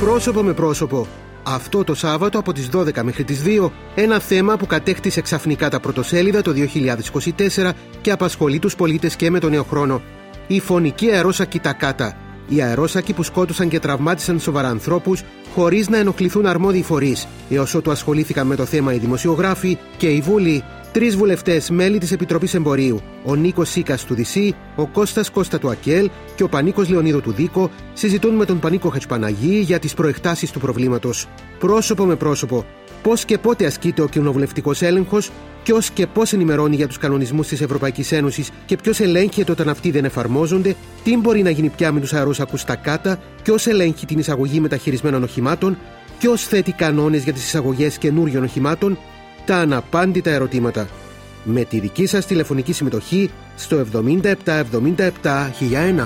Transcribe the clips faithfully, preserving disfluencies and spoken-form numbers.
Πρόσωπο με πρόσωπο. Αυτό το Σάββατο από τις δώδεκα μέχρι τις δύο, ένα θέμα που κατέκτησε ξαφνικά τα πρωτοσέλιδα το δύο χιλιάδες είκοσι τέσσερα και απασχολεί τους πολίτες και με τον νέο χρόνο. Οι φωνικοί αερόσακοι Τακάτα. Οι αερόσακοι που σκότωσαν και τραυμάτισαν σοβαρά ανθρώπους χωρίς να ενοχληθούν αρμόδιοι φορείς, έως ότου ασχολήθηκαν με το θέμα οι δημοσιογράφοι και η Βουλή. Τρεις βουλευτές μέλη της Επιτροπής Εμπορίου, ο Νίκος Σίκας του Δυσί, ο Κώστας Κώστα του ΑΚΕΛ και ο Πανίκος Λεωνίδου του Δίκο, συζητούν με τον Πανίκο Χατζηπαναγή για τις προεκτάσεις του προβλήματος. Πρόσωπο με πρόσωπο. Πώς και πότε ασκείται ο κοινοβουλευτικός έλεγχος, ποιος και πώς ενημερώνει για τους κανονισμούς της Ευρωπαϊκής Ένωσης και ποιος ελέγχεται όταν αυτοί δεν εφαρμόζονται, τι μπορεί να γίνει πια με τους αερόσακους Τακάτα, ποιος ελέγχει την εισαγωγή μεταχειρισμένων οχημάτων, ποιος θέτει κανόνες για τις εισαγωγές καινούριων οχημάτων. Τα αναπάντητα ερωτήματα. Με τη δική σας τηλεφωνική συμμετοχή στο εβδομήντα επτά εβδομήντα επτά χίλια ένα.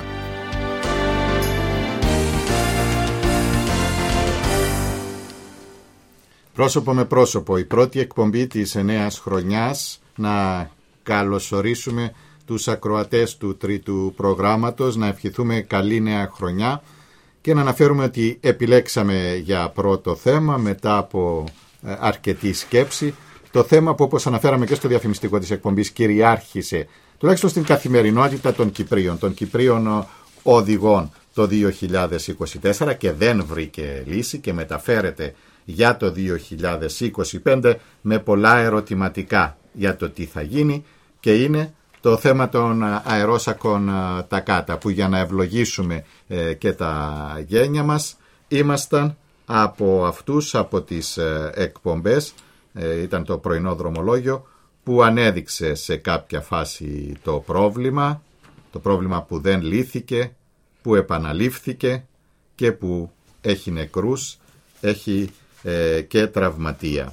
Πρόσωπο με πρόσωπο, η πρώτη εκπομπή της νέας χρονιάς. Να καλωσορίσουμε τους ακροατές του τρίτου προγράμματος, να ευχηθούμε καλή νέα χρονιά και να αναφέρουμε ότι επιλέξαμε για πρώτο θέμα, μετά από αρκετή σκέψη, το θέμα που, όπως αναφέραμε και στο διαφημιστικό της εκπομπής, κυριάρχησε τουλάχιστον στην καθημερινότητα των Κυπρίων, των Κυπρίων οδηγών το δύο χιλιάδες είκοσι τέσσερα και δεν βρήκε λύση και μεταφέρεται για το δύο χιλιάδες είκοσι πέντε με πολλά ερωτηματικά για το τι θα γίνει, και είναι το θέμα των αερόσακων Τακάτα, που για να ευλογήσουμε ε, και τα γένια μας ήμασταν από αυτούς, από τις ε, εκπομπές, ε, ήταν το πρωινό δρομολόγιο που ανέδειξε σε κάποια φάση το πρόβλημα, το πρόβλημα που δεν λύθηκε, που επαναλήφθηκε και που έχει νεκρούς, έχει ε, και τραυματία.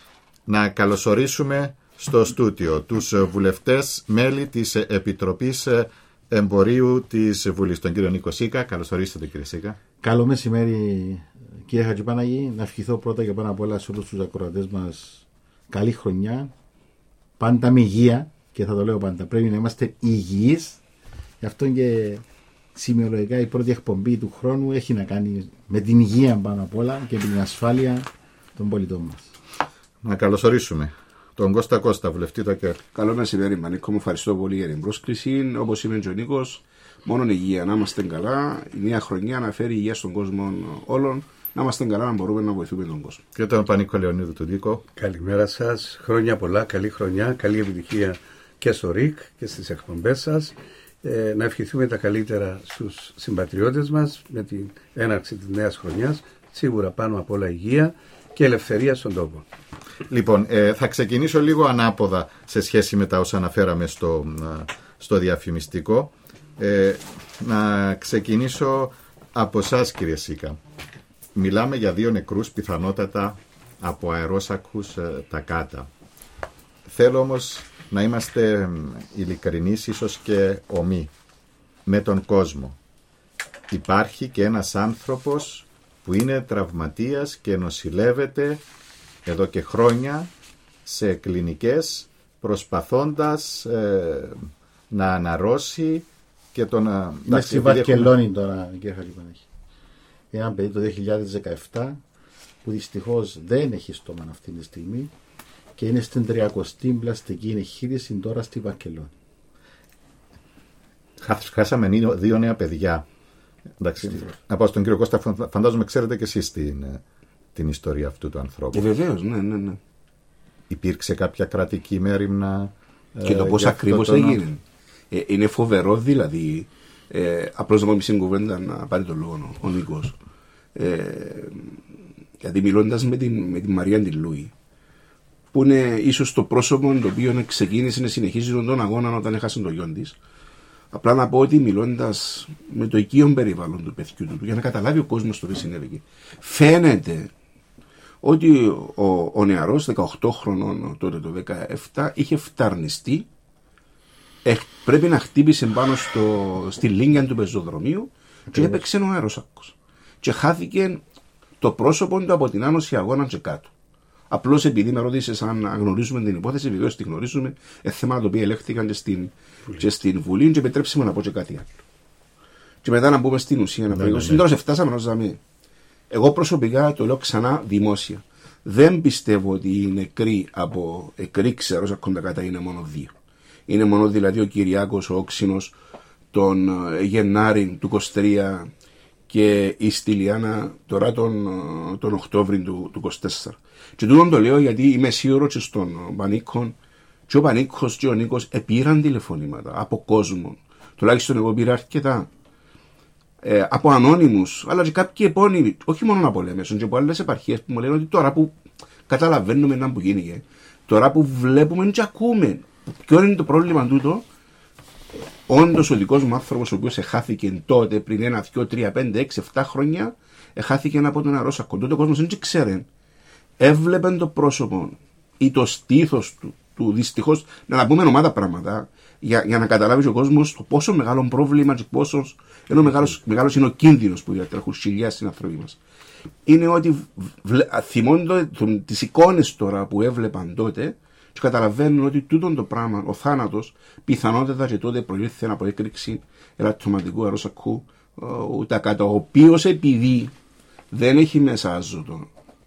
Να καλωσορίσουμε στο στούτιο τους βουλευτές μέλη της Επιτροπής Εμπορίου της Βουλής, τον κύριο Νίκο Σίκα. Καλώς ορίσατε, κύριε Σίκα. Καλό μεσημέρι, κύριε Χατζηπαναγή. Να ευχηθώ πρώτα και πάνω απ' όλα σε όλους τους ακροατές μας καλή χρονιά, πάντα με υγεία, και θα το λέω πάντα, πρέπει να είμαστε υγιείς. Γι' αυτό και σημειολογικά η πρώτη εκπομπή του χρόνου έχει να κάνει με την υγεία πάνω απ' όλα και την ασφάλεια των πολιτών μας. Να καλωσορίσουμε τον Κώστα Κώστα, βουλευτή του ΑΚΕΛ. Καλό μεσημέρι, Μανίκο, μου ευχαριστώ πολύ για την πρόσκληση. Όπως είπε ο Νίκος, μόνο υγεία, να είμαστε καλά. Η νέα χρονιά να φέρει υγεία στον κόσμο όλων. Να είμαστε καλά, να μπορούμε να βοηθούμε τον κόσμο. Και τον Πανίκο Λεωνίδου του Δίκο. Καλημέρα σας. Χρόνια πολλά, καλή χρονιά, καλή επιτυχία και στο ΡΙΚ και στις εκπομπές σας. Ε, να ευχηθούμε τα καλύτερα στους συμπατριώτες μας με την έναρξη της νέας χρονιάς. Σίγουρα πάνω απ' όλα υγεία και ελευθερία στον τόπο. Λοιπόν, ε, θα ξεκινήσω λίγο ανάποδα σε σχέση με τα όσα αναφέραμε στο, στο διαφημιστικό. Ε, να ξεκινήσω από εσάς, κύριε Σίκα. Μιλάμε για δύο νεκρούς, πιθανότατα από αερόσακους ε, Τακάτα. Θέλω όμως να είμαστε ειλικρινείς, ίσως και ομοί με τον κόσμο. Υπάρχει και ένας άνθρωπος που είναι τραυματίας και νοσηλεύεται εδώ και χρόνια σε κλινικές, προσπαθώντας ε, να αναρρώσει και το να... Είναι στη Βαρκελόνη τώρα, κύριε Χατζηπαναγή. Ένα παιδί το δύο χιλιάδες δεκαεπτά που δυστυχώς δεν έχει στόμα αυτή τη στιγμή και είναι στην τριακοστή πλαστική εγχείρηση τώρα στη Βαρκελόνη. Χάσαμε δύο νέα παιδιά. Εντάξει, να πάω στον κύριο Κώστα, φαντάζομαι ξέρετε και εσείς την, την ιστορία αυτού του ανθρώπου. Ε, βεβαίως, ναι, ναι, ναι. Υπήρξε κάποια κρατική μέριμνα και το πώς ακριβώς τον... έγινε. Ε, είναι φοβερό, δηλαδή. Ε, απλώς να πω μισή κουβέντα να πάρει τον λόγο ο Νίκος. Ε, γιατί μιλώντας με την, με την Μαρία Αντιλούη, που είναι ίσως το πρόσωπο το οποίο ξεκίνησε να συνεχίζει τον αγώνα όταν έχασε τον γιο της. Απλά να πω ότι μιλώντας με το οικείο περιβάλλον του παιδιού του, για να καταλάβει ο κόσμος το τι συνέβη εκεί, φαίνεται ότι ο, ο νεαρός δεκαοκτώ χρονών τότε το δεκαεπτά είχε φταρνιστεί, ε, πρέπει να χτύπησε πάνω στο, στη λίγκια του πεζοδρομίου και έπαιξε ο αερόσακος. Και χάθηκε το πρόσωπο του από την άνωση αγώνα και κάτω. Απλώς επειδή με ρώτησες αν γνωρίζουμε την υπόθεση, βεβαίως τη γνωρίζουμε, ε, θέματα τα οποία ελέγχθηκαν και στην, και στην Βουλή, και επιτρέψουμε να πω και κάτι άλλο. Και μετά να μπούμε στην ουσία. Να πούμε, τώρα σε φτάσαμε να ζαμε. Εγώ προσωπικά το λέω ξανά δημόσια. Δεν πιστεύω ότι οι νεκροί από εκρήξεως ακοντακάτα είναι μόνο δύο. Είναι μόνο δηλαδή ο Κυριάκος, ο Όξινος, τον Γενάρη του είκοσι τρία και η Στυλιάνα τώρα τον, τον Οκτώβρη του, του είκοσι τέσσερα. Και τούτον το λέω γιατί είμαι σίγουρος και στον Πανίκο και ο Πανίκος και ο Νίκος επήραν τηλεφωνήματα από κόσμο. Τουλάχιστον εγώ πήρα αρκετά. Ε, από ανώνυμους, αλλά και κάποιοι επώνυμοι, όχι μόνο από Λέμεσον, και από άλλες επαρχίες που μου λένε ότι τώρα που καταλαβαίνουμε να που γίνει, τώρα που βλέπουμε και ακούμε, ποιο είναι το πρόβλημα τούτο, όντως ο δικός μου άνθρωπος ο οποίος εχάθηκε τότε πριν ένα, δύο, τρία, πέντε, έξι, εφτά χρόνια, εχάθηκε από τον αερόσακο. Τότε ο κόσμος δεν ξέρει. Έβλεπε το πρόσωπο ή το στήθος του, του δυστυχώς, να πούμε ομάδα πράγματα, για, για να καταλάβει ο κόσμος το πόσο μεγάλο πρόβλημα και πόσο ενώ μεγάλος, μεγάλος είναι ο κίνδυνος που διατρέχουν χιλιάδες συνανθρωποί μας. Είναι ότι θυμώνται τις εικόνες τώρα που έβλεπαν τότε και καταλαβαίνουν ότι τούτο το πράγμα, ο θάνατος, πιθανότατα και τότε προήλθε από έκρηξη ελαττωματικού αεροσακού, ούτε κατά ο οποίος επειδή δεν έχει μέσα άζωτο,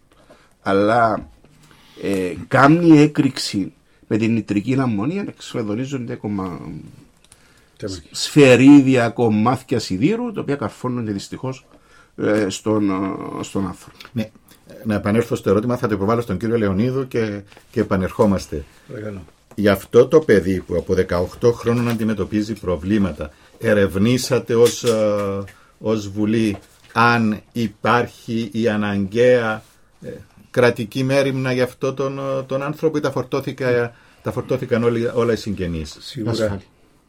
αλλά ε, κάνει έκρηξη με την νητρική αμμονία, εξφεδονίζονται κομμα... σφαιρίδια κομμάτια σιδήρου, τα οποία καρφώνονται δυστυχώς ε, στον, στον άνθρωπο. Ναι. Να επανέλθω στο ερώτημα, θα το υποβάλω στον κύριο Λεωνίδου και, και επανερχόμαστε. Regalo. Για αυτό το παιδί που από δεκαοκτώ χρόνων αντιμετωπίζει προβλήματα, ερευνήσατε ως, ε, ως Βουλή αν υπάρχει η αναγκαία ε, κρατική μέριμνα για αυτό τον, τον άνθρωπο ή τα, φορτώθηκα, τα φορτώθηκαν όλοι, όλα οι συγγενείς? Σίγουρα.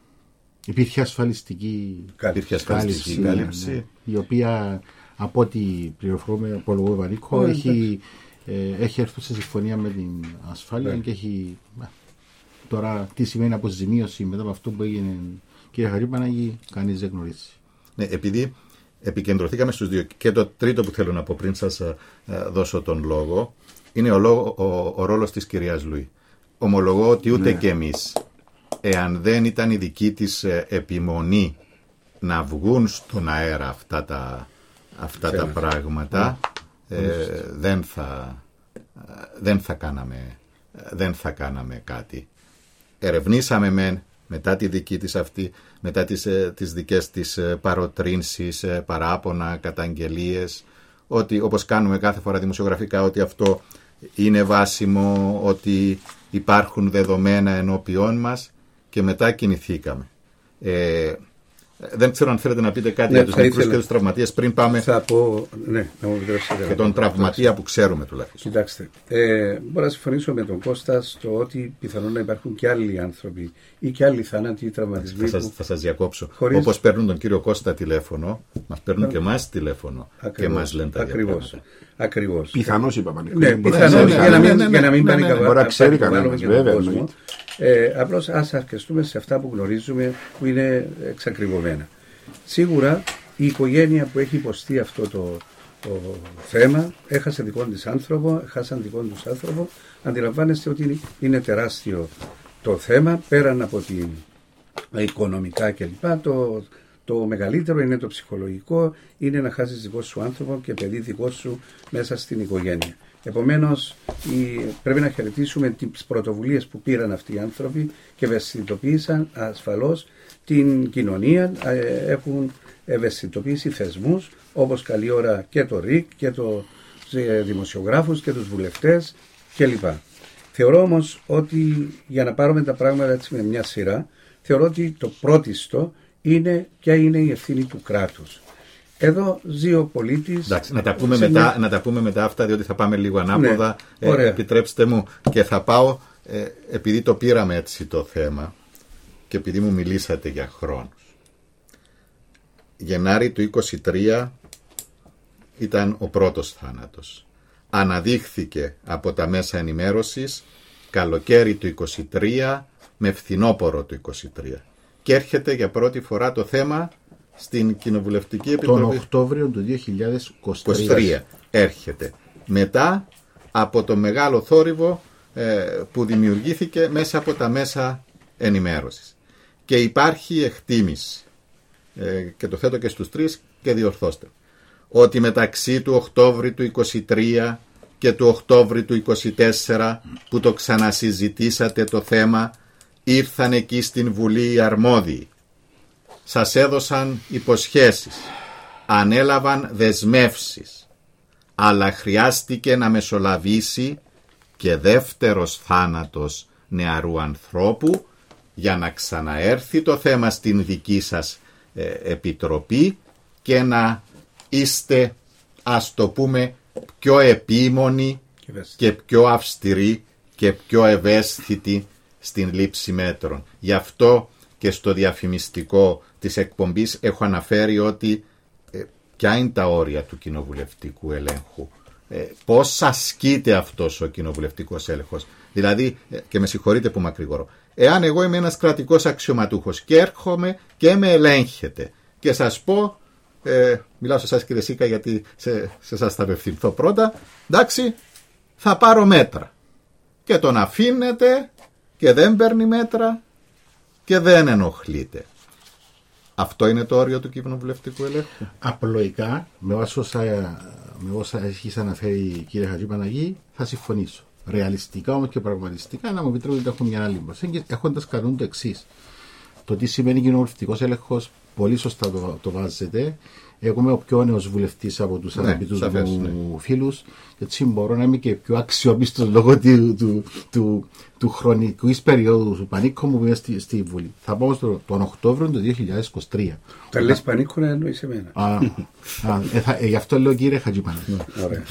Υπήρχε ασφαλιστική Υπήρχε ασφαλιστική κάλυψη, ναι, η οποία από ό,τι πληροφορούμε από λόγω Βαρύκο oh, έχει, ε, έχει έρθει σε συμφωνία με την ασφάλεια yeah. και έχει ε, τώρα τι σημαίνει αποζημίωση μετά από αυτό που έγινε, κύριε Χαρίπαναγη, κανείς δεν γνωρίζει. Ναι, επειδή επικεντρωθήκαμε στους δύο, και το τρίτο που θέλω να πω πριν σας α, α, δώσω τον λόγο είναι ο, λόγο, ο, ο ρόλος της κυρίας Λουή. Ομολογώ ότι ούτε ναι. και εμείς, εάν δεν ήταν η δική της επιμονή να βγουν στον αέρα αυτά τα, αυτά τα πράγματα, ε, δεν, θα, δεν, θα κάναμε, δεν θα κάναμε κάτι. Ερευνήσαμε μεν μετά τη δική της αυτή, μετά τις, τις δικές της παροτρύνσεις, παράπονα, καταγγελίες, ότι όπως κάνουμε κάθε φορά δημοσιογραφικά, ότι αυτό είναι βάσιμο, ότι υπάρχουν δεδομένα ενώπιόν μας, και μετά κινηθήκαμε. Ε, δεν ξέρω αν θέλετε να πείτε κάτι ναι, για τους νεκρούς και τους τραυματίες πριν πάμε. Θα πω, ναι, να μου επιτρέψετε. Και τον τραυματία που ξέρουμε τουλάχιστον. Κοιτάξτε, ε, μπορώ να συμφωνήσω με τον Κώστα στο ότι πιθανόν να υπάρχουν και άλλοι άνθρωποι ή και άλλοι θάνατοι ή τραυματισμοί. Θα σας, που... θα σας διακόψω. Χωρίς... Όπως παίρνουν τον κύριο Κώστα τηλέφωνο, μας παίρνουν και εμάς τηλέφωνο. Ακριβώς, και μας λένε τα ακριβώς. Ακριβώς. Πιθανώς είπαμε. Ναι, πιθανώς για να μην πάνε καβά. Μπορεί να ξέρει κανένας, βέβαια. Ε, απλώς ας αρκεστούμε σε αυτά που γνωρίζουμε, που είναι εξακριβωμένα. Σίγουρα η οικογένεια που έχει υποστεί αυτό το, το θέμα έχασε δικό της άνθρωπο, έχασαν δικό τους άνθρωπο. Αντιλαμβάνεστε ότι είναι τεράστιο το θέμα, πέραν από την οικονομικά κλπ. Το, το μεγαλύτερο είναι το ψυχολογικό, είναι να χάσεις δικό σου άνθρωπο και παιδί δικό σου μέσα στην οικογένεια. Επομένως, η, πρέπει να χαιρετήσουμε τις πρωτοβουλίες που πήραν αυτοί οι άνθρωποι και ευαισθητοποίησαν ασφαλώς την κοινωνία, ε, έχουν ευαισθητοποιήσει θεσμούς όπως καλή ώρα και το ΡΙΚ και το ε, δημοσιογράφους και τους βουλευτές κλπ. Θεωρώ όμως ότι για να πάρουμε τα πράγματα έτσι με μια σειρά, θεωρώ ότι το πρώτιστο είναι ποια είναι η ευθύνη του κράτους. Εδώ ζει ο πολίτης. Εντάξει, να, τα πούμε μετά, μια... να τα πούμε μετά αυτά, διότι θα πάμε λίγο ανάποδα. Ναι, ε, επιτρέψτε μου, και θα πάω, ε, επειδή το πήραμε έτσι το θέμα και επειδή μου μιλήσατε για χρόνους. Γενάρη του είκοσι τρία ήταν ο πρώτος θάνατος. Αναδείχθηκε από τα μέσα ενημέρωσης καλοκαίρι του είκοσι τρία με φθινόπωρο του είκοσι τρία. Και έρχεται για πρώτη φορά το θέμα στην Κοινοβουλευτική Επιτροπή. Τον Οκτώβριο του δύο χιλιάδες είκοσι τρία. είκοσι τρία έρχεται. Μετά από το μεγάλο θόρυβο ε, που δημιουργήθηκε μέσα από τα μέσα ενημέρωσης. Και υπάρχει εκτίμηση, ε, και το θέτω και στους τρεις και διορθώστε, ότι μεταξύ του Οκτώβρη του είκοσι τρία και του Οκτώβρη του είκοσι τέσσερα που το ξανασυζητήσατε το θέμα, ήρθαν εκεί στην Βουλή οι αρμόδιοι. Σας έδωσαν υποσχέσεις, ανέλαβαν δεσμεύσεις, αλλά χρειάστηκε να μεσολαβήσει και δεύτερος θάνατος νεαρού ανθρώπου για να ξαναέρθει το θέμα στην δική σας ε, επιτροπή και να είστε, ας το πούμε, πιο επίμονοι και πιο αυστηροί και πιο ευαίσθητοι στην λήψη μέτρων. Γι' αυτό και στο διαφημιστικό της εκπομπής έχω αναφέρει ότι ε, ποια είναι τα όρια του κοινοβουλευτικού ελέγχου, ε, πώς ασκείται αυτός ο κοινοβουλευτικός έλεγχος. Δηλαδή, ε, και με συγχωρείτε που μακρηγορώ, εάν εγώ είμαι ένας κρατικός αξιωματούχος και έρχομαι και με ελέγχετε και σας πω, ε, μιλάω σε εσάς κύριε Σίκα γιατί σε, σε εσάς θα απευθυνθώ πρώτα, εντάξει, θα πάρω μέτρα, και τον αφήνετε και δεν παίρνει μέτρα και δεν ενοχλείται. Αυτό είναι το όριο του κοινοβουλευτικού ελέγχου. Απλοϊκά, με όσα, με όσα έχεις αναφέρει κύριε Χατζηπαναγή, θα συμφωνήσω. Ρεαλιστικά όμως και πραγματιστικά, να μου επιτρέπετε ότι έχουμε μια άλλη προσέγγιση, έχοντας κανόν το εξής. Το τι σημαίνει κοινοβουλευτικός έλεγχος, πολύ σωστά το, το βάζετε. Εγώ είμαι ο πιο νέος βουλευτής από τους ναι, αγαπητούς μου ναι. φίλους, έτσι μπορώ να είμαι και πιο αξιόπιστος λόγω του, του, του, του χρονικού περίοδου του πανίκου μου που είμαι στη, στη Βουλή. Θα πάω στο, τον Οκτώβριο του δύο χιλιάδες είκοσι τρία. Τα λες πανίκου να εννοείς εμένα. Α, α, ε, θα, ε, γι' αυτό λέω κύριε Χατζηπαναγή.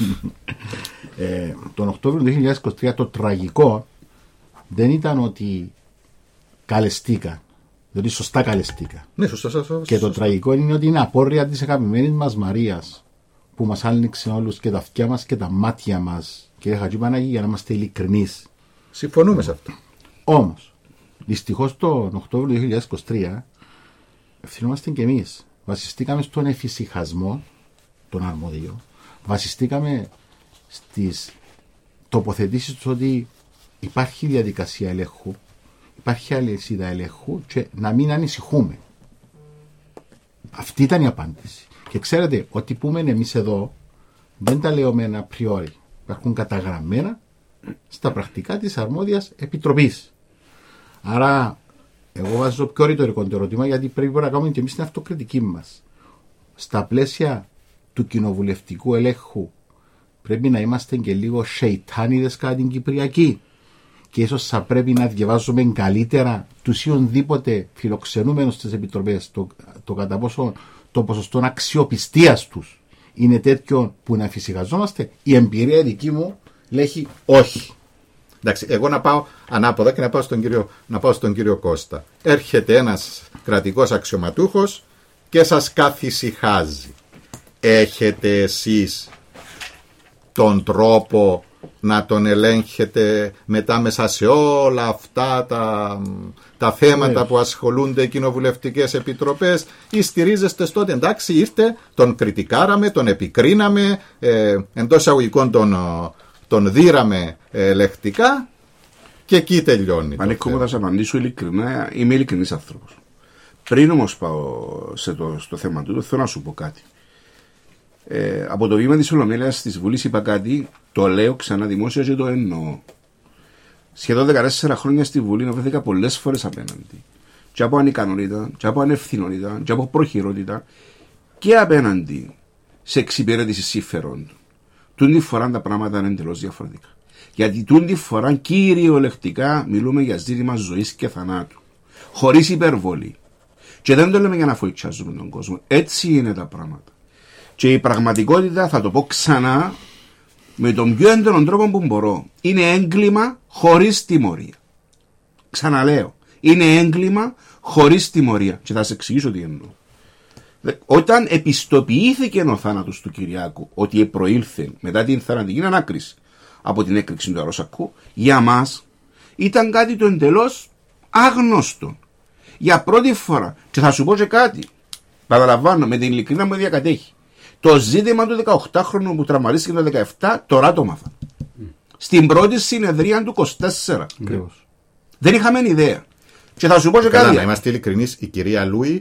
ε, τον Οκτώβριο του δύο χιλιάδες είκοσι τρία το τραγικό δεν ήταν ότι καλεστήκα. Δηλαδή σωστά καλεστήκα. Ναι, σωστά, σωστά, σωστά. Και το τραγικό είναι ότι είναι απόρρια της αγαπημένης μας Μαρίας που μας άνοιξε όλους και τα αυτιά μας και τα μάτια μας, κύριε Χατζηπαναγή, για να είμαστε ειλικρινείς. Συμφωνούμε σε αυτό. Όμως, δυστυχώς τον Οκτώβριο του δύο χιλιάδες είκοσι τρία ευθυνόμαστε και εμείς. Βασιστήκαμε στον εφησυχασμό των αρμοδίων. Βασιστήκαμε στις τοποθετήσεις του ότι υπάρχει διαδικασία ελέγχου. Υπάρχει αλυσίδα ελέγχου και να μην ανησυχούμε. Αυτή ήταν η απάντηση. Και ξέρετε, ό,τι πούμε εμείς εδώ δεν τα λέω με ένα πριόρι. Υπάρχουν καταγραμμένα στα πρακτικά της αρμόδιας επιτροπής. Άρα, εγώ βάζω πιο ρητορικό το ερώτημα, γιατί πρέπει να κάνουμε και εμείς την αυτοκριτική μας. Στα πλαίσια του κοινοβουλευτικού ελέγχου πρέπει να είμαστε και λίγο σεϊτάνιδες κατά την Κυπριακή. Και ίσως θα πρέπει να διαβάζουμε καλύτερα τους ιονδήποτε φιλοξενούμενους στις επιτροπές, το, το κατά πόσο το ποσοστό αξιοπιστίας τους είναι τέτοιο που να φυσικαζόμαστε. Η εμπειρία δική μου λέει όχι. Εντάξει, εγώ να πάω ανάποδα και να πάω στον κύριο, να πάω στον κύριο Κώστα. Έρχεται ένας κρατικός αξιωματούχος και σας καθησυχάζει. Έχετε εσείς τον τρόπο να τον ελέγχετε μετά μέσα σε όλα αυτά τα, τα θέματα που ασχολούνται οι κοινοβουλευτικές επιτροπές, ή στηρίζεστε στο ότι εντάξει ήρθε, τον κριτικάραμε, τον επικρίναμε, ε, εντός εισαγωγικών τον, τον δείραμε ε, λεκτικά και εκεί τελειώνει. Πανίκο μου, θα σας απαντήσω ειλικρινά, είμαι ειλικρινής άνθρωπος. Πριν όμως πάω σε το, στο θέμα του, θέλω να σου πω κάτι. Ε, από το βήμα της Ολομέλειας της Βουλής είπα κάτι, το λέω ξανά δημόσια και το εννοώ. Σχεδόν δεκατέσσερα χρόνια στη Βουλή βρέθηκα πολλές φορές απέναντι. Και από ανικανότητα, και από ανευθυνότητα, και από προχειρότητα και απέναντι σε εξυπηρέτηση συμφερόντων. Τούτη φορά τα πράγματα είναι εντελώς διαφορετικά. Γιατί τούτη φορά κυριολεκτικά μιλούμε για ζήτημα ζωής και θανάτου. Χωρίς υπερβολή. Και δεν το λέμε για να φοητσάζουμε τον κόσμο. Έτσι είναι τα πράγματα. Και η πραγματικότητα, θα το πω ξανά, με τον πιο έντονο τρόπο που μπορώ, είναι έγκλημα χωρίς τιμωρία. Ξαναλέω, είναι έγκλημα χωρίς τιμωρία. Και θα σας εξηγήσω τι εννοώ. Όταν επιστοποιήθηκε ο θάνατος του Κυριάκου ότι προήλθε μετά την θανατική ανάκριση από την έκρηξη του αεροσακού, για μας ήταν κάτι το εντελώς άγνωστο. Για πρώτη φορά. Και θα σου πω και κάτι. Παραλαμβάνω, με την ειλικρίνεια μου διακατέχει. Το ζήτημα του δεκαοκτάχρονου που τραυματίστηκε το δεκαεπτά, τώρα το μάθα. Mm. Στην πρώτη συνεδρία του είκοσι τέσσερα. Mm. Δεν είχαμε ιδέα. Και θα σου πω και Καλά, κάτι. να είμαστε ειλικρινείς, η κυρία Λούι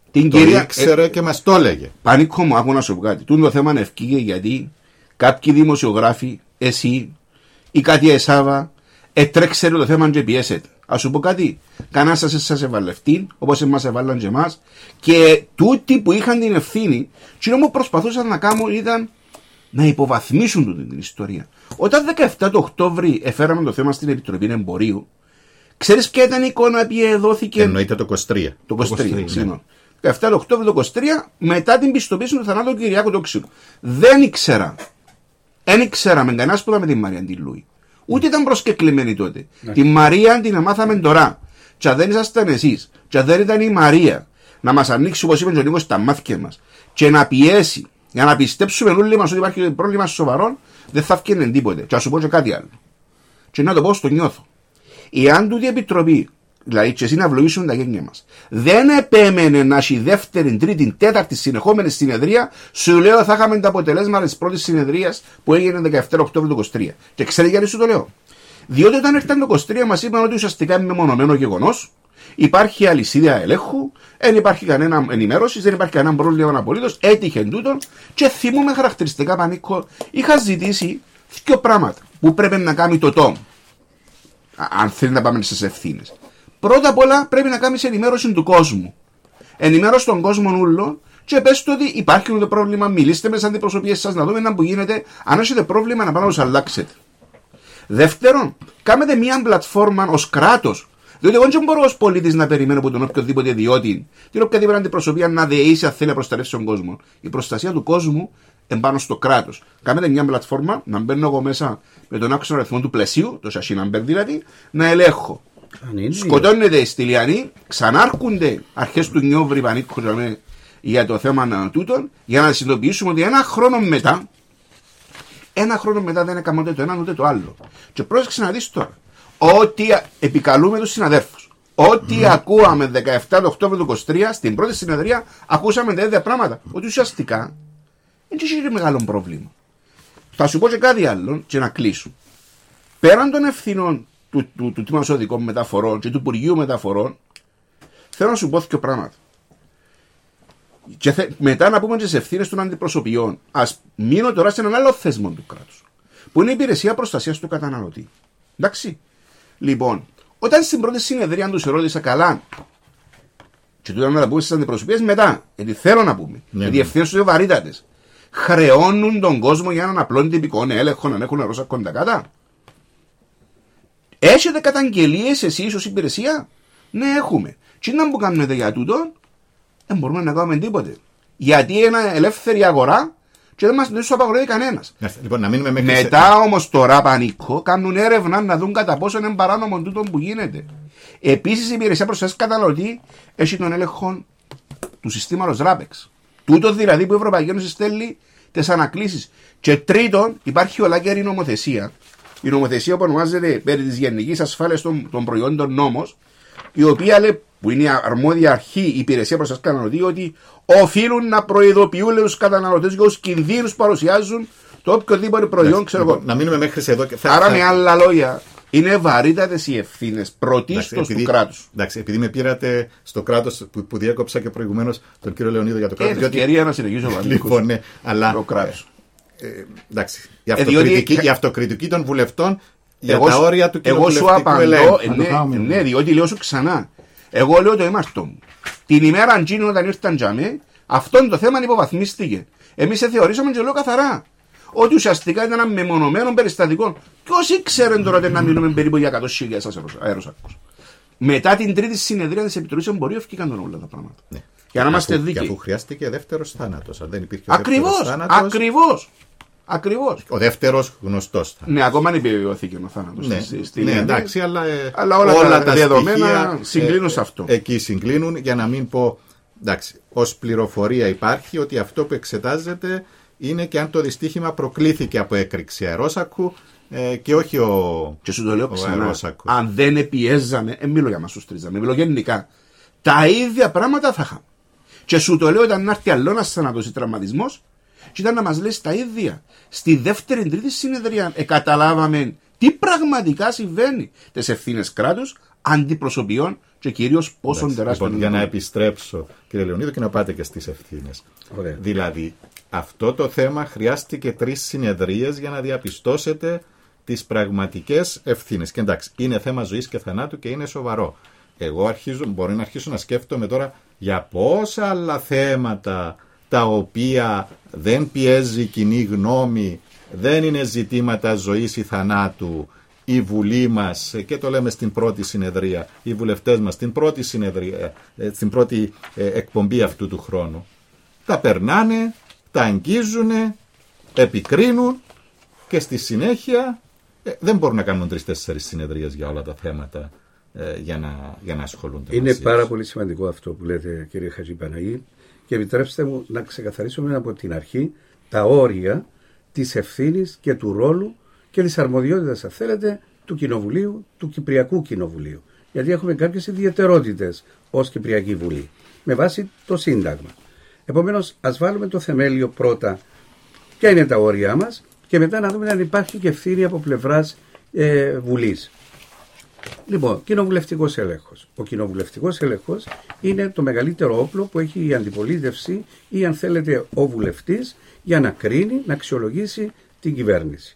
Την το κυρία. ήξερε ε, και μας το έλεγε. Πανίκο μου, άκου να σου πω κάτι. Τούν το θέμα ευκήγε γιατί κάποιοι δημοσιογράφοι, εσύ ή κάτι εσάβα, ετρέξερε το θέμα και πιέσετε. Ας σου πω κάτι. Κανένα σας σας εβαλευτεί, όπως εμάς εβάλλαν και εμάς, και τούτοι που είχαν την ευθύνη, τι όμως προσπαθούσαν να κάνουν ήταν να υποβαθμίσουν την ιστορία. Όταν δεκαεφτά του Οκτώβρη εφέραμε το θέμα στην Επιτροπή Εμπορίου, ξέρεις ποια ήταν η εικόνα που δόθηκε. Εννοείται το είκοσι τρία. Το είκοσι τρία, είκοσι τρία, ναι. δεκαεφτά του Οκτώβρη του είκοσι τρία, μετά την πιστοποίηση του θανάτου του Κυριάκου Τόξιου. Δεν ήξερα. Δεν ήξερα με κανένα που με τη Μαρία Αντιλούη. Ούτε ήταν προσκεκλημένη τότε. Ναι. Τη Μαρία την μάθαμε τώρα. Και αν δεν ήσασταν εσείς, και αν δεν ήταν η Μαρία να μας ανοίξει, όπως είπε ο Νίκος, τα μάτια μας και να πιέσει για να πιστέψουμε όλοι μας ότι υπάρχει πρόβλημα σοβαρό, δεν θα φτιάχνει τίποτε. Και να σου πω και κάτι άλλο. Και να το πω στο νιώθω. Εάν τούτη η Επιτροπή, δηλαδή και εσύ να ευλογήσουν τα γένια μας, δεν επέμενε να έχει δεύτερη, τρίτη, τέταρτη συνεχόμενη συνεδρία, σου λέω θα είχαμε τα αποτελέσματα της πρώτης συνεδρίας που έγινε δεκαεφτά Οκτώβρη του είκοσι τρία. Και ξέρει γιατί σου το λέω. Διότι όταν έρθαν το είκοσι τρία μας είπαν ότι ουσιαστικά είναι μεμονωμένο γεγονός, υπάρχει αλυσίδα ελέγχου, δεν υπάρχει κανένα ενημέρωση, δεν υπάρχει κανένα πρόβλημα απολύτως, έτυχε τούτον και θυμούμαι χαρακτηριστικά, Πανίκο, είχα ζητήσει δύο πράγματα που πρέπει να κάνει το ΤΟΜ, αν θέλει να πάμε στις ευθύνες. Πρώτα απ' όλα πρέπει να κάνει ενημέρωση του κόσμου. Ενημέρωση των κόσμων ούλων και πες του ότι υπάρχει το πρόβλημα, μιλήστε με τις αντιπροσωπείες σας να δούμε να που γίνεται, αν έχετε πρόβλημα να πάμε να τους αλλάξετε. Δεύτερον, κάνετε μια πλατφόρμα ως κράτος. Διότι εγώ δεν μπορώ ως πολίτης να περιμένω από τον οποιοδήποτε ιδιώτη, την οποιαδήποτε αντιπροσωπεία να δεήσει αν θέλει να προστατεύσει τον κόσμο. Η προστασία του κόσμου εμπάνω στο κράτος. Κάνετε μια πλατφόρμα, να μπαίνω εγώ μέσα με τον άξονα αριθμό του πλαισίου, το σασί number δηλαδή, να ελέγχω. Σκοτώνεται η Στυλιανή, ξανάρχονται αρχές του Νιόβρη Πανίκου για το θέμα τούτων, για να συνειδητοποιήσουμε ότι ένα χρόνο μετά, ένα χρόνο μετά δεν έκαμε ούτε το ένα ούτε το άλλο. Και πρόσεξε να δεις τώρα, ότι επικαλούμε τους συναδέλφους. Ό,τι mm. ακούαμε δεκαεφτά Οκτώβρη του είκοσι τρία στην πρώτη συνεδρία, ακούσαμε τα ίδια πράγματα. Ότι ουσιαστικά δεν έχει μεγάλο πρόβλημα. Θα σου πω και κάτι άλλο και να κλείσω. Πέραν των ευθυνών του, του, του Τμήματος Οδικών Μεταφορών και του Υπουργείου Μεταφορών, θέλω να σου πω δύο πράγματα. Και θε, μετά να πούμε τις ευθύνες των αντιπροσωπιών. Ας μείνω τώρα σε έναν άλλο θεσμό του κράτους, που είναι η Υπηρεσία Προστασίας του Καταναλωτή. Εντάξει. Λοιπόν, όταν στην πρώτη συνεδρία τους ρώτησα καλά, και του να τα πούμε στις αντιπροσωπείες μετά, γιατί θέλω να πούμε, ναι, γιατί οι ευθύνες τους βαρύτατες, χρεώνουν τον κόσμο για έναν απλό τυπικό έλεγχο να έχουν νερό κοντά κάτω. Έχετε καταγγελίες εσείς ως υπηρεσία? Ναι, έχουμε. Τι να που κάνετε για τούτο? Δεν μπορούμε να κάνουμε τίποτε. Γιατί είναι ελεύθερη αγορά και δεν μας το απαγορεύει κανένας. Λοιπόν, να μείνουμε μετά σε... όμως τώρα, Πανίκο, κάνουν έρευνα να δουν κατά πόσο είναι παράνομο τούτο που γίνεται. Επίσης η Υπηρεσία Προστασίας Καταναλωτή έχει τον έλεγχο του συστήματος ράπεξ. Τούτο δηλαδή που η Ευρωπαϊκή Ένωση στέλνει τις ανακλήσεις. Και τρίτον, υπάρχει ολάκερη νομοθεσία. Η νομοθεσία που ονομάζεται περί της γενικής ασφάλειας των, των προϊόντων νόμος, η οποία λέει, που είναι η αρμόδια αρχή, η Υπηρεσία Προστασίας Καταναλωτή, ότι οφείλουν να προειδοποιούν τους καταναλωτές για τους κινδύνους που παρουσιάζουν το οποιοδήποτε προϊόν, ξέρω εγώ. Να μείνουμε μέχρι εδώ. Θα, Άρα, θα... με άλλα λόγια, είναι βαρύτατες οι ευθύνες πρωτίστως του κράτους. Εντάξει, επειδή με πήρατε στο κράτος που, που διέκοψα και προηγουμένως τον κύριο Λεωνίδο για το κράτος. Έχει ευκαιρία διότι... να συνεχίσω ο λοιπόν, ναι, αλλά, το κράτος. Ε, ε, εντάξει, η αυτοκριτική, ε, διότι... η αυτοκριτική των βουλευτών για εγώ, τα όρια του κοινοβουλευτικού ελέγχου. Ναι, ναι, διότι λέω σου ξανά. Εγώ λέω το έμαρτο μου. Την ημέρα Αντζίνο όταν ήρθαν τζαμί, αυτό το θέμα υποβαθμίστηκε. Εμείς θεωρήσαμε και λέω καθαρά ότι ουσιαστικά ήταν ένα μεμονωμένο περιστατικό. Ποιος ήξερε τώρα ότι να μιλούμε περίπου για εκατό χιλιάδες αεροσάκους. Μετά την τρίτη συνεδρία της Επιτροπής Εμπορίου έφυγαν όλα τα πράγματα. Ναι. Για να είμαστε δίκαιοι. Και αφού χρειάστηκε δεύτερος θάνατος. Αν δεν υπήρχε ο ακριβώς, δεύτερος θάνατος. Ακριβώς. Ακριβώς. Ο δεύτερος γνωστός θάνατος. Ναι, ακόμα δεν επιβεβαιώθηκε ο θάνατος. Ναι, στη, στη ναι εντάξει, αλλά, ε, αλλά όλα, όλα τα, τα δεδομένα στοιχεία, συγκλίνουν ε, σε αυτό. Εκεί συγκλίνουν, για να μην πω. Εντάξει, ως πληροφορία υπάρχει ότι αυτό που εξετάζεται είναι και αν το δυστύχημα προκλήθηκε από έκρηξη αερόσακου ε, και όχι ο, και σου το λέω ξανά, αν δεν επιέζαμε, δεν μιλώ για μας τους τρίζαμε, μιλώ γενικά, τα ίδια πράγματα θα είχαμε. Και σου το λέω όταν έρθει άλλο ένας θάνατος ή τραυματισμός και ήταν να μας λες τα ίδια. Στη δεύτερη τρίτη συνεδρία ε, καταλάβαμε τι πραγματικά συμβαίνει. Τις ευθύνες κράτους, αντιπροσωπιών και κυρίως πόσων τεράστιων. Λοιπόν, για να επιστρέψω, κύριε Λεωνίδο, και να πάτε και στις ευθύνες. Ωραία. Δηλαδή, αυτό το θέμα χρειάστηκε τρεις συνεδρίες για να διαπιστώσετε τις πραγματικές ευθύνες. Και εντάξει, είναι θέμα ζωής και θανάτου και είναι σοβαρό. Εγώ αρχίζω, μπορεί να αρχίσω να σκέφτομαι τώρα για πόσα άλλα θέματα τα οποία δεν πιέζει η κοινή γνώμη, δεν είναι ζητήματα ζωής ή θανάτου, η Βουλή μας, και το λέμε στην πρώτη συνεδρία, οι βουλευτές μας στην πρώτη συνεδρία, στην πρώτη εκπομπή αυτού του χρόνου, τα περνάνε, τα αγγίζουν, επικρίνουν και στη συνέχεια ε, δεν μπορούν να κάνουν τρεις-τέσσερις συνεδρίες για όλα τα θέματα ε, για, να, για να ασχολούνται. Είναι πάρα πολύ σημαντικό αυτό που λέτε, κύριε Χατζηπαναγή, και επιτρέψτε μου να ξεκαθαρίσουμε από την αρχή τα όρια της ευθύνης και του ρόλου και της αρμοδιότητας, αν θέλετε, του Κοινοβουλίου, του Κυπριακού Κοινοβουλίου. Γιατί έχουμε κάποιες ιδιαιτερότητες ως Κυπριακή Βουλή, με βάση το Σύνταγμα. Επομένως, ας βάλουμε το θεμέλιο πρώτα, ποια είναι τα όρια μας, και μετά να δούμε αν υπάρχει και ευθύνη από πλευράς ε, Βουλής. Λοιπόν, κοινοβουλευτικός έλεγχος. Ο κοινοβουλευτικός έλεγχος είναι το μεγαλύτερο όπλο που έχει η αντιπολίτευση ή, αν θέλετε, ο βουλευτής για να κρίνει, να αξιολογήσει την κυβέρνηση.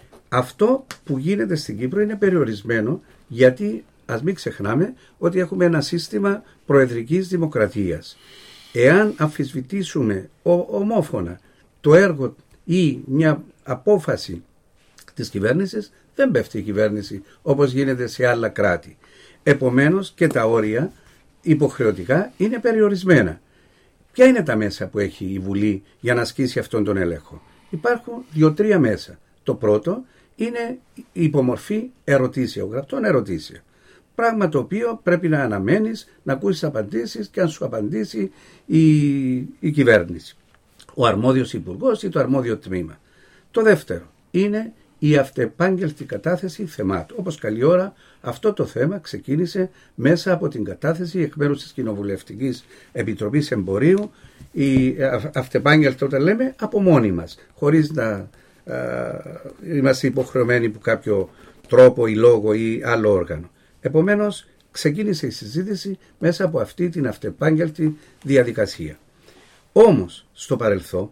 Αυτό που γίνεται στην Κύπρο είναι περιορισμένο, γιατί ας μην ξεχνάμε ότι έχουμε ένα σύστημα προεδρικής δημοκρατίας. Εάν αμφισβητήσουμε ομόφωνα το έργο ή μια απόφαση της κυβέρνησης, δεν πέφτει η κυβέρνηση όπως γίνεται σε άλλα κράτη. Επομένως και τα όρια υποχρεωτικά είναι περιορισμένα. Ποια είναι τα μέσα που έχει η Βουλή για να ασκήσει αυτόν τον έλεγχο? Υπάρχουν δύο-τρία μέσα. Το πρώτο είναι η υπομορφή ερωτήσεων, γραπτών ερωτήσεων. Πράγμα το οποίο πρέπει να αναμένεις, να ακούσεις απαντήσεις και αν σου απαντήσει η, η κυβέρνηση, ο αρμόδιος υπουργός ή το αρμόδιο τμήμα. Το δεύτερο είναι η αυτεπάγγελτη κατάθεση θεμάτων. Όπως καλή ώρα αυτό το θέμα ξεκίνησε μέσα από την κατάθεση εκ μέρους της Κοινοβουλευτικής Επιτροπής Εμπορίου, η αυτεπάγγελτα όταν λέμε από μόνοι μας, χωρίς να α, είμαστε υποχρεωμένοι από κάποιο τρόπο ή λόγο ή άλλο όργανο. Επομένως ξεκίνησε η συζήτηση μέσα από αυτή την αυτεπάγγελτη διαδικασία. Όμως στο παρελθόν,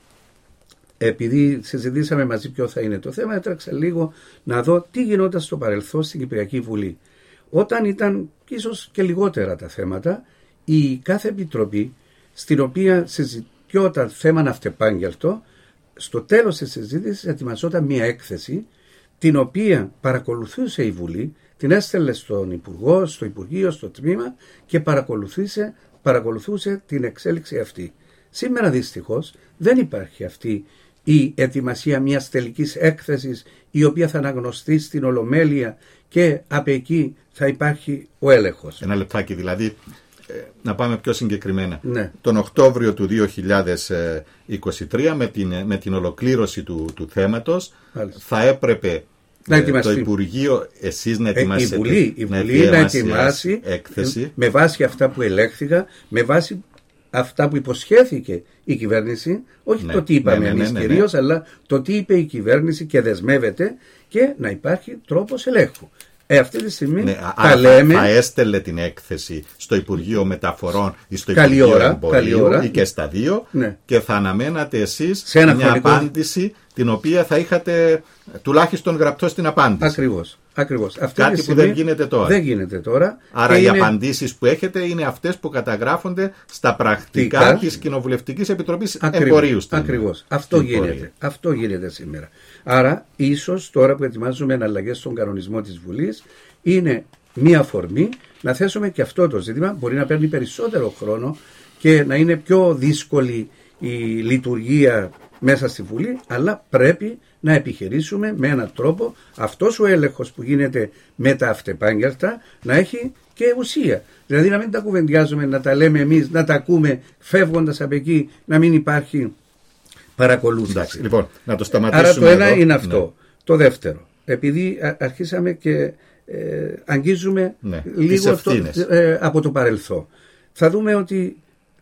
επειδή συζητήσαμε μαζί ποιο θα είναι το θέμα, έτρεξα λίγο να δω τι γινόταν στο παρελθόν στην Κυπριακή Βουλή. Όταν ήταν ίσως και λιγότερα τα θέματα, η κάθε επιτροπή στην οποία συζητιόταν θέμα αυτεπάγγελτο, στο τέλος της συζήτησης ετοιμαζόταν μια έκθεση την οποία παρακολουθούσε η Βουλή, την έστελνε στον Υπουργό, στο Υπουργείο, στο τμήμα και παρακολουθούσε, παρακολουθούσε την εξέλιξη αυτή. Σήμερα δυστυχώς δεν υπάρχει αυτή η ετοιμασία μιας τελικής έκθεσης η οποία θα αναγνωστεί στην Ολομέλεια και απ' εκεί θα υπάρχει ο έλεγχος. Ένα λεπτάκι δηλαδή, ε, να πάμε πιο συγκεκριμένα. Ναι. Τον Οκτώβριο του δύο χιλιάδες είκοσι τρία με την, με την ολοκλήρωση του, του θέματος Μάλιστα. θα έπρεπε ε, το Υπουργείο εσείς να ετοιμάσετε, ε, η Βουλή, η Βουλή να, να ετοιμάσει έκθεση με βάση αυτά που ελέγχθηκαν, με βάση αυτά που υποσχέθηκε η κυβέρνηση, όχι ναι, το τι είπαμε ναι, ναι, εμείς ναι, ναι, κυρίως, ναι. αλλά το τι είπε η κυβέρνηση και δεσμεύεται και να υπάρχει τρόπος ελέγχου. Ε, αυτή τη στιγμή ναι, τα άρα λέμε... θα έστελνε την έκθεση στο Υπουργείο Μεταφορών ή στο Υπουργείο ώρα, Εμπορίου ή και στα δύο ναι. και θα αναμένατε εσείς μια χρονικό... απάντηση την οποία θα είχατε τουλάχιστον γραπτό στην απάντηση. Ακριβώς. Ακριβώς. Αυτή Κάτι που δεν γίνεται τώρα. Δεν γίνεται τώρα. Άρα οι είναι... απαντήσεις που έχετε είναι αυτές που καταγράφονται στα πρακτικά Τίκα... της Κοινοβουλευτικής Επιτροπής Ακριβώς. Εμπορίου. Ακριβώς. Αυτό γίνεται. Αυτό γίνεται σήμερα. Άρα ίσως τώρα που ετοιμάζουμε εναλλαγές στον κανονισμό της Βουλής είναι μία αφορμή να θέσουμε και αυτό το ζήτημα. Μπορεί να παίρνει περισσότερο χρόνο και να είναι πιο δύσκολη η λειτουργία μέσα στη Βουλή, αλλά πρέπει να επιχειρήσουμε με έναν τρόπο αυτός ο έλεγχος που γίνεται με τα αυτεπάγγελτα να έχει και ουσία. Δηλαδή να μην τα κουβεντιάζουμε, να τα λέμε εμείς, να τα ακούμε φεύγοντας από εκεί, να μην υπάρχει παρακολούθηση. Εντάξει, λοιπόν, να το σταματήσουμε. Άρα το ένα εδώ. είναι αυτό. Ναι. Το δεύτερο, επειδή αρχίσαμε και ε, αγγίζουμε ναι, λίγο το, ε, από το παρελθόν, θα δούμε ότι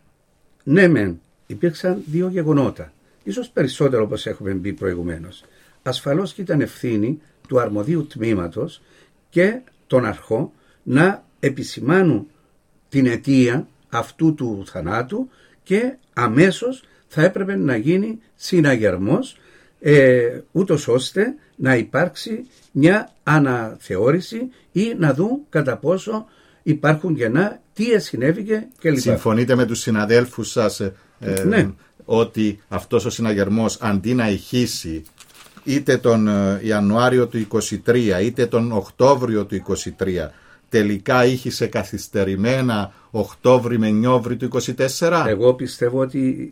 ναι μεν υπήρξαν δύο γεγονότα. Ίσως περισσότερο όπως έχουμε μπει προηγουμένως. Ασφαλώς και ήταν ευθύνη του αρμοδίου τμήματος και των αρχών να επισημάνουν την αιτία αυτού του θανάτου και αμέσως θα έπρεπε να γίνει συναγερμός, ε, ούτως ώστε να υπάρξει μια αναθεώρηση ή να δουν κατά πόσο υπάρχουν κενά, τι συνέβηκε κλπ. Συμφωνείτε με τους συναδέλφους σας ε, ε, ναι. ότι αυτός ο συναγερμός αντί να ηχήσει είτε τον Ιανουάριο του είκοσι τρία είτε τον Οκτώβριο του είκοσι τρία, τελικά ήχησε καθυστερημένα Οκτώβρη με Νιόβρη του είκοσι τέσσερα? Εγώ πιστεύω ότι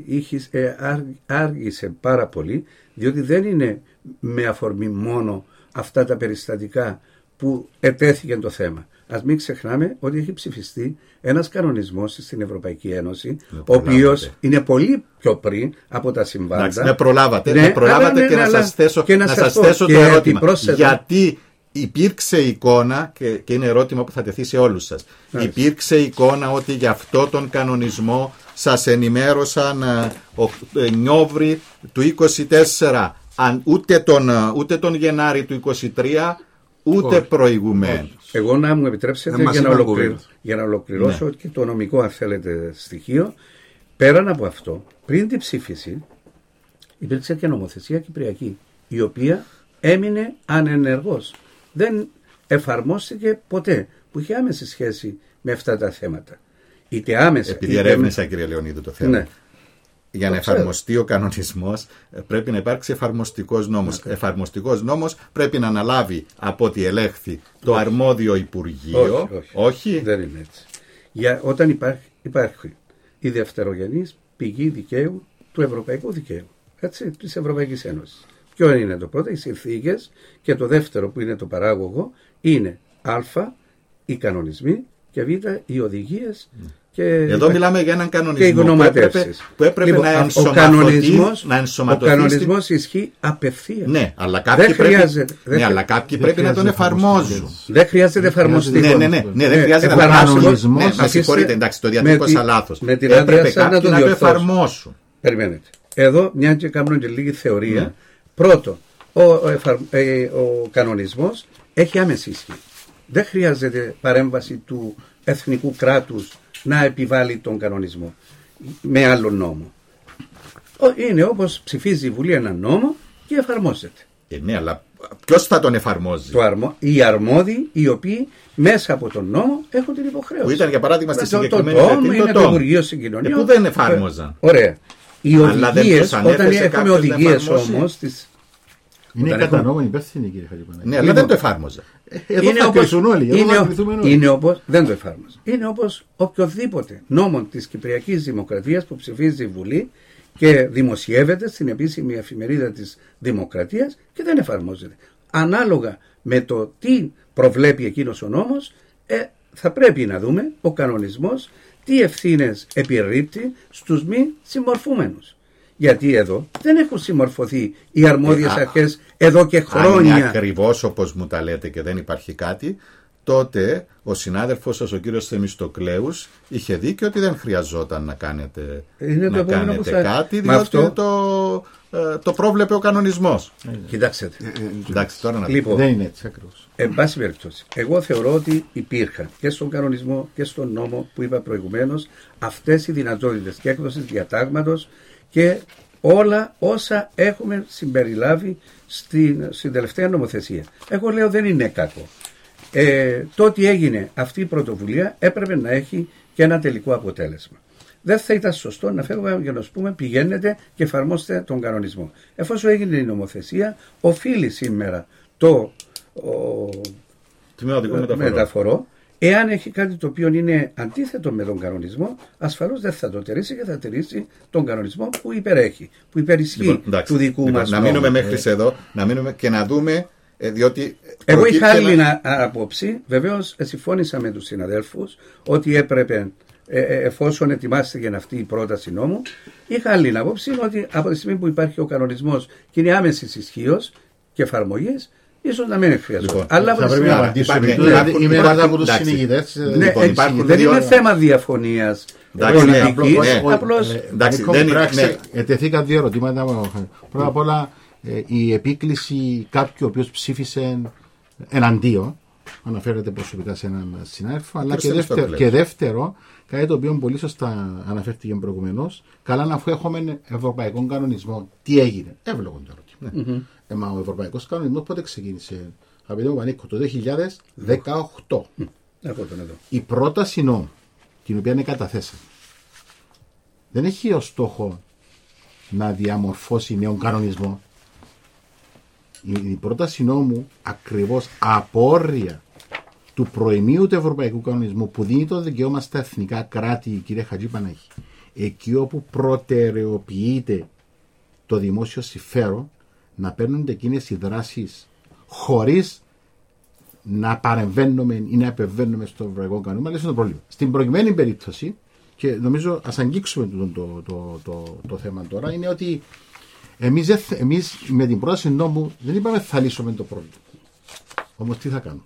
ε, άργησε πάρα πολύ, διότι δεν είναι με αφορμή μόνο αυτά τα περιστατικά που ετέθηκε το θέμα. Ας μην ξεχνάμε ότι έχει ψηφιστεί ένας κανονισμός στην Ευρωπαϊκή Ένωση, ο οποίος είναι πολύ πιο πριν από τα συμβάντα. Εντάξει, με προλάβατε, ναι, με προλάβατε ναι, και ναι, να σας θέσω, και να να σας σας πω, θέσω το και ερώτημα. πρόσθετα, γιατί υπήρξε εικόνα, και, και είναι ερώτημα που θα τεθεί σε όλους σας, ναι. υπήρξε εικόνα ότι για αυτό τον κανονισμό σας ενημέρωσαν ε, Νιόβρη του είκοσι τέσσερα, αν, ούτε, τον, ούτε τον Γενάρη του είκοσι τρία, ούτε oh. προηγουμένως. Εγώ να μου επιτρέψετε για να, ολοκληρω... για να ολοκληρώσω ναι. και το νομικό, αν θέλετε, στοιχείο. Πέραν από αυτό, πριν την ψήφιση υπήρξε και νομοθεσία κυπριακή, η οποία έμεινε ανενεργός. Δεν εφαρμόστηκε ποτέ, που είχε άμεση σχέση με αυτά τα θέματα. Είτε άμεσα. Επειδή ερεύνησα, κύριε Λεωνίδου, το θέμα. Ναι. Για να το εφαρμοστεί ξέρω. ο κανονισμός πρέπει να υπάρξει εφαρμοστικός νόμος. Okay. Εφαρμοστικός νόμος πρέπει να αναλάβει από ό,τι ελέγχθη το όχι. αρμόδιο Υπουργείο. Όχι, όχι. όχι. Δεν είναι έτσι. Για, όταν υπάρχει, υπάρχει η δευτερογενής πηγή δικαίου του Ευρωπαϊκού Δικαίου, έτσι, της Ευρωπαϊκής Ένωσης. Ποιο είναι το πρώτο? Οι συνθήκες, και το δεύτερο που είναι το παράγωγο είναι α, οι κανονισμοί, και β, οι οδηγίες. Mm. Και εδώ υπά... μιλάμε για έναν κανονισμό που έπρεπε, που έπρεπε λοιπόν, να ενσωματωθεί. Να ενσωματωθεί ο κανονισμός στην... ισχύει απευθείας. Ναι, αλλά κάποιοι δεν πρέπει, χρειάζεται, ναι, δεν αλλά κάποιοι πρέπει να τον εφαρμόζουν. Δεν χρειάζεται εφαρμοστικό. Ναι, ναι, ναι, ναι, δεν χρειάζεται να εφαρμόσουν. Ναι, με συγχωρείτε, εντάξει, το διατύπωσα λάθος. Με την έπρεπε κάποιοι να το εφαρμόσουν. Περιμένετε. Εδώ, μια και κάνουμε και λίγη θεωρία. Πρώτο, ο, εφαρ... ε, ο κανονισμός έχει άμεση ισχύ. Δεν χρειάζεται παρέμβαση του εθνικού κράτους να επιβάλλει τον κανονισμό με άλλο νόμο. Είναι όπως ψηφίζει η Βουλή έναν νόμο και εφαρμόζεται. Ε, ναι, αλλά ποιος θα τον εφαρμόζει? Το αρμο... Οι αρμόδιοι, οι οποίοι μέσα από τον νόμο έχουν την υποχρέωση. Που ήταν για παράδειγμα στη συγκεκριμένη το, το, το, είναι το Υπουργείο Συγκοινωνιών. Ε, που δεν εφάρμοζαν. Ωραία. Οι οδηγίες, όταν έχουμε οδηγίες όμως τις... Είναι κατανόμενη υπεύθυνη, κύριε Χατζηπανάκη. Ναι, αλλά δεν το εφάρμοζα. Εδώ είναι θα όπως, όλοι. Εδώ είναι, θα όλοι. Είναι όπως, δεν το εφάρμοζα. Είναι όπως οποιοδήποτε νόμο της Κυπριακής Δημοκρατίας που ψηφίζει η Βουλή και δημοσιεύεται στην επίσημη εφημερίδα της Δημοκρατίας και δεν εφαρμόζεται. Ανάλογα με το τι προβλέπει εκείνος ο νόμος, ε, θα πρέπει να δούμε ο κανονισμός τι ευθύνες επιρρύπτει στους μη συμμορφούμενους. Γιατί εδώ δεν έχουν συμμορφωθεί οι αρμόδιες ε, αρχές εδώ και χρόνια. Αν είναι ακριβώς όπως μου τα λέτε και δεν υπάρχει κάτι, τότε ο συνάδελφος σας, ο κύριος Θεμιστοκλέους, είχε δίκιο ότι δεν χρειαζόταν να κάνετε, να το κάνετε θα... κάτι, διότι αυτό... το, το πρόβλεπε ο κανονισμός. Ε, Κοιτάξτε. Ε, ε, εντάξει, τώρα να λοιπόν, δεν είναι έτσι ακριβώς. Εν πάση περιπτώσει, εγώ θεωρώ ότι υπήρχαν και στον κανονισμό και στον νόμο που είπα προηγουμένως αυτές οι δυνατότητες και έκδοσης διατάγματος και όλα όσα έχουμε συμπεριλάβει στην, στην τελευταία νομοθεσία. Εγώ λέω δεν είναι κακό. Ε, το ότι έγινε αυτή η πρωτοβουλία έπρεπε να έχει και ένα τελικό αποτέλεσμα. Δεν θα ήταν σωστό να φεύγουμε για να σου πούμε πηγαίνετε και εφαρμόστε τον κανονισμό. Εφόσον έγινε η νομοθεσία, οφείλει σήμερα το ο, μεταφορό. Εάν έχει κάτι το οποίο είναι αντίθετο με τον κανονισμό, ασφαλώς δεν θα το τηρήσει και θα τηρήσει τον κανονισμό που υπερέχει, που υπερισχύει λοιπόν, του δικού λοιπόν, μας να μείνουμε νόμου. Μέχρι ε. εδώ να μείνουμε και να δούμε, ε, διότι... Εγώ είχα άλλη ένα... άποψη, βεβαίως συμφώνησα με τους συναδέλφους ότι έπρεπε, ε, εφόσον ετοιμάστηκε αυτή η πρόταση νόμου, είχα άλλη άποψη ότι από τη στιγμή που υπάρχει ο κανονισμός και είναι άμεσης ισχύως και εφαρμογής, ίσως να μην χρειαζόταν. Λοιπόν, αλλά θα πρέπει να απαντήσω. Είμαι ένα από τους συνηγητές. Δεν είναι θέμα διαφωνίας πολιτικής. Απλώς ετεθήκαν δύο ερωτήματα. Πρώτα απ' όλα η επίκληση κάποιου ο οποίος ψήφισε εναντίον αναφέρεται προσωπικά σε έναν συνάδελφο, αλλά και δεύτερο, και δεύτερο, κάτι το οποίο πολύ σωστά αναφέρθηκε προηγουμένως, καλά να αφού έχουμε ευρωπαϊκό κανονισμό, τι έγινε. Εύλογο το ερώτημα. Mm-hmm. Ε, μα ο ευρωπαϊκός κανονισμός πότε ξεκίνησε, αγαπητέ μου Πανίκο, το δύο χιλιάδες δεκαοκτώ. Mm. Η πρόταση νόμου, την οποία καταθέσαμε, δεν έχει ως στόχο να διαμορφώσει νέον κανονισμό. Η πρόταση νόμου ακριβώς απόρρια του προημίου του ευρωπαϊκού κανονισμού που δίνει το δικαίωμα στα εθνικά κράτη, κύριε Χατζή Παναγή, εκεί όπου προτεραιοποιείται το δημόσιο συμφέρον, να παίρνονται εκείνες οι δράσεις χωρίς να παρεμβαίνουμε ή να επεμβαίνουμε στο ευρωπαϊκό κανόνα, αλλά είναι το πρόβλημα. Στην προηγουμένη περίπτωση, και νομίζω ας αγγίξουμε το, το, το, το, το θέμα τώρα, είναι ότι εμείς, εμείς με την πρόταση νόμου δεν είπαμε θα λύσουμε το πρόβλημα. Όμως τι θα κάνουμε?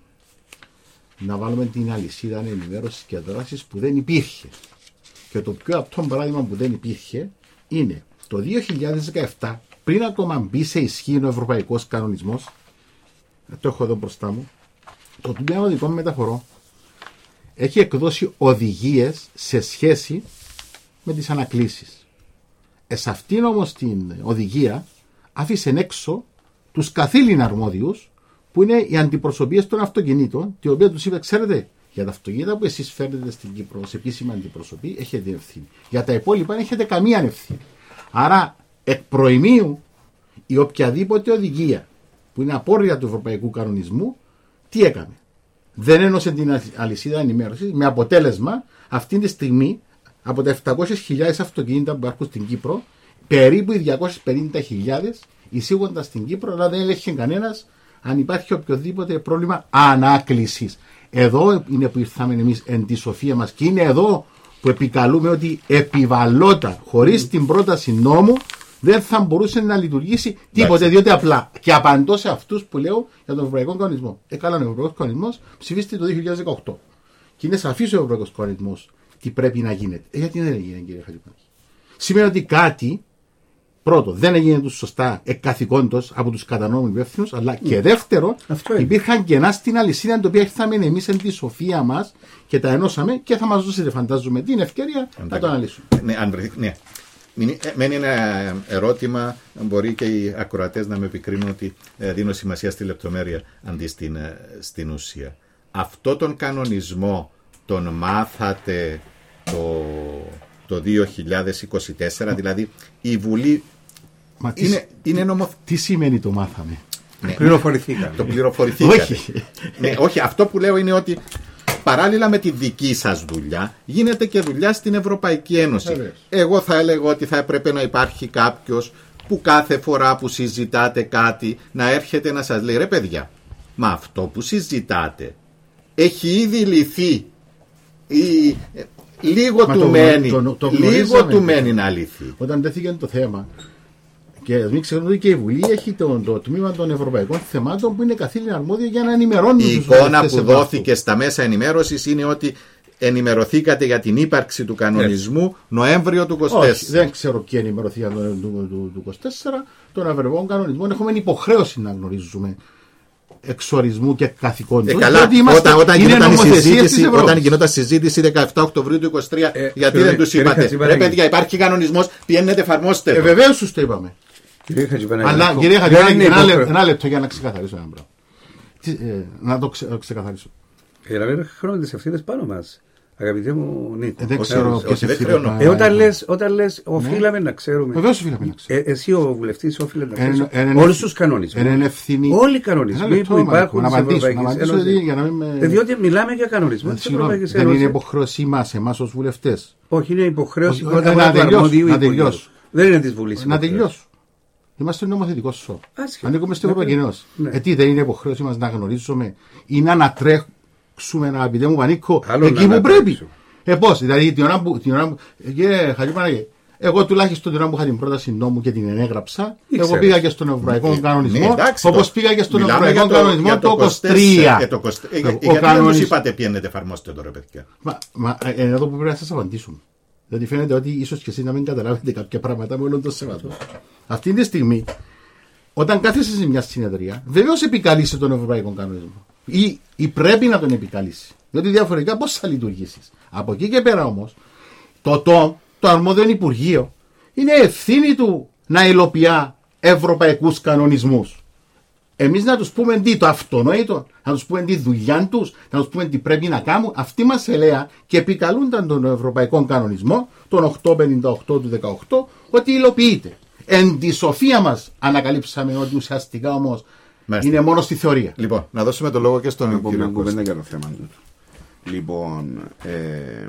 Να βάλουμε την αλυσίδα ενημέρωσης και δράσης που δεν υπήρχε. Και το πιο απτό παράδειγμα που δεν υπήρχε είναι το δύο χιλιάδες δεκαεπτά, πριν ακόμα μπει σε ισχύ ο ευρωπαϊκός κανονισμός, το έχω εδώ μπροστά μου, το Τμήμα Οδικών Μεταφορών έχει εκδώσει οδηγίες σε σχέση με τις ανακλήσεις. Ε, σε αυτήν όμως την οδηγία άφησε έξω τους καθήλυνα αρμόδιους, που είναι οι αντιπροσωπείες των αυτοκινήτων, οι οποίες τους είπε, ξέρετε, για τα αυτοκίνητα που εσείς φέρνετε στην Κύπρο ως επίσημα αντιπροσωπή έχετε ευθύνη. Για τα υπόλοιπα δεν έχετε καμία ευθύνη. Άρα, εκ προημίου, η οποιαδήποτε οδηγία που είναι απόρρια του ευρωπαϊκού κανονισμού, τι έκανε? Δεν ένωσε την αλυσίδα ενημέρωσης, με αποτέλεσμα αυτή τη στιγμή από τα επτακόσιες χιλιάδες αυτοκίνητα που υπάρχουν στην Κύπρο, περίπου οι διακόσιες πενήντα χιλιάδες εισήγονταν στην Κύπρο, αλλά δεν έλεγχε κανένας αν υπάρχει οποιοδήποτε πρόβλημα ανάκλησης. Εδώ είναι που ήρθαμε εμείς εν τη σοφία μας, και είναι εδώ που επικαλούμε ότι επιβαλότα χωρίς mm. την πρόταση νόμου δεν θα μπορούσε να λειτουργήσει τίποτε, διότι απλά, και απαντώ σε αυτούς που λέω για τον ευρωπαϊκό κανονισμό. Ε, καλά, ο ευρωπαϊκός κανονισμός ψηφίστηκε το δύο χιλιάδες δεκαοκτώ. Και είναι σαφής ο ευρωπαϊκός κανονισμός τι πρέπει να γίνεται. Ε, γιατί δεν έγινε, κύριε Χατζηπάκη? Σημαίνει ότι κάτι, πρώτο, δεν έγινε τους σωστά εκκαθηκόντως από τους κατανόμους υπεύθυνους, αλλά και δεύτερο, υπήρχαν κενά στην αλυσίδα, το οποίο ήρθαμε εμείς εν τη σοφία μας και τα ενώσαμε, και θα μας δώσετε, φαντάζομαι, την ευκαιρία να το αναλύσουμε. Ναι, αν βρεθεί, ναι. Μένει ένα ερώτημα, μπορεί και οι ακροατές να με επικρίνουν ότι δίνω σημασία στη λεπτομέρεια αντί στην, στην ουσία. Αυτό τον κανονισμό τον μάθατε το, το δύο χιλιάδες είκοσι τέσσερα, δηλαδή η Βουλή Μα είναι, τι, είναι νομοθ... τι σημαίνει το μάθαμε? Ναι, πληροφορηθήκαμε. Το πληροφορηθήκατε. Όχι. Ναι, όχι, αυτό που λέω είναι ότι παράλληλα με τη δική σας δουλειά γίνεται και δουλειά στην Ευρωπαϊκή Ένωση. Βέβαια. Εγώ θα έλεγα ότι θα έπρεπε να υπάρχει κάποιος που κάθε φορά που συζητάτε κάτι να έρχεται να σας λέει, ρε παιδιά, μα αυτό που συζητάτε έχει ήδη λυθεί ή λίγο, του, το, μένει, το, το, το λίγο του μένει να λυθεί. Όταν τέθηκε το θέμα, και μην ξέρουμε ότι και η Βουλή έχει το, το τμήμα των ευρωπαϊκών θεμάτων που είναι καθήλυνα αρμόδιο για να ενημερώνουν. Η εικόνα που δόθηκε αυτού. Στα μέσα ενημέρωσης είναι ότι ενημερωθήκατε για την ύπαρξη του κανονισμού yes. Νοέμβριο του είκοσι τέσσερα. Όχι, δεν ξέρω ποιοι ενημερωθήκαν του, του, του, του είκοσι τέσσερα. Τον ευρωπαϊκό κανονισμό έχουμε υποχρέωση να γνωρίζουμε εξορισμού και καθηκόντων. Ε, καλά, όταν, όταν, γινόταν συζήτηση, όταν γινόταν συζήτηση δεκαεπτά Οκτωβρίου του είκοσι τρία, ε, γιατί δεν τους είπατε, ρε παιδιά, υπάρχει κανονισμός, πιένετε, εφαρμόστε το. Ε, βεβαίως τους το είπαμε. Αλλά κύριε Χατζηπανάκη, ένα λεπτό για να ξεκαθαρίσω ένα πράγμα. Να το ξεκαθαρίσω. Για να μην χρόνο τις ευθύνες πάνω μας. Αγαπητέ μου Νίκο. Δεν ξέρω ποιος ευθύνες. Ε, όταν λες, όταν λες οφείλαμε να ξέρουμε. Βεβαίως οφείλαμε να ξέρουμε. Ε, εσύ ο βουλευτής οφείλε να ξέρεις όλους τους κανονισμούς. Όλοι οι κανονισμοί που υπάρχουν στις Ευρωπαϊκές Ένωσες. Διότι μιλάμε για κανονισμούς της Ευρωπαϊκής Ένωσης. Δεν είναι υποχρέωσή μας, εμάς ως βουλευτές. Όχι, είναι υποχρέωση του αρμοδίου υπουργείου. Δεν είναι της Βουλής. Να τελειώσω. Είμαστε νομοθετικό σώμα. Ανήκουμε στην Ευρωπαϊκή Ένωση. Ε, τι δεν είναι υποχρέωση μας να γνωρίζουμε ή να ανατρέξουμε, αγαπητέ μου Πανίκο, εκεί που πρέπει. Ε, πώς, δηλαδή την ώρα που. Κύριε Χατζηπανάκη, εγώ τουλάχιστον την ώρα που είχα την πρόταση νόμου και την ενέγραψα, εγώ πήγα και στον Ευρωπαϊκό Κανονισμό, όπως πήγα και στον Ευρωπαϊκό Κανονισμό το είκοσι τρία. Γιατί δεν τους είπατε πιένετε, εφαρμόστε τώρα, παιδιά. Μα είναι εδώ που πρέπει να σας απαντήσουμε. Δηλαδή φαίνεται ότι ίσως και εσείς να μην καταλάβετε κάποια πράγματα με όλον το σεβασμό. Αυτή τη στιγμή, όταν κάθεσαι σε μια συνεδρία, βεβαίως επικαλείσαι τον Ευρωπαϊκό Κανονισμό. Ή, ή πρέπει να τον επικαλήσει. Διότι διαφορετικά πώς θα λειτουργήσεις. Από εκεί και πέρα όμως, το ΤΟΜ, το αρμόδιο Υπουργείο, είναι ευθύνη του να υλοποιεί ευρωπαϊκούς κανονισμούς. Εμείς να τους πούμε τι το αυτονόητο, να τους πούμε τι δουλειά τους, να τους πούμε τι πρέπει να κάνουν. Αυτοί μας ελέα και επικαλούνταν τον ευρωπαϊκό κανονισμό, τον οκτακόσια πενήντα οκτώ του δεκαοκτώ, ότι υλοποιείται. Εν τη σοφία μας ανακαλύψαμε ότι ουσιαστικά όμως είναι μόνο στη θεωρία. Λοιπόν, να δώσουμε το λόγο και στον κύριο Κώστα. Για το θέμα του. Λοιπόν, ε,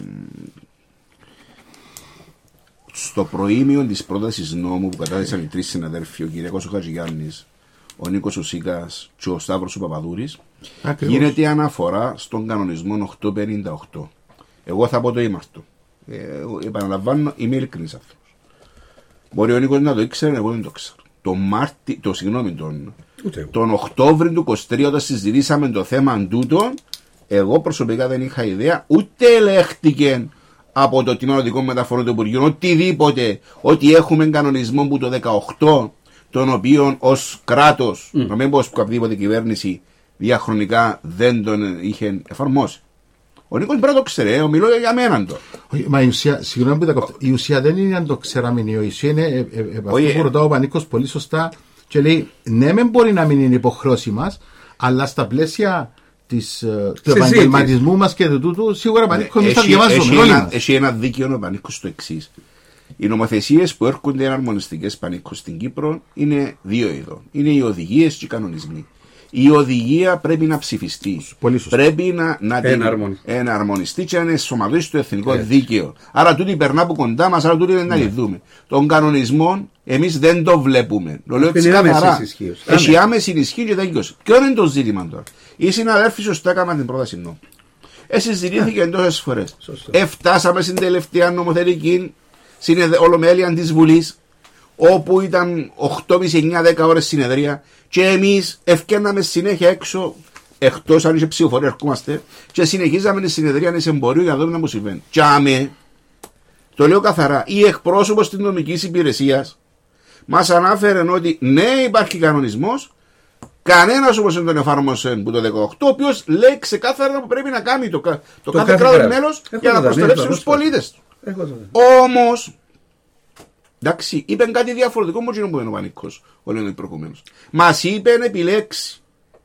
στο προήμιο της πρότασης νόμου που κατάθεσαν οι τρεις συναδέλφοι, ο Κυριακός ο Χατζηγιάννης, ο Νίκος ο Σίκας και ο Σταύρος ο Παπαδούρης, ακριβώς, γίνεται αναφορά στον κανονισμό οκτακόσια πενήντα οκτώ. Εγώ θα πω το ήμαρτο. Ε, επαναλαμβάνω, είμαι ειλικρινής άνθρωπος. Μπορεί ο Νίκος να το ήξερε, εγώ δεν το ξέρω. Το, Μάρτι, το, συγγνώμη, τον, τον Οκτώβριο του είκοσι τρία, όταν συζητήσαμε το θέμα τούτο, εγώ προσωπικά δεν είχα ιδέα, ούτε ελέγχτηκε από το Τμήμα Οδικών Μεταφορών του Υπουργείου οτιδήποτε, ότι έχουμε κανονισμό που το δεκαοκτώ, τον οποίο ως κράτος, mm. να μην πω οποιαδήποτε κυβέρνηση, διαχρονικά δεν τον είχε εφαρμόσει. Ο Νίκος πρέπει να το ξέρει, ε, μιλώ για μένα το. Μα η ουσία, συγγνώμη που τα κοφτώ, η ουσία δεν είναι αν το ξέραμε, η ουσία είναι ε, ε, ε, αυτό που ρωτάω ο Πανίκος πολύ σωστά και λέει ναι μεν μπορεί να μην είναι υποχρέωση μας, αλλά στα πλαίσια της, του επαγγελματισμού μας και του τούτου σίγουρα Πανίκο εμείς θα διαβάζουμε όλοι μας. Έχει ένα δίκαιο ο Πανίκος στο εξής. Οι νομοθεσίες που έρχονται εναρμονιστικές, Πανίκο, στην Κύπρο είναι δύο είδων. Είναι οι οδηγίες και οι κανονισμοί. Η οδηγία πρέπει να ψηφιστεί. Πρέπει να, να εναρμονιστεί. εναρμονιστεί και να ενσωματώσει στο εθνικό yes. δίκαιο. Άρα τούτη περνά από κοντά μας, άρα τούτη δεν να τη δούμε. Τον κανονισμό εμείς δεν το βλέπουμε. Το λέω έτσι καθαρά. Έχει άμεση ισχύ και δεν γιώσει. Ποιο είναι το ζήτημα τώρα. Οι συναδέλφοι σωστά έκαναν την πρόταση νόμου. Συζητήθηκε τόσες φορές. Εφτάσαμε στην τελευταία νομοθετική ολομέλεια της Βουλής, όπου ήταν οκτώ με εννιά δέκα ώρες συνεδρία και εμείς ευκαιρνάμε συνέχεια έξω, εκτός αν είχε ψηφοφορία ερχόμαστε και συνεχίζαμε τη συνεδρία της εμπορίου για να δούμε να μου συμβαίνει. Και άμε, το λέω καθαρά, η εκπρόσωπος της νομικής υπηρεσίας μας ανάφερε ότι ναι υπάρχει κανονισμός, κανένας όμως δεν τον εφάρμοσε που το δεκαοκτώ, ο οποίος λέει ξεκάθαρα που πρέπει να κάνει το, το, το κάθε κράτος μέλος για να προστατεύσει τους πολίτες του. Όμως, εντάξει, είπε κάτι διαφορετικό μου που είναι ο Πανίκος, ο Λέων προηγουμένως. Μας είπε να επιλέξει.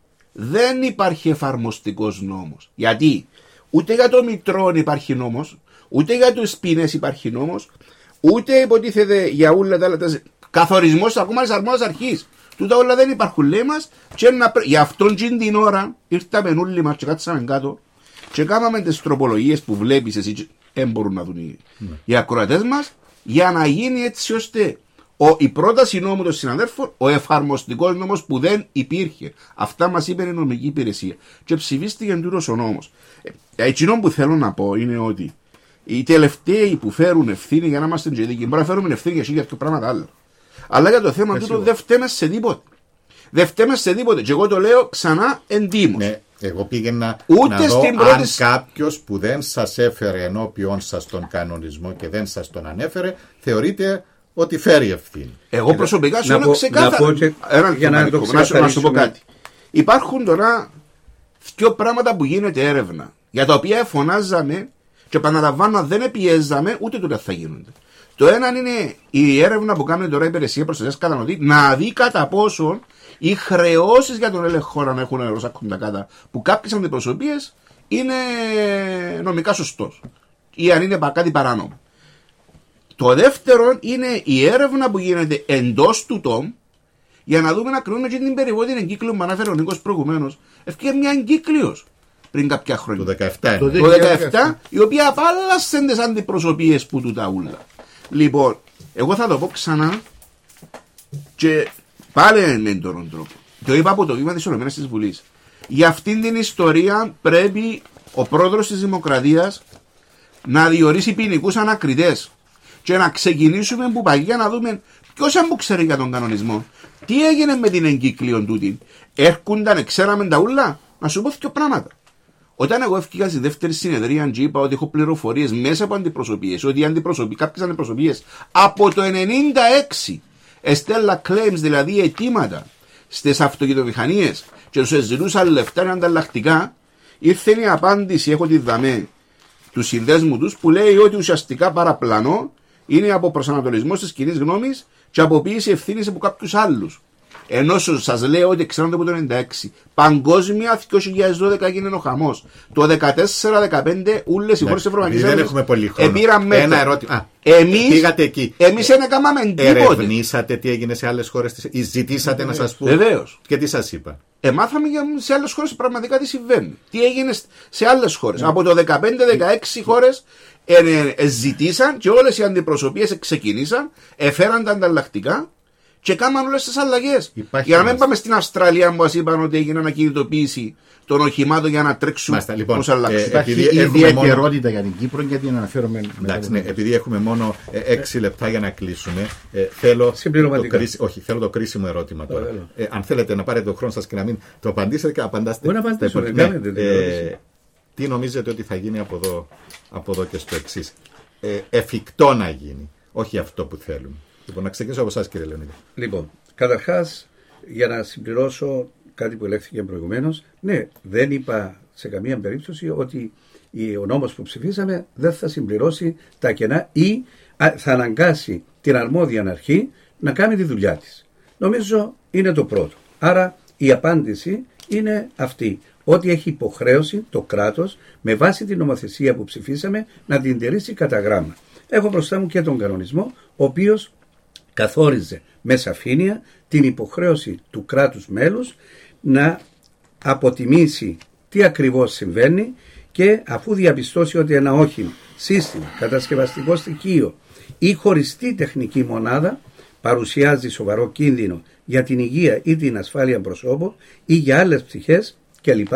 Δεν υπάρχει εφαρμοστικός νόμος. Γιατί ούτε για το Μητρόν υπάρχει νόμος, ούτε για τους πίνες υπάρχει νόμος, ούτε υποτίθεται για όλα τα άλλα. Καθορισμός ακόμα της αρμόδιας αρχής. Τούτα όλα δεν υπάρχουν, λέει μας, και να... γι' αυτόν την ώρα ήρθαμε όλοι μας και κάτσαμε κάτω και κάναμε τις τροπολογίες που βλέπεις εσύ, δεν μπορούν να δουν οι, ναι. οι ακροατές μας, για να γίνει έτσι ώστε ο, η πρόταση νόμου των συναδέλφων, ο εφαρμοστικός νόμος που δεν υπήρχε. Αυτά μας είπε η νομική υπηρεσία. Και ψηφίστηκε εντούτοις ο νόμος. Ε, εκείνο που θέλω να πω είναι ότι οι τελευταίοι που φέρουν ευθύνη για να είμαστε δίκαιοι, μπορεί να φέρουμε ευθύνη για σχέδια και πράγματα άλλα. Αλλά για το θέμα τούτο δεν φταίμε σε τίποτε. Δεν φταίμε σε τίποτε. Και εγώ το λέω ξανά εντύμως. Ναι, εγώ πήγαινα ούτε να δω πρώτη... αν κάποιος που δεν σας έφερε ενώπιον σας τον κανονισμό και δεν σας τον ανέφερε, θεωρείτε ότι φέρει ευθύνη. Εγώ προσωπικά σου λέω ξεκάθαρα. Για να, το να σου πω κάτι. Υπάρχουν τώρα δύο πράγματα που γίνεται έρευνα, για τα οποία φωνάζαμε και επαναλαμβάνω δεν επιέζαμε, ούτε τότε θα γίνονται. Το ένα είναι η έρευνα που κάνει τώρα η Υπηρεσία Προστασίας Καταναλωτή να δει κατά πόσο οι χρεώσεις για τον έλεγχο να έχουν αεροσάκοντα κάτω που κάποιες αντιπροσωπείες είναι νομικά σωστός ή αν είναι κάτι παράνομο. Το δεύτερο είναι η έρευνα που γίνεται εντός του ΤΟΜ για να δούμε να κρίνουμε και την περιβόητη εγκύκλιο που αναφέρει ο Νίκος προηγουμένως. Ευκαιρία μια εγκύκλιος πριν κάποια χρόνια. Το δεκαεπτά. Το δεκαεπτά, η οποία απάλλασαν τις αντιπροσωπείες που του τα ούλα. Λοιπόν, εγώ θα το πω ξανά και πάλι με τον τρόπο. Το είπα από το βήμα της Ολομέλειας της Βουλής. Για αυτήν την ιστορία πρέπει ο πρόεδρος της Δημοκρατίας να διορίσει ποινικούς ανακριτές και να ξεκινήσουμε που παγιά να δούμε ποιος αν που ξέρει για τον κανονισμό. Τι έγινε με την εγκύκλιον τούτη. Έρχονταν, ξέραμε τα ούλα. Να σου πω δύο πράγματα. Όταν εγώ έφυγα στη δεύτερη συνεδρία και είπα ότι έχω πληροφορίες μέσα από αντιπροσωπείες, ότι αντιπροσωπεί, κάποιες αντιπροσωπείες από το ενενήντα έξι εστέλα claims, δηλαδή αιτήματα στις αυτοκινητοβιομηχανίες και τους ζητούσαν λεφτά ανταλλακτικά, ήρθε η απάντηση, έχω τη δαμέ του συνδέσμου τους, που λέει ότι ουσιαστικά παραπλανώ είναι από προσανατολισμό της κοινής γνώμης και αποποίηση ευθύνης από κάποιους άλλους. Ενώ σας λέω ότι ξέρετε από το ενενήντα έξι, παγκόσμια δύο χιλιάδες δώδεκα έγινε ο χαμός. Το δεκατέσσερα δεκαπέντε ούλες οι χώρες Ευρωπαϊκής Ένωσης. Δεν έχουμε πολύ χρόνο. Επήραν μέτρα. Ένα ερώτημα. Α, εμείς, πήγατε εκεί. Εμείς δεν έκαναμε τίποτε. Ερευνήσατε τι έγινε σε άλλες χώρες, ή ζητήσατε να σας πούν. Βεβαίως. Και τι σας είπα. Ε, μάθαμε για, σε άλλες χώρες πραγματικά τι συμβαίνει. Τι έγινε σε άλλες χώρες. Yeah. Από το δεκαπέντε δεκαέξι χώρες ε, ε, ε, ζητήσαν και όλες οι αντιπροσωπείες ξεκινήσαν, εφέραν τα ανταλλακτικά και κάμαν όλες τις αλλαγές. Για να μην πάμε στην Αυστραλία που μας είπαν ότι έγινε ανακινητοποίηση των οχημάτων για να τρέξουν Μάλιστα, λοιπόν, προς αλλαγές. Ε, Υπάρχει ιδιαιτερότητα μόνο... για την Κύπρο, γιατί αναφέρομαι. Εντάξει, ναι, επειδή έχουμε μόνο έξι λεπτά για να κλείσουμε, ε, θέλω, το κρίση, όχι, θέλω το κρίσιμο ερώτημα τώρα. Ε, αν θέλετε να πάρετε τον χρόνο σας και να μην το απαντήσετε και απαντάστε. Μπορεί να απαντήσω, ναι, ε, τι νομίζετε ότι θα γίνει από εδώ, από εδώ και στο εξής. Ε, εφικτό να γίνει, όχι αυτό που θέλουμε. Λοιπόν, να ξεκινήσω από εσάς, κύριε Λεωνίδα. Λοιπόν, καταρχάς, για να συμπληρώσω κάτι που ελέγχθηκε προηγουμένως, ναι, δεν είπα σε καμία περίπτωση ότι ο νόμος που ψηφίσαμε δεν θα συμπληρώσει τα κενά ή θα αναγκάσει την αρμόδια αρχή να κάνει τη δουλειά της. Νομίζω είναι το πρώτο. Άρα η απάντηση είναι αυτή, ότι έχει υποχρέωση το κράτος με βάση την νομοθεσία που ψηφίσαμε να την τηρήσει κατά γράμμα. Έχω μπροστά μου και τον κανονισμό, ο οποίος καθόριζε με σαφήνεια την υποχρέωση του κράτους μέλους να αποτιμήσει τι ακριβώς συμβαίνει και αφού διαπιστώσει ότι ένα όχημα, σύστημα, κατασκευαστικό στοιχείο ή χωριστή τεχνική μονάδα παρουσιάζει σοβαρό κίνδυνο για την υγεία ή την ασφάλεια προσώπων ή για άλλες πτυχές κλπ,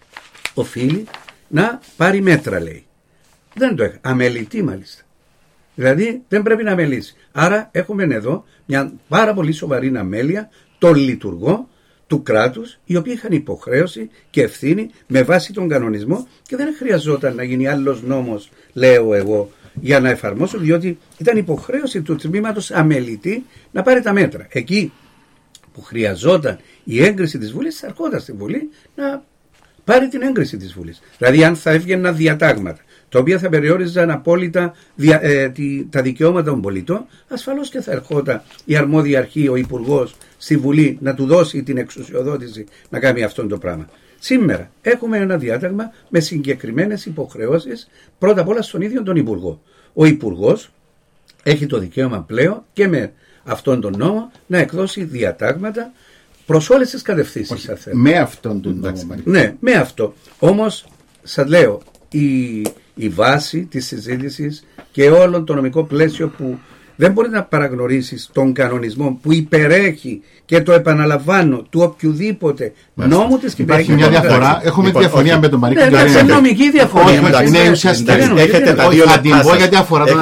οφείλει να πάρει μέτρα, λέει. Δεν το έχει. Αμελητή μάλιστα. Δηλαδή δεν πρέπει να αμελήσει. Άρα έχουμε εδώ μια πάρα πολύ σοβαρή αμέλεια των λειτουργών του κράτους, οι οποίοι είχαν υποχρέωση και ευθύνη με βάση τον κανονισμό και δεν χρειαζόταν να γίνει άλλος νόμος, λέω εγώ, για να εφαρμόσω, διότι ήταν υποχρέωση του τμήματος αμελητή να πάρει τα μέτρα. Εκεί που χρειαζόταν η έγκριση της Βουλής, θα ερχόταν στη Βουλή να πάρει την έγκριση της Βουλής. Δηλαδή, αν θα έβγαιναν διατάγματα τα οποία θα περιόριζαν απόλυτα δια, ε, τη, τα δικαιώματα των πολιτών, ασφαλώς και θα ερχόταν η αρμόδια αρχή, ο Υπουργός, στη Βουλή να του δώσει την εξουσιοδότηση να κάνει αυτό το πράγμα. Σήμερα έχουμε ένα διάταγμα με συγκεκριμένες υποχρεώσεις, πρώτα απ' όλα στον ίδιο τον Υπουργό. Ο Υπουργός έχει το δικαίωμα πλέον και με αυτόν τον νόμο να εκδώσει διατάγματα προς όλες τις κατευθύνσεις. Με αυτόν τον νόμο. Ναι, με αυτό. Όμως, σας λέω, η, η βάση της συζήτησης και όλο το νομικό πλαίσιο που δεν μπορεί να παραγνωρίσεις τον κανονισμό που υπερέχει, και το επαναλαμβάνω, του οποιουδήποτε Μάλιστα. νόμου της κυβέρνησης. Υπάρχει μια διαφορά. Έχουμε λοιπόν, διαφωνία όχι. με τον Μαρίκη. Ναι, είναι νομική διαφορά. Είναι ουσιαστική. Έχετε τα δύο λεπτά. Θα την πω γιατί αφορά τον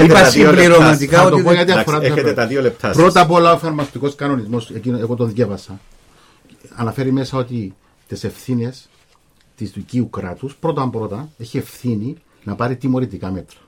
Έχετε τα δύο λεπτά. Πρώτα απ' όλα, ο εφαρμοστικός κανονισμός, εγώ το διάβασα, αναφέρει μέσα ότι τις ευθύνες της δικαίου κράτους, πρώτα πρώτα, έχει ευθύνη να πάρει τιμωρητικά μέτρα.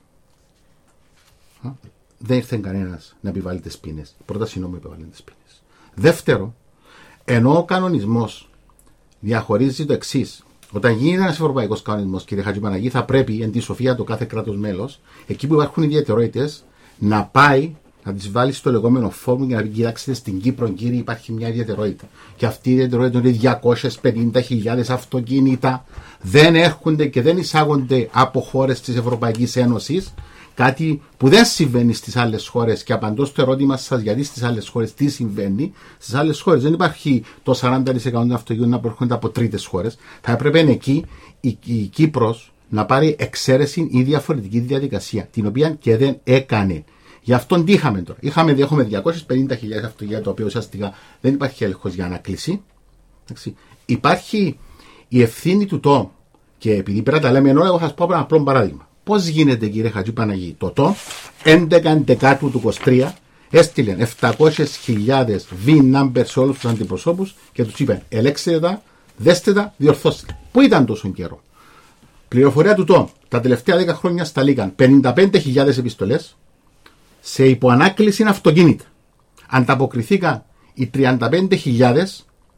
Δεν ήρθε κανένας να επιβάλλει τις ποινές. Πρώτα συγγνώμη επιβάλλει τις ποινές. Δεύτερο, ενώ ο κανονισμός διαχωρίζει το εξής. Όταν γίνει ένας ευρωπαϊκός κανονισμός, κύριε Χατζηπαναγή, θα πρέπει εν τη σοφία το κάθε κράτος μέλος, εκεί που υπάρχουν ιδιαιτερότητες, να πάει να τις βάλει στο λεγόμενο φόρμου για να πει: κοιτάξτε, στην Κύπρο, κύριε, υπάρχει μια ιδιαιτερότητα. Και αυτή η ιδιαιτερότητα είναι διακόσιες πενήντα χιλιάδες αυτοκίνητα δεν έρχονται και δεν εισάγονται από χώρες της Ευρωπαϊκής Ένωσης. Κάτι που δεν συμβαίνει στις άλλες χώρες, και απαντώ στο ερώτημα σας γιατί στις άλλες χώρες τι συμβαίνει. Στις άλλες χώρες δεν υπάρχει το σαράντα τοις εκατό των αυτοκίνητων να προέρχονται από τρίτες χώρες. Θα έπρεπε εκεί η, η Κύπρος να πάρει εξαίρεση ή διαφορετική διαδικασία, την οποία και δεν έκανε. Γι' αυτόν τι είχαμε τώρα. Είχαμε, έχουμε διακόσιες πενήντα χιλιάδες αυτοκίνητα, το οποίο ουσιαστικά δεν υπάρχει έλεγχος για ανάκληση. Υπάρχει η ευθύνη του ΤΟΜ, και επειδή πρέπει να τα λέμε, ενώ εγώ θα σας πω ένα απλό παράδειγμα. Πώς γίνεται, κύριε Χατζηπαναγή, το ΤΟΜ έντεκα Δεκάτου του είκοσι τρία έστειλε επτακόσιες χιλιάδες βι-number σε όλους τους αντιπροσώπους και τους είπε: ελέξτε τα, δέστε τα, διορθώστε τα. Πού ήταν τόσο καιρό? Πληροφορία του ΤΟΜ. Τα τελευταία δέκα χρόνια σταλήκαν πενήντα πέντε χιλιάδες επιστολές σε υποανάκληση αυτοκίνητα. Ανταποκριθήκαν οι τριάντα πέντε χιλιάδες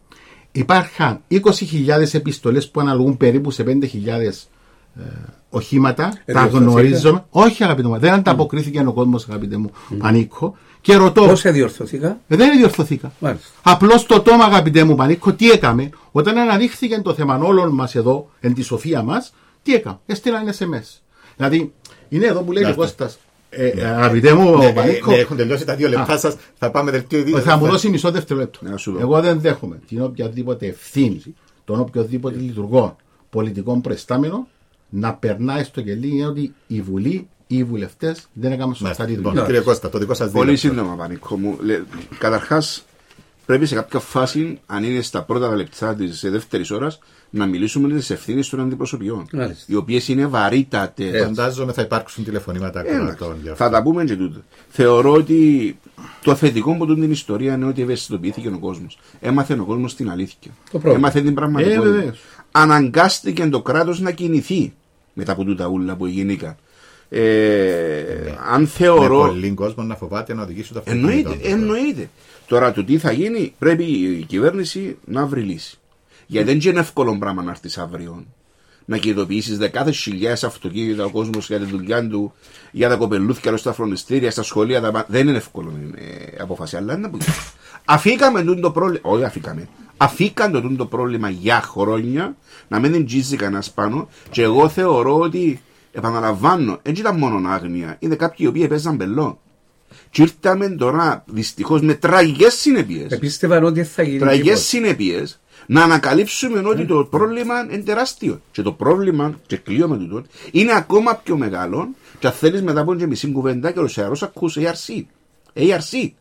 Υπάρχουν είκοσι χιλιάδες επιστολές που αναλογούν περίπου σε πέντε χιλιάδες ε, οχήματα. Ε, τα γνωρίζουμε. Όχι, αγαπητέ μου, δεν ανταποκρίθηκε mm. ο κόσμος, αγαπητέ μου, mm. Πανίκο. Και ρωτώ. Πώς διορθωθήκα? Ε, δεν διορθωθήκα. Απλώς το τόμα, αγαπητέ μου, Πανίκο, τι έκαμε όταν αναδείχθηκε το θέμα όλων μας εδώ, εν τη σοφία μας, τι έκαμε? Έστειλαν ες εμ ες. Δηλαδή, είναι εδώ που λέει ο Κώστας. Ε, αγαπητέ μου, ναι, Πανίκο. Ναι, έχουν τελειώσει τα δύο λεπτά σας. Θα πάμε δελτίο ειδήσεων. Θα μου δώσει μισό δευτερόλεπτο. Εγώ δεν δέχομαι την οποιαδήποτε ευθύνη των οποιοδήποτε λειτουργών πολιτικών προϊστάμενων να περνάει στο κελί ότι η Βουλή ή οι βουλευτές δεν έκαναν σωστά τη δουλειά. Κύριε Κώστα, το δικό σας δίλεπτο. Πολύ σύντομα, Πανίκο μου. Καταρχάς, πρέπει σε κάποια φάση, αν είναι στα πρώτα λεπτά της δεύτερης ώρας, να μιλήσουμε για τις ευθύνες των αντιπροσωπιών. Μάλιστα. Οι οποίες είναι βαρύτατες. Ε, φαντάζομαι θα υπάρξουν τηλεφωνήματα ακροατών. Ε, θα τα πούμε και τούτο. Θεωρώ ότι το θετικό από την ιστορία είναι ότι ευαισθητοποιήθηκε ο κόσμος. Έμαθε ο κόσμος την αλήθεια. Έμαθε την πραγματικότητα. Ε, Αναγκάστηκε το κράτος να κινηθεί μετά από τούτα ούλα που γίνηκαν. Ε, ναι. Αν θεωρώ. Με πολύ κόσμο να φοβάται να οδηγήσει το αυτοκίνητο. Εννοείται, εννοείται. Τώρα το τι θα γίνει, πρέπει η κυβέρνηση να βρει λύση. Γιατί δεν είναι εύκολο πράγμα να έρθει αύριο να κινητοποιήσει δεκάδες χιλιάδες αυτοκίνητα ο κόσμο για τη δουλειά του, για τα κοπελούθια, στα φροντιστήρια, στα σχολεία. Τα... Δεν είναι εύκολο ε, απόφαση, αλλά είναι να πούμε. Αφήκαμε το πρόβλημα. Όχι, αφήκαμε. Αφήκαν το, το πρόβλημα για χρόνια, να μην εγγύζει κανένα πάνω, και εγώ θεωρώ ότι, επαναλαμβάνω, δεν ήταν μόνο άγνοια, είναι κάποιοι οι οποίοι παίζαν μπελό. Και ήρθαμε τώρα δυστυχώς με τραγικές συνέπειες. Επίστευαν ότι θα γίνει. Τραγικές συνέπειες να ανακαλύψουμε ότι το πρόβλημα είναι τεράστιο. Και το πρόβλημα, και κλείω με τούτο, είναι ακόμα πιο μεγάλο. Και αν θέλεις μετά από και μισή κουβέντα και ο Σεαρός ακούς έι αρ σι. έι αρ σι.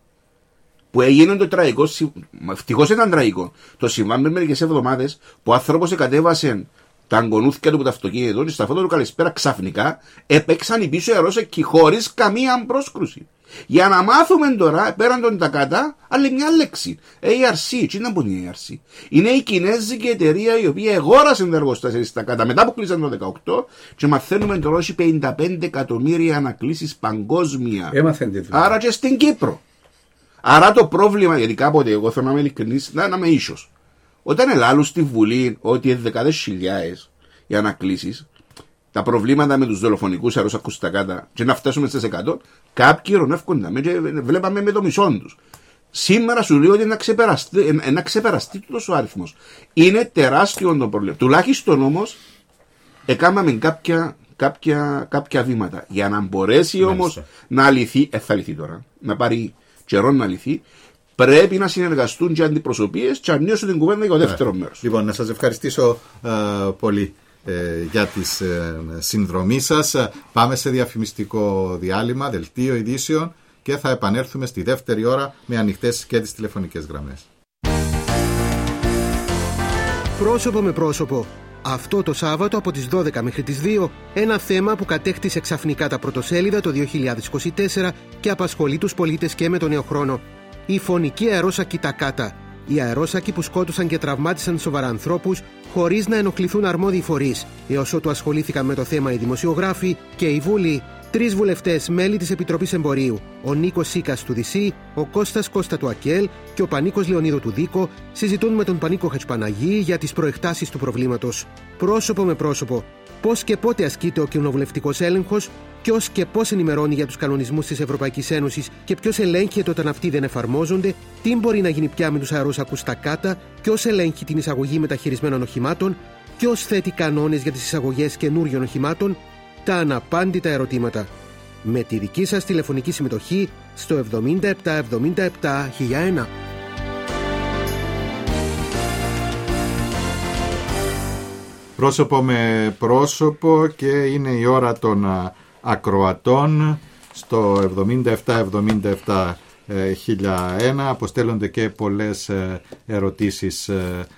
Που έγινε το τραγικό, ευτυχώς ήταν τραγικό. Το συμβάν με μερικές εβδομάδες που ο άνθρωπος κατέβασε τα αγκονούθια του από το αυτοκίνητο και στα φώτα του καλησπέρα ξαφνικά έπαιξαν οι πίσω αερόσακοι χωρίς καμία πρόσκρουση. Για να μάθουμε τώρα, πέραν των τακάτα, άλλη μια λέξη. έι αρ σι, τι είναι που είναι έι αρ σι. Είναι η κινέζικη εταιρεία η οποία αγόρασε τα εργοστάσια της τακάτα μετά που κλείσαν το δεκαοκτώ και μαθαίνουμε τώρα ότι πενήντα πέντε εκατομμύρια ανακλήσεις παγκόσμια. Έμαθαν. Άρα και στην Κύπρο. Άρα το πρόβλημα, γιατί κάποτε εγώ θέλω να είμαι ειλικρινής, να είμαι ίσως. Όταν ελάλουν στη Βουλή ότι είναι δεκάδες χιλιάδες οι ανακλήσεις, τα προβλήματα με τους δολοφονικούς αεροσακούς στα κάτω και να φτάσουμε στις εκατό, κάποιοι ρωνεύκονταν και βλέπαμε με το μισό τους. Σήμερα σου λέω ότι είναι να ξεπεραστεί, να ξεπεραστεί τόσο αριθμός. Είναι τεράστιο το πρόβλημα. Τουλάχιστον όμως έκαναμε κάποια, κάποια, κάποια βήματα. Για να μπορέσει όμως να λυθεί, ε, θα λυθεί τώρα, να πάρει καιρό να λυθεί, πρέπει να συνεργαστούν και αντιπροσωπείες και ανοίξουν την κουβέντα για το δεύτερο μέρος. Λοιπόν, να σας ευχαριστήσω ε, πολύ ε, για τη ε, συνδρομή σας. Πάμε σε διαφημιστικό διάλειμμα, δελτίο ειδήσεων και θα επανέλθουμε στη δεύτερη ώρα με ανοιχτές και τις τηλεφωνικές γραμμές. Πρόσωπο με πρόσωπο. Αυτό το Σάββατο από τις δώδεκα μέχρι τις δύο, ένα θέμα που κατέκτησε ξαφνικά τα πρωτοσέλιδα το δύο χιλιάδες είκοσι τέσσερα και απασχολεί τους πολίτες και με τον νέο χρόνο. Οι φωνικοί αερόσακοι Τακάτα. Οι αερόσακοι που σκότωσαν και τραυμάτισαν σοβαρά ανθρώπους χωρίς να ενοχληθούν αρμόδιοι φορείς, έως ότου ασχολήθηκαν με το θέμα οι δημοσιογράφοι και η Βουλή. Τρεις βουλευτές μέλη της Επιτροπής Εμπορίου, ο Νίκος Σίκας του Δυσί, ο Κώστας Κώστα του ΑΚΕΛ και ο Πανίκος Λεωνίδου του Δίκο, συζητούν με τον Πανίκο Χατζηπαναγή για τις προεκτάσεις του προβλήματος. Πρόσωπο με πρόσωπο. Πώς και πότε ασκείται ο κοινοβουλευτικός έλεγχος, ποιος και πώς ενημερώνει για τους κανονισμούς της Ευρωπαϊκής Ένωσης και ποιος ελέγχεται όταν αυτοί δεν εφαρμόζονται, τι μπορεί να γίνει πια με τους αερόσακους Τακάτα, ποιος ελέγχει την εισαγωγή μεταχειρισμένων οχημάτων, ποιος θέτει κανόνες για τις εισαγωγές καινούριων οχημάτων. Τα αναπάντητα ερωτήματα. Με τη δική σας τηλεφωνική συμμετοχή στο εβδομήντα επτά εβδομήντα επτά χίλια ένα. Πρόσωπο με πρόσωπο και είναι η ώρα των ακροατών στο εβδομήντα επτά εβδομήντα επτά χίλια ένα. Αποστέλλονται και πολλές ερωτήσεις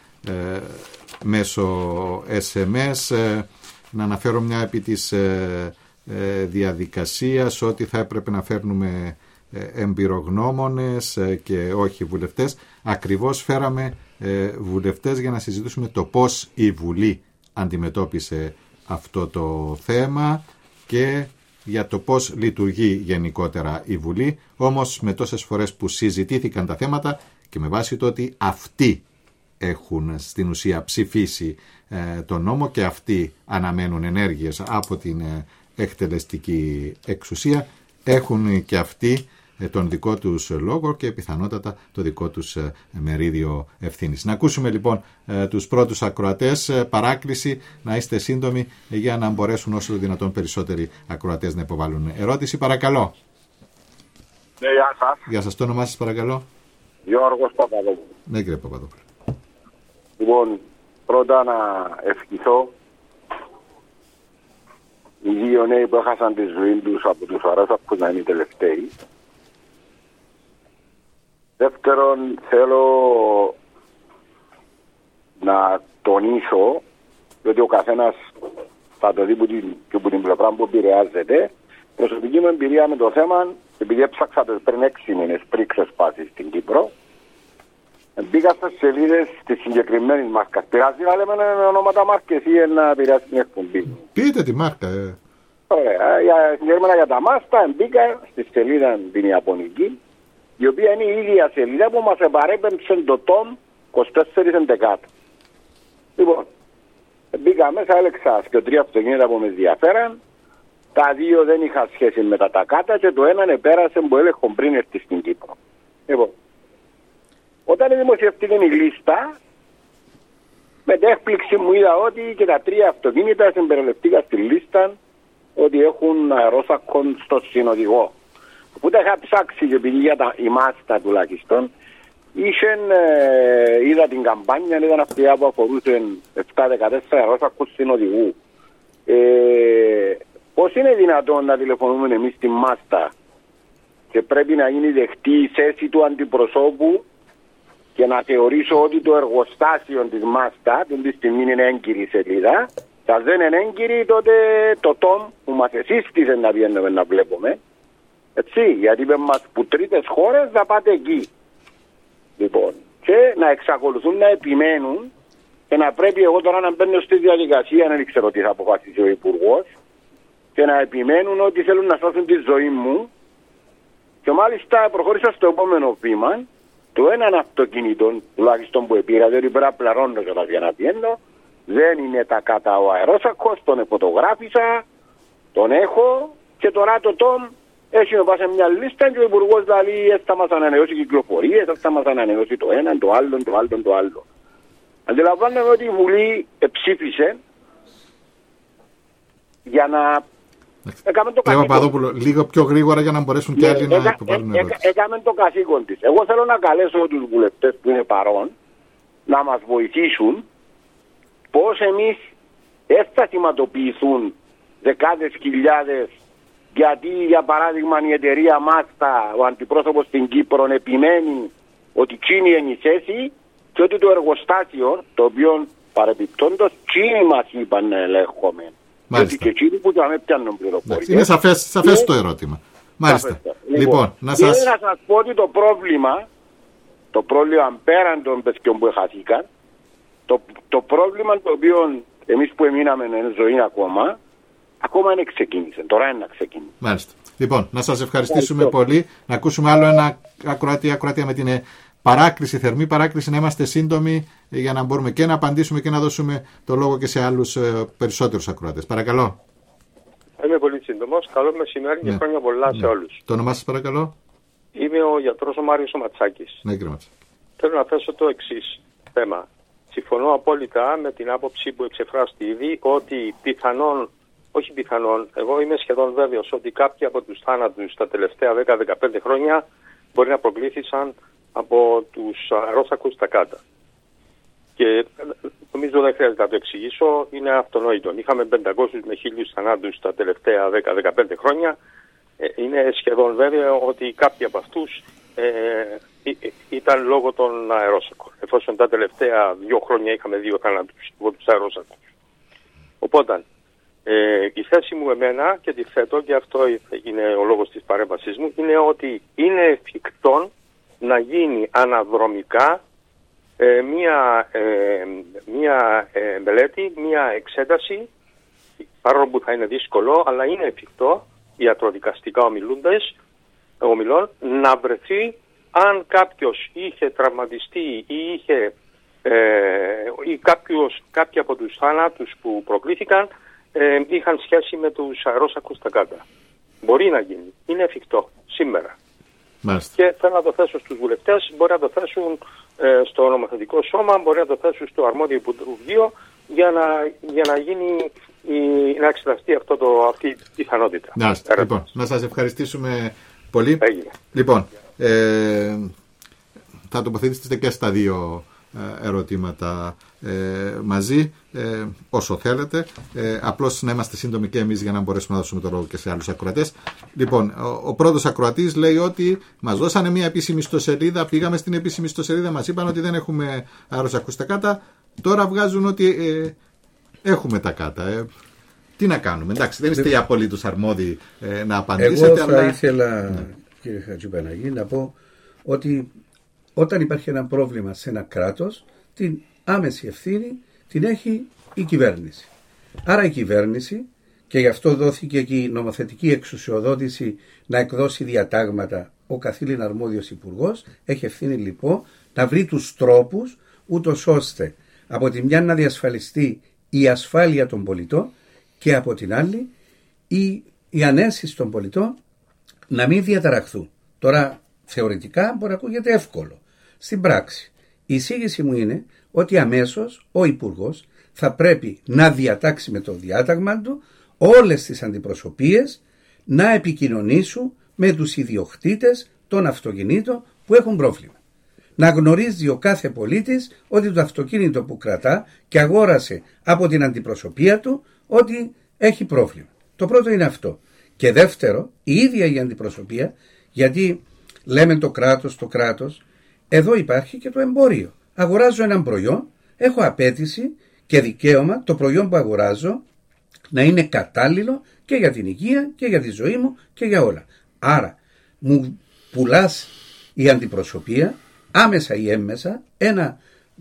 μέσω ες εμ ες. Να αναφέρω μια επί της ε, ε, διαδικασίας ότι θα έπρεπε να φέρνουμε ε, εμπειρογνώμονες ε, και όχι βουλευτές. Ακριβώς φέραμε ε, βουλευτές για να συζητήσουμε το πώς η Βουλή αντιμετώπισε αυτό το θέμα και για το πώς λειτουργεί γενικότερα η Βουλή. Όμως με τόσες φορές που συζητήθηκαν τα θέματα και με βάση το ότι αυτοί έχουν στην ουσία ψηφίσει ε, τον νόμο και αυτοί αναμένουν ενέργειες από την ε, εκτελεστική εξουσία, έχουν και αυτοί ε, τον δικό τους λόγο και πιθανότατα το δικό τους ε, μερίδιο ευθύνης. Να ακούσουμε λοιπόν ε, τους πρώτους ακροατές. Ε, παράκληση να είστε σύντομοι ε, για να μπορέσουν όσο δυνατόν περισσότεροι ακροατές να υποβάλουν ερώτηση. Παρακαλώ. Ναι, γεια σας. Γεια σας. Το όνομά σας παρακαλώ. Γιώργος Παπαδόπουλος. Ναι, κύριε Παπαδόπουλο. Λοιπόν, πρώτα να ευχηθώ οι δύο νέοι που έχασαν τη ζωή τους από τους αρρώστους να είναι οι τελευταίοι. Δεύτερον, θέλω να τονίσω, διότι ο καθένας θα το δει που την, και από την πλευρά που επηρεάζεται. Προσωπική μου εμπειρία με το θέμα, επειδή έψαξα το πριν έξι μήνες πριν ξεσπάσει στην Κύπρο, μπήκα στις σελίδες της συγκεκριμένης μάρκας. Πειράζει να λέμε ονόματα μάρκες ή να επηρεάσει την εκπομπή. Πείτε τη μάρκα. Ε. Ωραία. Για, συγκεκριμένα για τα μάστα, μπήκα στη σελίδα την Ιαπωνική, η οποία είναι η ίδια σελίδα που μας επαρέπεμψε το τομ είκοσι τέσσερα έντεκα. Λοιπόν, μπήκα μέσα, έλεξα και τρία αυτοκίνητα που με ενδιαφέραν. Τα δύο δεν είχαν σχέση με τα τακάτα και το έναν επέρασε που έλεγχο πριν έρθει στην Κύπρο. Λοιπόν, όταν δημοσιευτήκε η λίστα, με την έκπληξη μου είδα ότι και τα τρία αυτοκίνητα συμπεριληφθήκαν στη λίστα ότι έχουν αερόσακον στο συνοδηγό. Οπότε είχα ψάξει και επειδή για τα, η μάστα τουλάχιστον, είχαν, ε, είδα την καμπάνια, ήταν αυτή που αφορούσε επτά δεκατέσσερα αερόσακους συνοδηγού. Ε, πώς είναι δυνατόν να τηλεφωνούμε εμείς στη μάστα και πρέπει να γίνει δεχτή η θέση του αντιπροσώπου και να θεωρήσω ότι το εργοστάσιο της μάστα, την τη στιγμή είναι έγκυρη σελίδα, θα δεν είναι έγκυρη, τότε το τομ που μας εσύστησε να βγαίνουμε να βλέπουμε, έτσι, γιατί είπε μας που τρίτες χώρες θα πάτε εκεί. Λοιπόν, και να εξακολουθούν να επιμένουν και να πρέπει εγώ τώρα να μπαίνω στη διαδικασία, δεν ξέρω τι θα αποφασίσει ο Υπουργός, και να επιμένουν ότι θέλουν να σώσουν τη ζωή μου. Και μάλιστα προχώρησα στο επόμενο βήμα. Το έναν αυτοκίνητο, τουλάχιστον που επήρα, διότι πρέπει να πληρώνω για να πιένω, δεν είναι τα κατά ο αερόσακος, τον φωτογράφησα, τον έχω και τώρα το τομ έχει με πάσε μια λίστα και ο Υπουργός δηλαδή θα μας ανανεώσει κυκλοφορίες, θα μας ανανεώσει το έναν, το άλλο, το άλλο, το άλλο. Αντιλαμβάνομαι ότι η Βουλή ψήφισε για να έκαμε το καθήκον. Παπαδόπουλο, λίγο πιο γρήγορα για να μπορέσουν και άλλοι να υποβάλουν ερώτηση. Έκαμε το καθήκον της. Εγώ θέλω να καλέσω τους βουλευτές που είναι παρόν να μας βοηθήσουν πώς εμείς δεν θα θυματοποιηθούν δεκάδες χιλιάδες, γιατί για παράδειγμα η εταιρεία Μάστα, ο αντιπρόσωπος στην Κύπρο επιμένει ότι τσίνη είναι η θέση και ότι το εργοστάσιο, το οποίο παρεπιπτόντως τσίνη μας είπαν να ελέγχομαι. Γιατί και τσίνη που θα με πιάνουν πληροφορίες. Είναι σαφές, σαφές και... το ερώτημα. Μάλιστα. Λοιπόν, λοιπόν, να σας... Και να σας πω ότι το πρόβλημα, το πρόβλημα πέραν των παιδιών που χαθήκαν, το, το πρόβλημα το οποίο εμείς που εμείναμε εν ζωή ακόμα, ακόμα δεν ξεκίνησε. Τώρα είναι να ξεκίνησε. Μάλιστα. Λοιπόν, να σας ευχαριστήσουμε πολύ. Να ακούσουμε άλλο ένα ακροατή, ακροατία με την παράκληση, θερμή παράκληση, να είμαστε σύντομοι για να μπορούμε και να απαντήσουμε και να δώσουμε το λόγο και σε άλλους περισσότερους ακροατές. Παρακαλώ. Είμαι πολύ σύντομος. Καλό μεσημέρι και ναι. χρόνια πολλά ναι. σε όλους. Το όνομά σας παρακαλώ. Είμαι ο γιατρός ο Μάριος ο Ματσάκης. Ναι, κύριε Ματσάκη. Θέλω να θέσω το εξής θέμα. Συμφωνώ απόλυτα με την άποψη που εξεφράστη ήδη ότι πιθανόν, όχι πιθανόν, εγώ είμαι σχεδόν βέβαιος ότι κάποιοι από τους θάνατους τα τελευταία δέκα με δεκαπέντε χρόνια μπορεί να προκλήθησαν από τους αερόσακους τα κάτω. Και νομίζω δεν χρειάζεται να το εξηγήσω, είναι αυτονόητο. Είχαμε πεντακόσιους με χίλιους θανάτους τα τελευταία δέκα με δεκαπέντε χρόνια. Ε, είναι σχεδόν βέβαιο ότι κάποιοι από αυτούς ε, ήταν λόγω των αερόσακων. Εφόσον τα τελευταία δύο χρόνια είχαμε δύο θανάτους από τους αερόσακους. Οπότε, ε, η θέση μου εμένα και τη θέτω, και αυτό είναι ο λόγος της παρέμβασής μου, είναι ότι είναι εφικτόν να γίνει αναδρομικά ε, μία, ε, μία ε, μελέτη, μία εξέταση, παρόλο που θα είναι δύσκολο, αλλά είναι εφικτό ιατροδικαστικά ομιλούντες, ομιλών, να βρεθεί αν κάποιος είχε τραυματιστεί ή είχε ε, ή κάποιος, κάποιοι από τους θάνατους που προκλήθηκαν ε, είχαν σχέση με τους αερόσακους στα κάτω. Μπορεί να γίνει. Είναι εφικτό σήμερα. Μάλιστα. Και θέλω να το θέσω στους βουλευτές, μπορεί να το θέσουν ε, στο νομοθετικό σώμα, μπορεί να το θέσουν στο αρμόδιο Υπουργείο για να, για να γίνει η, να εξεταστεί αυτό το, αυτή η πιθανότητα. Να, λοιπόν, να σας ευχαριστήσουμε πολύ. Έγινε. Λοιπόν, ε, θα τοποθετήσετε και στα δύο ερωτήματα ε, μαζί ε, όσο θέλετε, ε, απλώς να είμαστε σύντομοι και εμείς για να μπορέσουμε να δώσουμε το λόγο και σε άλλους ακροατές. Λοιπόν, ο, ο πρώτος ακροατής λέει ότι μας δώσανε μια επίσημη ιστοσελίδα, πήγαμε στην επίσημη ιστοσελίδα, μας είπαν ότι δεν έχουμε αεροσακουστακάτα, τώρα βγάζουν ότι ε, έχουμε τα κάτα. Ε, τι να κάνουμε, εντάξει, δεν είστε οι απολύτως αρμόδιοι ε, να απαντήσετε. Εγώ θα αλλά... ήθελα, ναι. κύριε Χατζηπαναγή, να πω ότι όταν υπάρχει ένα πρόβλημα σε ένα κράτος, την άμεση ευθύνη την έχει η κυβέρνηση. Άρα η κυβέρνηση, και γι' αυτό δόθηκε και η νομοθετική εξουσιοδότηση να εκδώσει διατάγματα ο καθήλυν αρμόδιος υπουργός, έχει ευθύνη λοιπόν να βρει τους τρόπους ούτως ώστε από τη μια να διασφαλιστεί η ασφάλεια των πολιτών και από την άλλη οι, οι ανέσεις των πολιτών να μην διαταραχθούν. Τώρα θεωρητικά μπορεί να ακούγεται εύκολο. Στην πράξη η εισήγηση μου είναι ότι αμέσως ο Υπουργός θα πρέπει να διατάξει με το διάταγμα του όλες τις αντιπροσωπείες να επικοινωνήσουν με τους ιδιοκτήτες των αυτοκινήτων που έχουν πρόβλημα. Να γνωρίζει ο κάθε πολίτης ότι το αυτοκίνητο που κρατά και αγόρασε από την αντιπροσωπεία του ότι έχει πρόβλημα. Το πρώτο είναι αυτό. Και δεύτερο, η ίδια η αντιπροσωπεία, γιατί λέμε το κράτος, το κράτος, εδώ υπάρχει και το εμπόριο. Αγοράζω έναν προϊόν, έχω απέτηση και δικαίωμα το προϊόν που αγοράζω να είναι κατάλληλο και για την υγεία και για τη ζωή μου και για όλα. Άρα μου πουλάς η αντιπροσωπεία άμεσα ή έμμεσα ένα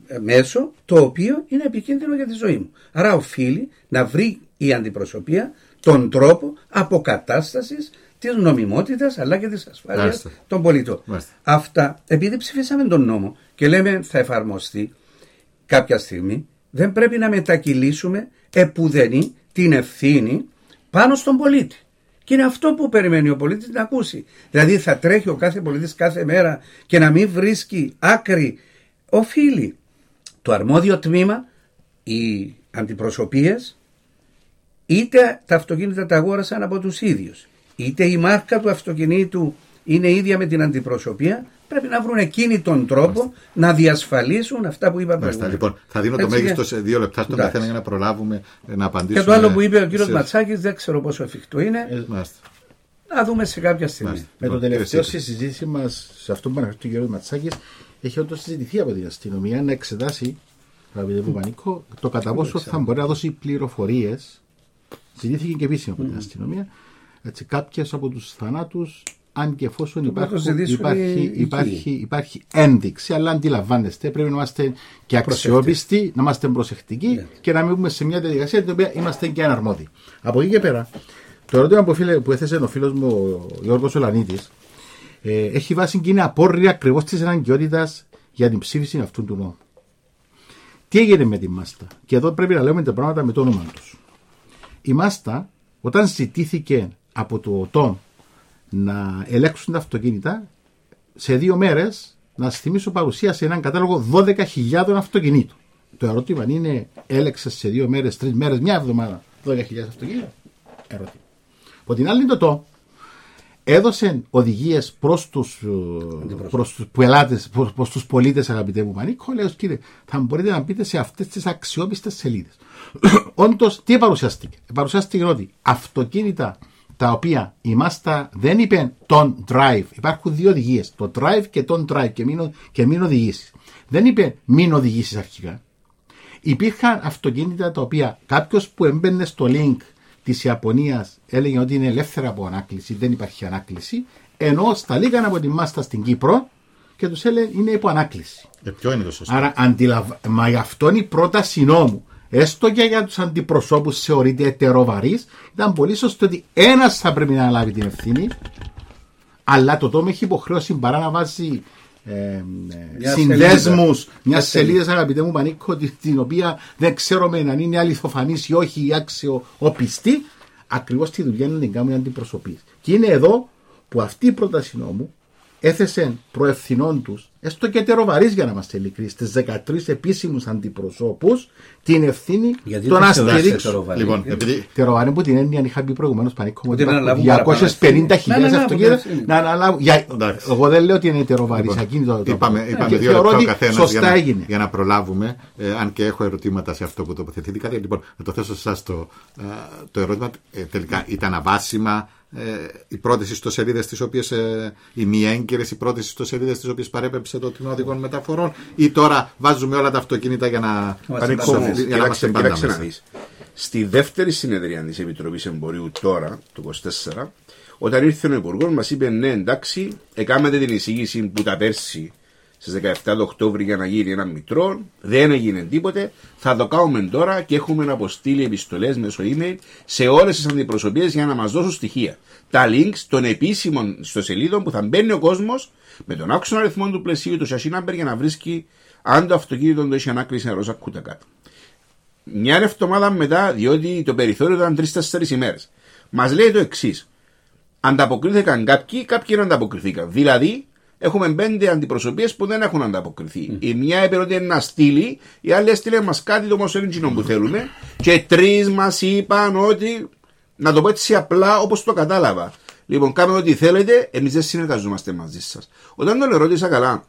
μέσο το οποίο είναι επικίνδυνο για τη ζωή μου. Άρα οφείλει να βρει η αντιπροσωπεία τον τρόπο αποκατάστασης της νομιμότητας αλλά και της ασφάλειας Μάλιστα. των πολιτών. Μάλιστα. Αυτά, επειδή ψηφίσαμε τον νόμο και λέμε θα εφαρμοστεί κάποια στιγμή, δεν πρέπει να μετακυλήσουμε επουδενή την ευθύνη πάνω στον πολίτη. Και είναι αυτό που περιμένει ο πολίτης να ακούσει. Δηλαδή θα τρέχει ο κάθε πολίτης κάθε μέρα και να μην βρίσκει άκρη. Οφείλει το αρμόδιο τμήμα, οι αντιπροσωπείες, είτε τα αυτοκίνητα τα αγόρασαν από τους ίδιους, είτε η μάρκα του αυτοκινήτου είναι ίδια με την αντιπροσωπεία, πρέπει να βρουν εκείνη τον τρόπο Μάλιστα. να διασφαλίσουν αυτά που είπα πριν. Λοιπόν, θα δίνω το Έτσι, μέγιστο σε δύο λεπτά στον καθένα για να προλάβουμε να απαντήσουμε. Και το άλλο που είπε ο κύριος σε... Ματσάκης, δεν ξέρω πόσο εφικτό είναι. Ε, να δούμε σε κάποια στιγμή. Μάλιστα. Με το τελευταίο στη συζήτηση μας, σε αυτό που αναφέρει ο κύριος Ματσάκης, έχει όντως συζητηθεί από την αστυνομία να εξετάσει, αγαπητέ Πουπανίκο, το κατά πόσο θα μπορεί να δώσει πληροφορίες. Συζητήθηκε και επίσημα από την αστυνομία. Κάποιες από τους θανάτους, αν και εφόσον υπάρχουν, υπάρχει, υπάρχει, υπάρχει ένδειξη, αλλά αντιλαμβάνεστε, πρέπει να είμαστε και αξιόπιστοι, να είμαστε προσεκτικοί yeah. και να μην μπούμε σε μια διαδικασία την οποία είμαστε και αναρμόδιοι. Από εκεί και πέρα, το ερώτημα που, φίλε, που έθεσε ο φίλος μου ο Γιώργος Ολανίτης ε, έχει βάσει και είναι απόρρια ακριβώς της αναγκαιότητας για την ψήφιση αυτού του νόμου. Τι έγινε με τη Μάστα? Και εδώ πρέπει να λέμε τα πράγματα με το όνομα τους. Η Μάστα, όταν ζητήθηκε από το ΟΤΟΜ να ελέγξουν τα αυτοκίνητα, σε δύο μέρες, να σας θυμίσω, παρουσίασε έναν κατάλογο δώδεκα χιλιάδων αυτοκινήτων. Το ερώτημα είναι, έλεξε σε δύο μέρες, τρεις μέρες, μια εβδομάδα δώδεκα χιλιάδες αυτοκίνητα? Ερώτημα. Από την άλλη, το ΤΟ έδωσε οδηγίες προς τους, προς τους πελάτες, προς, προς τους πολίτες, αγαπητέ μου Πανίκο, λέω, κύριε, θα μπορείτε να μπείτε σε αυτές τις αξιόπιστες σελίδες. Όντως, τι παρουσιάστηκε? Παρουσιάστηκε ότι αυτοκίνητα τα οποία η Μάστα δεν είπε τον drive, υπάρχουν δύο οδηγίες, το drive και τον drive και μην, και μην οδηγήσεις. Δεν είπε μην οδηγήσεις αρχικά. Υπήρχαν αυτοκίνητα τα οποία κάποιος που έμπαινε στο link της Ιαπωνίας έλεγε ότι είναι ελεύθερα από ανάκληση, δεν υπάρχει ανάκληση, ενώ σταλήκαν από τη Μάστα στην Κύπρο και τους έλεγε είναι υπό ανάκληση. Ε, ποιο είναι το σωστό? Άρα αντιλαβ... Μα γι' αυτό είναι η πρόταση νόμου. Έστω και για τους αντιπροσώπους θεωρείται ετεροβαρής, ήταν πολύ σωστό ότι ένας θα πρέπει να λάβει την ευθύνη, αλλά το ΤΟΜ έχει υποχρέωση παρά να βάζει ε, συνδέσμους, μια σελίδα, αγαπητέ μου Πανίκο, την οποία δεν ξέρουμε αν είναι αληθοφανής ή όχι ή άξιο οπιστή, ακριβώς τη δουλειά είναι να την κάνουν οι αντιπροσωπείς. Και είναι εδώ που αυτή η πρόταση νόμου έθεσε προευθυνών τους, έστω και τεροβαρείς για να είμαστε ειλικροί, στις δεκατρείς επίσημους αντιπροσώπους την ευθύνη των να στηρίξουν. Λοιπόν, επειδή... Τεροβαρή που την έννοια είχα πει προηγουμένως Πανίκο μου, διακόσιες πενήντα χιλιάδες αυτοκίνητα να αναλάβουν. Εγώ δεν λέω ότι είναι τεροβαρής. Είπαμε δύο λεπτά ο καθένας για να προλάβουμε, αν και έχω ερωτήματα σε αυτό που τοποθετήθηκα. Λοιπόν, να το θέσω σε εσάς το ερώτημα. Τελικά ήταν αβάσιμα οι πρώτες ιστοσελίδες τις οποίες, οι μη έγκυρες, οι πρώτες ιστοσελίδες τις οποίες παρέπεψε το Τμήμα Οδικών Μεταφορών, ή τώρα βάζουμε όλα τα αυτοκίνητα για να είμαστε πάντα μέσα. Στη δεύτερη συνεδρία της Επιτροπής Εμπορίου τώρα, το είκοσι τέσσερα, όταν ήρθε ο Υπουργός μας είπε ναι εντάξει, έκανατε την εισήγηση που τα πέρσι στις δεκαεπτά του Οκτώβρη για να γίνει ένα μητρό, δεν έγινε τίποτε, θα το κάνουμε τώρα και έχουμε αποστείλει επιστολές μέσω email σε όλες τις αντιπροσωπείες για να μας δώσουν στοιχεία. Τα links των επίσημων ιστοσελίδων που θα μπαίνει ο κόσμος με τον άξονα αριθμό του πλαισίου, το chassis number, για να βρίσκει αν το αυτοκίνητο το έχει ανάκριση ροζα κούτα κάτω. Μια εβδομάδα μετά, διότι το περιθώριο ήταν τρεις-τέσσερις ημέρες, μας λέει το εξής. Ανταποκρίθηκαν κάποιοι, κάποιοι δεν ανταποκριθήκαν. Δηλαδή, έχουμε πέντε αντιπροσωπείες που δεν έχουν ανταποκριθεί. Mm. Η μια είπε ότι είναι να στείλει, η άλλη έστειλε μας κάτι το όμως έγινε που θέλουμε, και τρεις μας είπαν ότι, να το πω έτσι απλά όπως το κατάλαβα. Λοιπόν, κάνουμε ό,τι θέλετε, εμείς δεν συνεργαζόμαστε μαζί σας. Όταν τον ερώτησα καλά,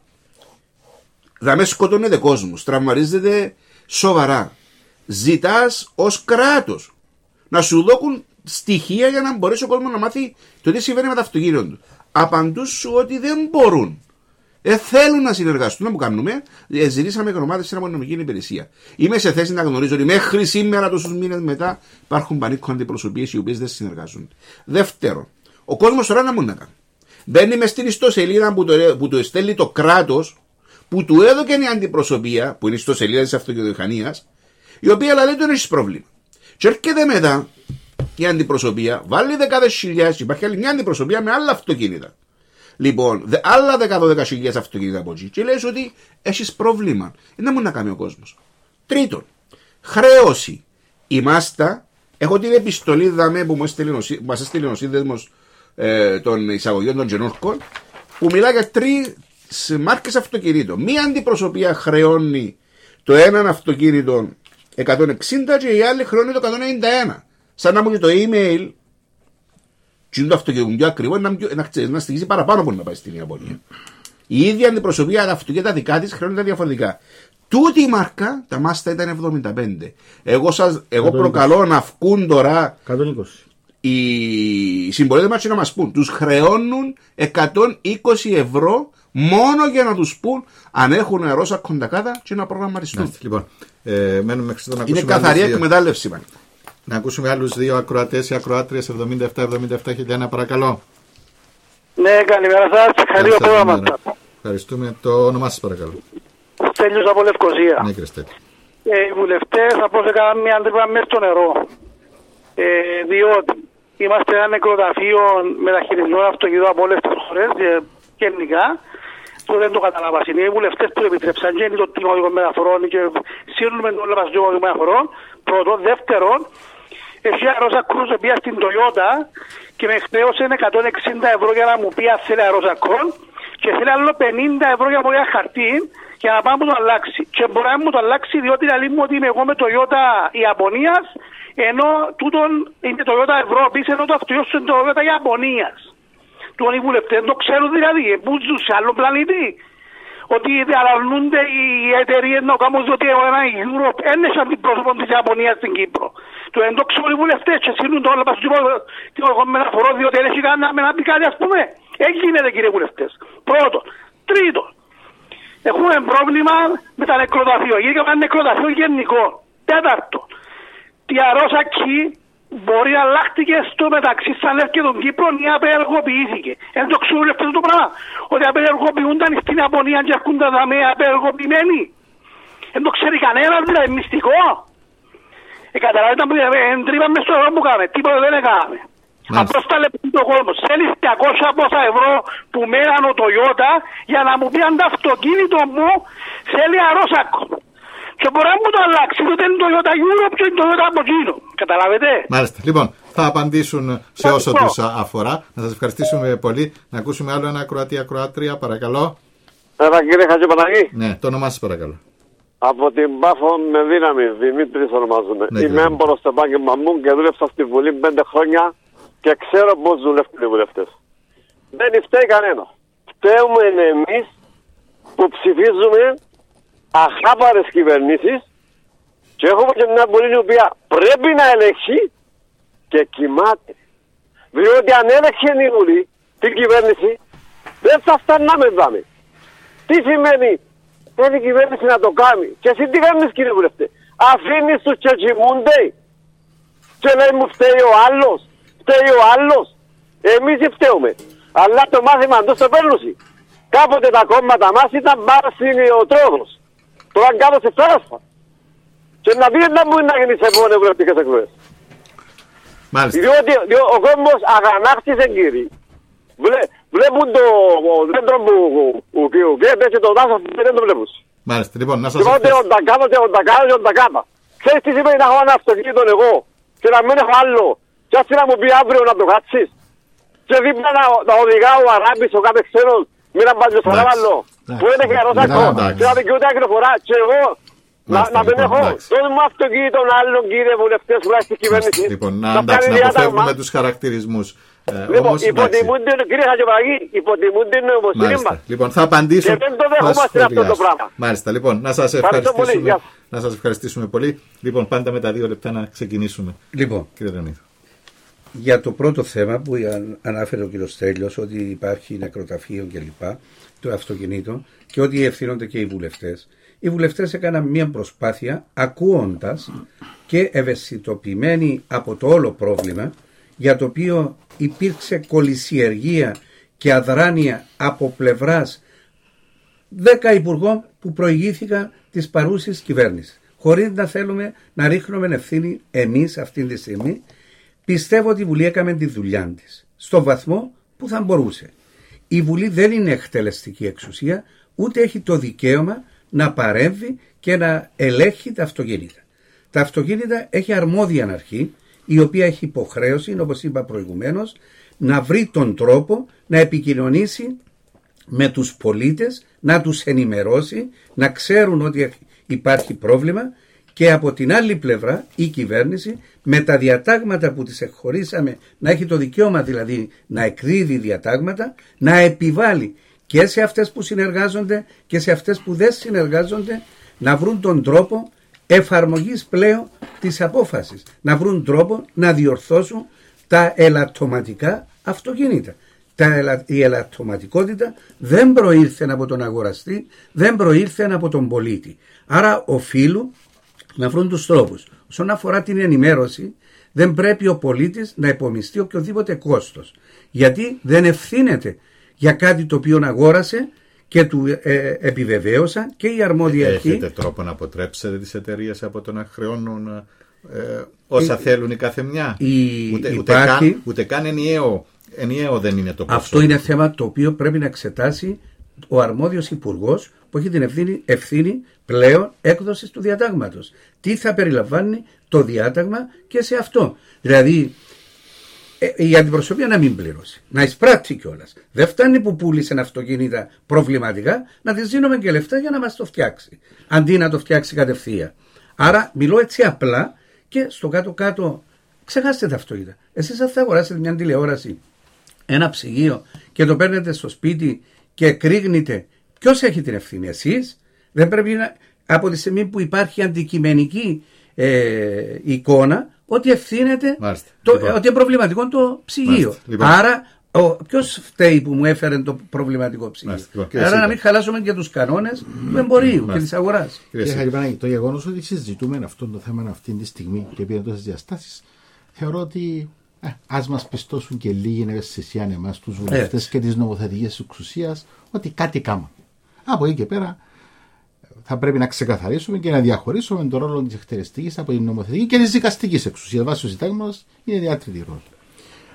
δαμέ σκοτώνεται κόσμος, τραυματίζεται σοβαρά. Ζητάς ως κράτος να σου δώκουν στοιχεία για να μπορέσει ο κόσμος να μάθει το τι συμβαίνει με τα αυτοκίνητα του. Απαντούν σου ότι δεν μπορούν. Δεν θέλουν να συνεργαστούν, να που κάνουμε. Ζητήσαμε γνωμάτευση στην αστυνομική υπηρεσία. Είμαι σε θέση να γνωρίζω ότι μέχρι σήμερα, τόσους μήνες μετά, υπάρχουν Πανίκο αντιπροσωπείες οι οποίες δεν συνεργάζονται. Δεύτερον, ο κόσμος τώρα να μου να κάνει. Μπαίνει μες στην ιστοσελίδα που το, που το στέλνει το κράτος, που του έδωκε η αντιπροσωπεία, που είναι η ιστοσελίδα της αυτοκινητομηχανίας, η οποία λέει δεν έχει πρόβλημα. Και έρχεται μετά η αντιπροσωπεία, βάλει δεκάδες χιλιάδες, υπάρχει άλλη μια αντιπροσωπεία με άλλα αυτοκίνητα. Λοιπόν, δε, άλλα δεκάδες χιλιάδες αυτοκίνητα από εκεί. Και λες ότι έχεις πρόβλημα. Δεν μου να κάνει ο κόσμος. Τρίτον, χρέωση. Η Μάστα, έχω την επιστολή δαμέ που μας έστειλε ο σύνδεσμος ε, των εισαγωγών των Γενούρκων, που μιλά για τρεις μάρκες αυτοκινήτων. Μία αντιπροσωπεία χρεώνει το έναν αυτοκίνητο εκατόν εξήντα και η άλλη χρεώνει το εκατόν ενενήντα ένα. Σαν να μου και το email, και είναι το αυτοκίνητο πιο ακριβό, να, να, να στοιχίζει παραπάνω από να πάει στην Ιαπωνία. Η ίδια αντιπροσωπεία, τα αυτοκίνητα δικά της χρεώνουν διαφορετικά. Τούτη η μάρκα, τα Μάστα ήταν εβδομήντα πέντε. Εγώ, σας, εγώ προκαλώ να βγουν τώρα εκατόν είκοσι. Οι συμπολίτες μας να μας πούν. Τους χρεώνουν εκατόν είκοσι ευρώ μόνο για να τους πούν αν έχουν ροζα κοντακάτα και να προγραμματιστούν. Λοιπόν, ε, μένουμε μέχρι να είναι καθαρή εκμετάλλευση. Man. Να ακούσουμε άλλους δύο ακροατές ή ακροάτριες. εβδομήντα επτά εβδομήντα επτά χιλιάδες, παρακαλώ. Ναι, καλημέρα σας. Ευχαριστώ το πρόγραμμα σας. Ευχαριστούμε. Το όνομά σας παρακαλώ. Στέλιος από Λευκοσία. Ναι, κύριε Στέλιο. Ε, οι βουλευτές θα πω σε κάνουν μια τρύπα μέσα στο νερό. Ε, διότι είμαστε ένα νεκροταφείο μεταχειρισμένων αυτοκινήτων από όλες τις χώρες γενικά. Το δεν το καταλάβα. Είναι οι βουλευτές που επιτρέψαν και είναι το Τμήμα Οδικών Μεταφορών και σύρνουμε όλα μας το Τμήμα Οδικών Μεταφορών. Πρώτον. Δεύτερον, έχει αρώσα κρούζ πήγα στην Toyota και με χρέωσε εκατόν εξήντα ευρώ για να μου πει αν θέλει αρώσα κρόν και θέλει άλλο πενήντα ευρώ για να πω για χαρτί για να πάμε να το αλλάξει. Και μπορεί να μου το αλλάξει διότι λέει μου ότι είμαι εγώ με Toyota Ιαπωνίας, ενώ τούτον είναι Toyota Ευρώπης, ενώ το αυτοκίνητο είναι Toyota Ιαπωνίας. Του οι βουλευτές το ξέρουν δηλαδή, που ζουν σε άλλο πλανήτη. Ότι διαλαρνούνται οι εταιρείες να κάνουν ότι ένα Europe ένεσε αντιπρόσωπο της Ιαπωνίας στην Κύπρο. Του δεν το ξέρουν οι βουλευτές και σύρνουν το όλο πασχικό μεταφορό διότι δεν έχει κανένα να πει κάτι ας πούμε. Έγινεται κύριε βουλευτές. Πρώτον. Τρίτον. Έχουμε πρόβλημα με τα νεκροταφείο. Γιατί έχουμε ένα νεκροταφείο γενικό. Τέταρτον. Τι αρρώσακι μπορεί να αλλάχτηκε στο μεταξύ σαν έρχεται τον Κύπρο ή απεργοποιήθηκε. Εν το ξέρουν αυτό το πράγμα. Ότι απεργοποιούνταν στην Ιαπωνία και έρχονταν με απεργοποιημένοι. Εν το ξέρει κανένα δηλαδή μυστικό. Ε, καταλάβετε που εντρίπαμε στο ερώτημα που κάναμε. Τίποτα δεν έκαναμε. Απλώς τα λεπτή το κόσμο. Θέλει διακόσια πόσα ευρώ που μέναν ο Toyota για να μου πει αν το αυτοκίνητο μου θέλει αερόσακο. Και μπορεί να μου το αλλάξει, τότε είναι το Toyota Europe και είναι το Toyota από εκείνο. Καταλαβαίνετε. Μάλιστα. Λοιπόν, θα απαντήσουν σε όσο τους αφορά. Να σας ευχαριστήσουμε πολύ. Να ακούσουμε άλλο ένα ακροατή ακροάτρια, παρακαλώ. Έλα κύριε Χατζηπαναγή. Ναι, το όνομά σας παρακαλώ. Από την Πάφο με δύναμη, Δημήτρης ονομάζομαι. Ναι, είμαι έμπορος στο επάγγελμα μου και δούλεψα στη Βουλή πέντε χρόνια και ξέρω πώς δουλεύουν οι βουλευτές. Δεν φταίει κανένα. Φταίουμε εμείς που ψηφίζουμε αχάπαρες κυβερνήσεις και έχουμε και μια Βουλή η οποία πρέπει να ελέγχει και κοιμάται. Διότι αν έλεγχε η Βουλή την κυβέρνηση δεν θα φτάναμε δάμε. Τι σημαίνει? Θέλει η κυβέρνηση να το κάνει. Και εσύ τι κάνεις κύριε βουλευτέ? Αφήνεις τους και κοιμούνται και λέει μου φταίει ο άλλος, φταίει ο άλλος. Εμείς φταίουμε. Αλλά το μάθημα τους το παίρνουν. Κάποτε τα κόμματα μας ήταν μπάρσιν ο τρόδος. Τώρα κάτω σε θάλασσα. Και να δει να μπορεί να γίνει σε επόμενες βουλευτικές εκλογές. Διότι, διότι ο κόσμος αγανάκτησε κύριοι. Βλέ, βλέπουν το δέντρο που καίτε και το δάσος δεν το βλέπουν. Μάλιστα, λοιπόν, να σας ευχαριστήσω. Λοιπόν, τα κάμα, τα κάμα, τα κάμα. Ξέρεις τι σημαίνει να έχω ένα αυτοκίνητο εγώ και να μην έχω άλλο. Και ας να μου πει αύριο να το κάτσεις. Και δίπλα να, να οδηγά ο Αράπης, ο κάθε ξένος, μην να πάει στο Σαράβαλλο, που είναι και αρρώσακο. Και να δικαιούται αγροφορά. Και εγώ να μην έχω τον μου αυτοκίνητο άλλων κύριε βουλευτές που έχει κυβέρνηση. Λοιπόν, να αποφεύγουμε τους χαρακτηρισμούς. Λοιπόν, υποτιμούνται, κύριε Χατζηπαναγή, υποτιμούνται την νομοσύνη μας. Λοιπόν, θα απαντήσω. Και δεν το δεχόμαστε αυτό το πράγμα. Μάλιστα, λοιπόν, να σας ευχαριστήσουμε. Να σας ευχαριστήσουμε πολύ. Λοιπόν, πάντα με τα δύο λεπτά να ξεκινήσουμε. Λοιπόν, κύριε Λεωνίδου. Για το πρώτο θέμα που ανάφερε ο κ. Στέλιος, ότι υπάρχει νεκροταφείο κλπ. Το αυτοκινήτων και ότι ευθύνονται και οι βουλευτές. Οι βουλευτές έκαναν μια προσπάθεια ακούοντας και ευαισθητοποιημένοι από το όλο πρόβλημα, για το οποίο υπήρξε κολυσιεργία και αδράνεια από πλευράς δέκα υπουργών που προηγήθηκαν της παρούσης κυβέρνησης. Χωρίς να θέλουμε να ρίχνουμε ευθύνη εμείς αυτή τη στιγμή, πιστεύω ότι η Βουλή έκαμε τη δουλειά της στο βαθμό που θα μπορούσε. Η Βουλή δεν είναι εκτελεστική εξουσία, ούτε έχει το δικαίωμα να παρέμβει και να ελέγχει τα αυτοκίνητα. Τα αυτοκίνητα έχει αρμόδια αρχή, η οποία έχει υποχρέωση, όπως είπα προηγουμένως, να βρει τον τρόπο να επικοινωνήσει με τους πολίτες, να τους ενημερώσει, να ξέρουν ότι υπάρχει πρόβλημα, και από την άλλη πλευρά η κυβέρνηση με τα διατάγματα που της εκχωρήσαμε, να έχει το δικαίωμα δηλαδή να εκδίδει διατάγματα, να επιβάλλει και σε αυτές που συνεργάζονται και σε αυτές που δεν συνεργάζονται να βρουν τον τρόπο εφαρμογής πλέον της απόφασης, να βρουν τρόπο να διορθώσουν τα ελαττωματικά αυτοκίνητα. Τα, η ελαττωματικότητα δεν προήρθε από τον αγοραστή, δεν προήρθε από τον πολίτη. Άρα οφείλουν να βρουν τους τρόπους. Όσον αφορά την ενημέρωση, δεν πρέπει ο πολίτης να υπομειστεί οποιοδήποτε κόστος, γιατί δεν ευθύνεται για κάτι το οποίο αγόρασε και του ε, επιβεβαίωσαν και η αρμόδια αρχή. Έχετε τρόπο να αποτρέψετε τις εταιρείες από το να χρεώνουν ε, όσα η, θέλουν η καθεμιά? Η, ούτε, υπάρχει, ούτε, καν, ούτε καν ενιαίο, ενιαίο δεν είναι το ποσό. Αυτό είναι θέμα το οποίο πρέπει να εξετάσει ο αρμόδιος υπουργός που έχει την ευθύνη, ευθύνη πλέον έκδοσης του διατάγματος. Τι θα περιλαμβάνει το διάταγμα και σε αυτό. Δηλαδή η αντιπροσωπεία να μην πληρώσει, να εισπράττει κιόλας. Δεν φτάνει που πούλησε αυτοκίνητα προβληματικά, να της δίνουμε και λεφτά για να μας το φτιάξει, αντί να το φτιάξει κατευθείαν. Άρα μιλώ έτσι απλά και στο κάτω-κάτω ξεχάστε τα αυτοκίνητα. Εσείς αν θα αγοράσετε μια τηλεόραση, ένα ψυγείο και το παίρνετε στο σπίτι και κρύγνετε, ποιος έχει την ευθύνη? Εσείς? Δεν πρέπει να, από τη στιγμή που υπάρχει αντικειμενική ε, εικόνα, ότι ευθύνεται, το, λοιπόν. ότι είναι προβληματικό το ψυγείο. Λοιπόν. Άρα, ποιος φταίει που μου έφερε το προβληματικό ψυγείο? Λοιπόν. Άρα, να μην χαλάσουμε και τους κανόνες του εμπορίου και της αγοράς. Κύριε Χατζηπαναγή, το γεγονός ότι συζητούμε αυτό το θέμα αυτή τη στιγμή και πήρε τόσες διαστάσεις, θεωρώ ότι ε, ας μας πιστώσουν και λίγη ευαισθησία εμάς, τους βουλευτές και τις νομοθετικές εξουσίας, ότι κάτι κάνουμε. Από εκεί και πέρα θα πρέπει να ξεκαθαρίσουμε και να διαχωρίσουμε τον ρόλο της εκτελεστικής από την νομοθετική και της δικαστικής εξουσίας. Βάσει του συντάγματος είναι διάτριτη ρόλη.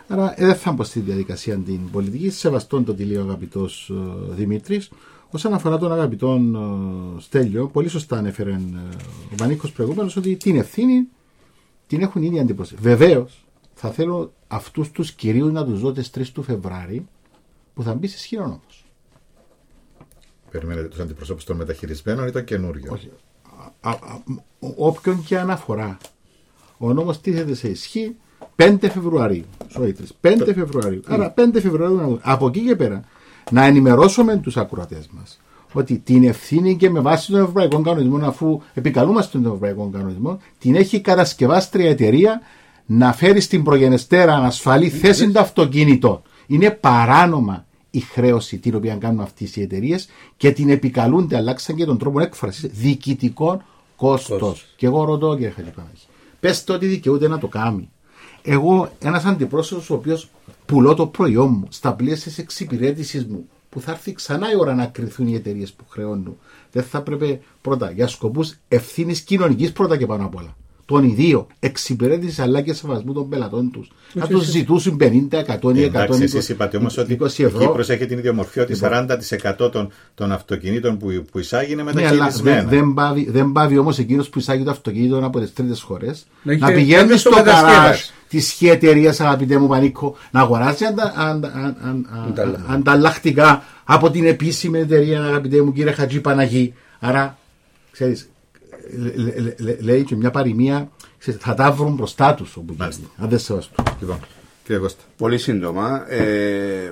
Άρα δεν θα μπω στη διαδικασία την πολιτική, σεβαστόν το τι λέει ο αγαπητός ε, Δημήτρης. Όσον αφορά τον αγαπητόν ε, Στέλιο, πολύ σωστά ανέφερε ε, ο Πανίκος προηγούμενος ότι την ευθύνη την έχουν ήδη αντιπροσωπεύσει. Βεβαίως, θα θέλω αυτούς τους κυρίους να τους δω τις τρεις του Φεβράρι που θα μπει σε ισχυρό νόμος. Περιμένετε τους αντιπροσώπους των μεταχειρισμένων ή τον καινούριο? Όχι. Α, α, όποιον και αναφορά. Ο νόμος τίθεται σε ισχύ πέντε Φεβρουαρίου. Sorry, πέντε Φεβρουαρίου. Mm. Άρα πέντε Φεβρουαρίου. Από εκεί και πέρα να ενημερώσουμε τους ακροατές μας ότι την ευθύνη και με βάση των ευρωπαϊκών κανονισμών, αφού επικαλούμαστε τον ευρωπαϊκό κανονισμό, την έχει κατασκευάστρια εταιρεία να φέρει στην προγενεστέρα ανασφαλή θέση το αυτοκίνητο. Είναι παράνομα η χρέωση την οποία κάνουν αυτές οι εταιρείες και την επικαλούνται, αλλάξαν και τον τρόπο έκφρασης, διοικητικό κόστος. Και εγώ ρωτώ, κύριε Χατζηπανάκη, πέστε ότι δικαιούται να το κάνει. Εγώ, ένας αντιπρόσωπος ο οποίος πουλώ το προϊόν μου στα πλαίσια της εξυπηρέτησης μου, που θα έρθει ξανά η ώρα να κρυθούν οι εταιρείες που χρεώνουν, δεν θα πρέπει πρώτα για σκοπούς ευθύνης κοινωνικής πρώτα και πάνω απ' όλα των ιδίων εξυπηρέτηση αλλά και σεβασμού των πελατών τους να τους ζητούσουν πενήντα, εκατό ή εκατό είκοσι. Εσείς είπατε όμως ότι η Κύπρος έχει την ιδιομορφία ότι σαράντα τοις εκατό των, των αυτοκινήτων που, που εισάγει είναι μεταχειρισμένα. Ναι, δεν, δεν, δεν πάβει όμως εκείνος που εισάγει το αυτοκίνητο από τις τρίτες χώρες να, να πηγαίνει στο καράζ της χι εταιρείας, αγαπητέ μου Πανίκο, να αγοράζει αντα, αντα, αντα, αντα, ανταλλακτικά από την επίσημη εταιρεία, αγαπητέ μου κύριε Χατζη Παναγί. Άρα, ξέρεις, Λέ, λέ, λέ, λέει και μια παροιμία, θα τα βρουν μπροστά τους όπου γίνει, αν δεν σεβαστούν. Λοιπόν, κύριε Κώστα. Πολύ σύντομα, ε,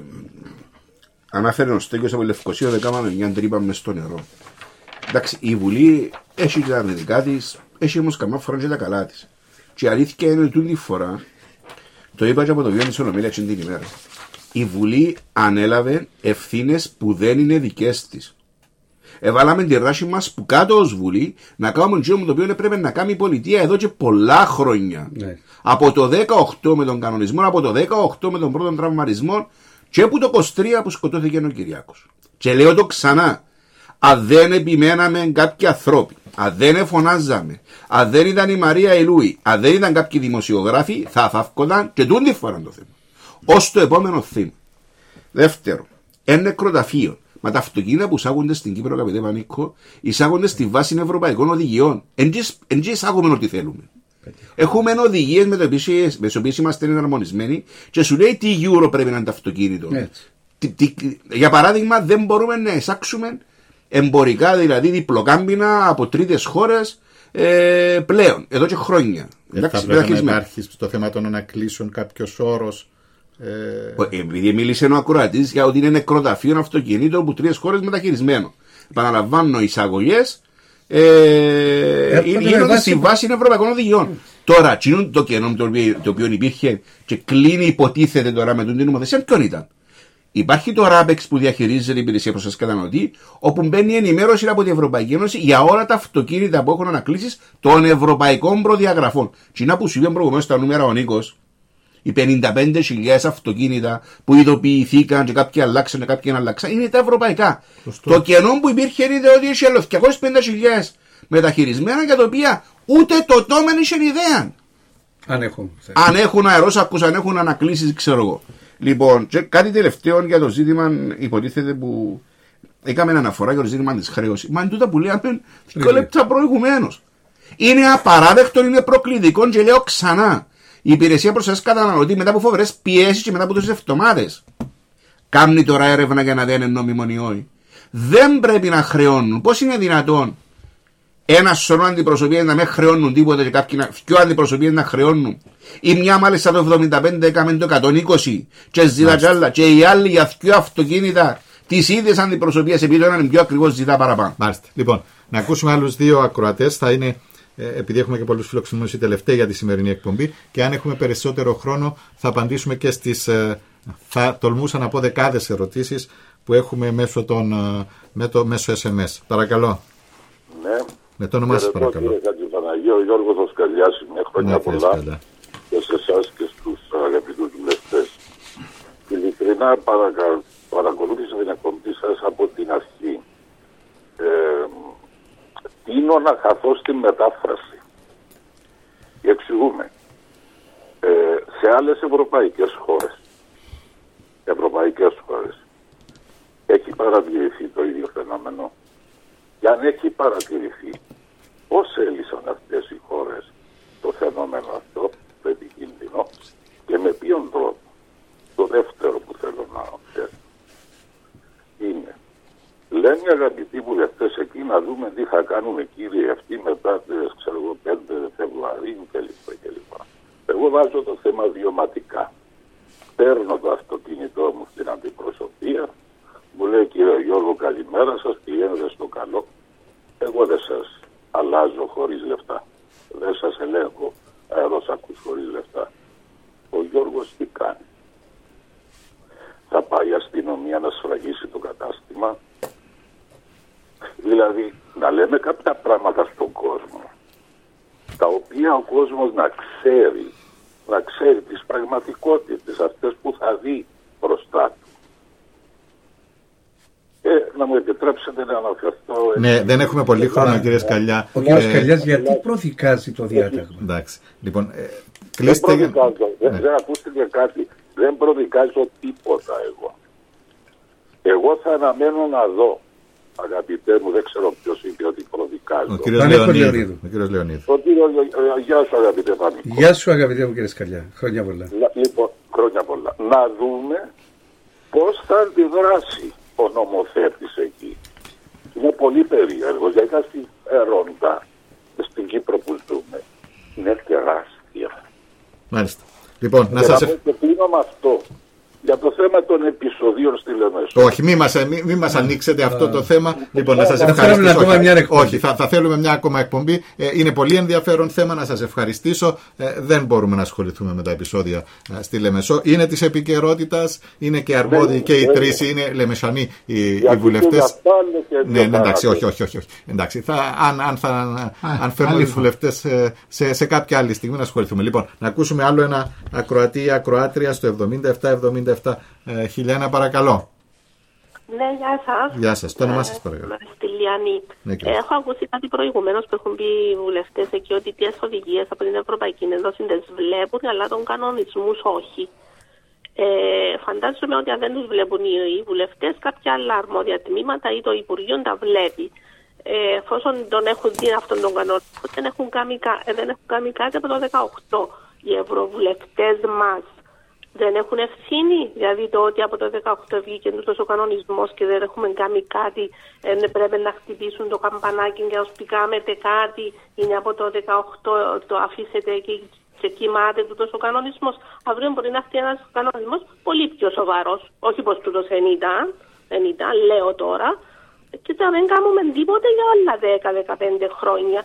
αναφέρει ο Στέγιος από Λευκοσία ότι κάναμε μια τρύπα μες στο νερό. Εντάξει, η Βουλή έχει τα αρνητικά της, έχει όμως καμιά φορά και τα καλά της. Και η αλήθεια είναι ότι τούτη φορά, το είπα και από το βιβλίο της Ολομέλειας την ημέρα, η Βουλή ανέλαβε ευθύνες που δεν είναι δικές της. Εβάλαμε τη ράση μας που κάτω ως Βουλή να κάνουμε το οποίο πρέπει να κάνει η πολιτεία εδώ και πολλά χρόνια. Ναι. Από το δεκαοκτώ με τον κανονισμό, από το δεκαοκτώ με τον πρώτο τραυματισμό και από το είκοσι τρία που σκοτώθηκε ο Κυριάκος. Και λέω το ξανά, αν δεν επιμέναμε κάποιοι ανθρώποι, αν δεν φωνάζαμε, αν δεν ήταν η Μαρία Ελούη, αν δεν ήταν κάποιοι δημοσιογράφοι, θα θαύκονταν και τούτη φορά το θέμα. Ως το επόμενο θέμα. Δεύτερο, ένα νεκροταφείο. Μα τα αυτοκίνητα που εισάγονται στην Κύπρο, αγαπητέ Πανίκο, εισάγονται στη βάση ευρωπαϊκών οδηγιών. Εν και εισάγουμε ό,τι θέλουμε. Έχουμε οδηγίες με τις οποίες είμαστε εναρμονισμένοι και σου λέει τι euro πρέπει να είναι το αυτοκίνητο. Τι, τι, για παράδειγμα, δεν μπορούμε να εισάξουμε εμπορικά, δηλαδή διπλοκάμπινα από τρίτες χώρες ε, πλέον, εδώ και χρόνια. Δεν θα πρέπει να υπάρχει στο θέμα των ανακλήσεων κάποιος όρος. Ε... Επειδή μίλησε ο ακροατής για ότι είναι νεκροταφείο αυτοκινήτων που τρεις χώρες μεταχειρισμένο. Επαναλαμβάνω, οι εισαγωγές ε, γίνονται στη βάση ευρωπαϊκών οδηγιών. Mm. Τώρα, το κενό το οποίο, το οποίο υπήρχε και κλείνει, υποτίθεται τώρα με την νομοθεσία, ποιον ήταν? Υπάρχει το ράπεξ που διαχειρίζεται η υπηρεσία προς καταναλωτή, όπου μπαίνει ενημέρωση από την Ευρωπαϊκή Ένωση για όλα τα αυτοκίνητα που έχουν ανακλήσεις των ευρωπαϊκών προδιαγραφών. Τι να που σου είπαν προηγουμένως στα νούμερα ο Νίκος. Οι πενήντα πέντε χιλιάδες αυτοκίνητα που ειδοποιηθήκαν και κάποιοι αλλάξαν και κάποιοι αλλάξαν είναι τα ευρωπαϊκά. Σωστό. Το κενό που υπήρχε είναι ότι είχε διακόσιες πενήντα χιλιάδες μεταχειρισμένα για τα οποία ούτε το τόμεν είχε ιδέα. Αν έχουν. Αν έχουν αερόσακους, αν έχουν ανακλήσεις, ξέρω εγώ. Λοιπόν, και κάτι τελευταίο για το ζήτημα, υποτίθεται που έκαμε αναφορά για το ζήτημα της χρέωσης. Μα είναι τούτα που λέμε δύο λεπτά προηγουμένως. Είναι απαράδεκτο, είναι προκλητικό και λέω ξανά. Η υπηρεσία προστασίας καταναλωτή μετά από φοβερές πιέσεις και μετά από τόσες εβδομάδες κάνει τώρα έρευνα για να δει αν είναι νόμιμο ή όχι. Δεν πρέπει να χρεώνουν. Πώς είναι δυνατόν ένα σωρό αντιπροσωπείες να μην χρεώνουν τίποτα και κάποιοι να, πιο αντιπροσωπείες να χρεώνουν? Ή μια μάλιστα το εβδομήντα πέντε έκαμε το εκατόν είκοσι και ζητά κι άλλα. Και οι άλλοι για δύο αυτοκίνητα τις ίδιες αντιπροσωπείες επειδή το είναι πιο ακριβώς ζητά παραπάνω. Μάλιστα. Λοιπόν, να ακούσουμε άλλους δύο ακροατές. Θα είναι. Επειδή έχουμε και πολλούς φιλοξενούμενους, η τελευταία για τη σημερινή εκπομπή, και αν έχουμε περισσότερο χρόνο θα απαντήσουμε και στις, θα τολμούσα να πω, δεκάδες ερωτήσεις που έχουμε μέσω, των, με το, μέσω ες εμ ες. Παρακαλώ. Ναι. Με το όνομά σας, παρακαλώ. Κύριε Χατζηπαναγή, ο Γιώργος Οσκαλιάς, με χρόνια πολλά και σε εσάς και στους αγαπητούς βουλευτές. Ειλικρινά παρακα... παρακολούθησα την εκπομπή σας από την αρχή. Ε, τείνω να χαθώ στη μετάφραση. Και εξηγούμε. Ε, σε σε άλλες ευρωπαϊκές χώρες, ευρωπαϊκές χώρες, έχει παρατηρηθεί το ίδιο φαινόμενο? Και αν έχει παρατηρηθεί, πώς έλυσαν αυτές οι χώρες το φαινόμενο αυτό, το επικίνδυνο, και με ποιον τρόπο? Το δεύτερο που θέλω να θέσω είναι, λένε οι αγαπητοί βουλευτές εκεί να δούμε τι θα κάνουμε, κύριοι, αυτοί μετά ξέρω εγώ, πέντε Φεβρουαρίου κλπ. Εγώ βάζω το θέμα βιωματικά. Παίρνω το αυτοκίνητό μου στην αντιπροσωπεία, μου λέει κύριε Γιώργο καλημέρα σας, πηγαίνετε στο καλό. Εγώ δεν σας αλλάζω χωρίς λεφτά. Δεν σας ελέγχω αεροσακούς χωρίς λεφτά. Ο Γιώργος τι κάνει? Θα πάει η αστυνομία να σφραγίσει το κατάστημα? Δηλαδή να λέμε κάποια πράγματα στον κόσμο, τα οποία ο κόσμος να ξέρει, να ξέρει τις πραγματικότητες αυτές που θα δει μπροστά του. Ε, να μου επιτρέψετε να αναφερθώ. Ναι, δεν έχουμε πολύ χρόνο, κύριε Σκαλιά. Ο κύριος Σκαλιάς γιατί προδικάζει το διάταγμα? Εντάξει, λοιπόν, ε, κλείστε. Δεν προδικάζω, ναι. δεν, δεν ακούστηκε κάτι. Δεν προδικάζω τίποτα εγώ. Εγώ θα αναμένω να δω. Αγαπητέ μου, δεν ξέρω ποιος είναι ότι προδικάζω. Ο κύριος Λεωνίδου. Ο κύριος Λεωνίδου. Ο κύριος, γεια σου αγαπητέ Πανικό. Γεια σου αγαπητέ μου κύριε Σκαλιά. Χρόνια πολλά. Λοιπόν, χρόνια πολλά. Να δούμε πώς θα αντιδράσει ο νομοθέτης εκεί. Είναι πολύ περίεργο, γιατί τα συμφέροντα στην Κύπρο που ζούμε είναι τεράστια. Μάλιστα. Λοιπόν, να σας ευχαριστώ. Και κλείνω με αυτό. Για το θέμα των επεισοδίων στη Λεμεσό. Όχι, μην μας, μη, μη μας ανοίξετε αυτό το θέμα. Λοιπόν, να σας ευχαριστήσω. Όχι, όχι θα, θα θέλουμε μια ακόμα εκπομπή. Ε, είναι πολύ ενδιαφέρον θέμα, να σας ευχαριστήσω. Ε, δεν μπορούμε να ασχοληθούμε με τα επεισόδια ε, στη Λεμεσό. Είναι της επικαιρότητας, είναι και αρμόδιοι και οι τρεις, είναι Λεμεσανοί οι, οι βουλευτές. Ναι, ναι, εντάξει, όχι, όχι, όχι. όχι. Εντάξει, θα, αν, αν, θα, Α, αν φέρνουν οι βουλευτές σε, σε, σε κάποια άλλη στιγμή να ασχοληθούμε. Λοιπόν, να ακούσουμε άλλο ένα ακροατή ή ακροάτρια στο εβδομήντα επτά εβδομήντα επτά. Ε, Χιλιάνα, παρακαλώ. Ναι, γεια σας. Γεια σας. Το όνομά σας, παρακαλώ. Στη Λιάννη. Ναι, έχω ακούσει κάτι προηγουμένως που έχουν πει οι βουλευτές εκεί, ότι τις οδηγίες από την Ευρωπαϊκή Ένωση τις βλέπουν, αλλά των κανονισμούς όχι. Ε, φαντάζομαι ότι αν δεν τους βλέπουν οι βουλευτές, κάποια άλλα αρμόδια τμήματα ή το Υπουργείο τα βλέπει. Ε, εφόσον τον έχουν δει αυτόν τον κανονισμό, δεν έχουν κάνει, δεν έχουν κάνει κάτι από το δεκαοκτώ. Οι ευρωβουλευτές μας δεν έχουν ευθύνη, δηλαδή το ότι από το δεκαοκτώ βγήκε τούτος ο κανονισμός και δεν έχουμε κάνει κάτι, ε, πρέπει να χτυπήσουν το καμπανάκι και να σπικάμετε κάτι, είναι από το δεκαοκτώ, το αφήσετε και, και κοιμάται τούτος ο κανονισμός. Αύριο μπορεί να έρθει ένας κανονισμός πολύ πιο σοβαρός, όχι πως τούτος δεν ήταν, δεν ήταν, λέω τώρα, και θα δεν κάνουμε τίποτε για άλλα δέκα με δεκαπέντε χρόνια.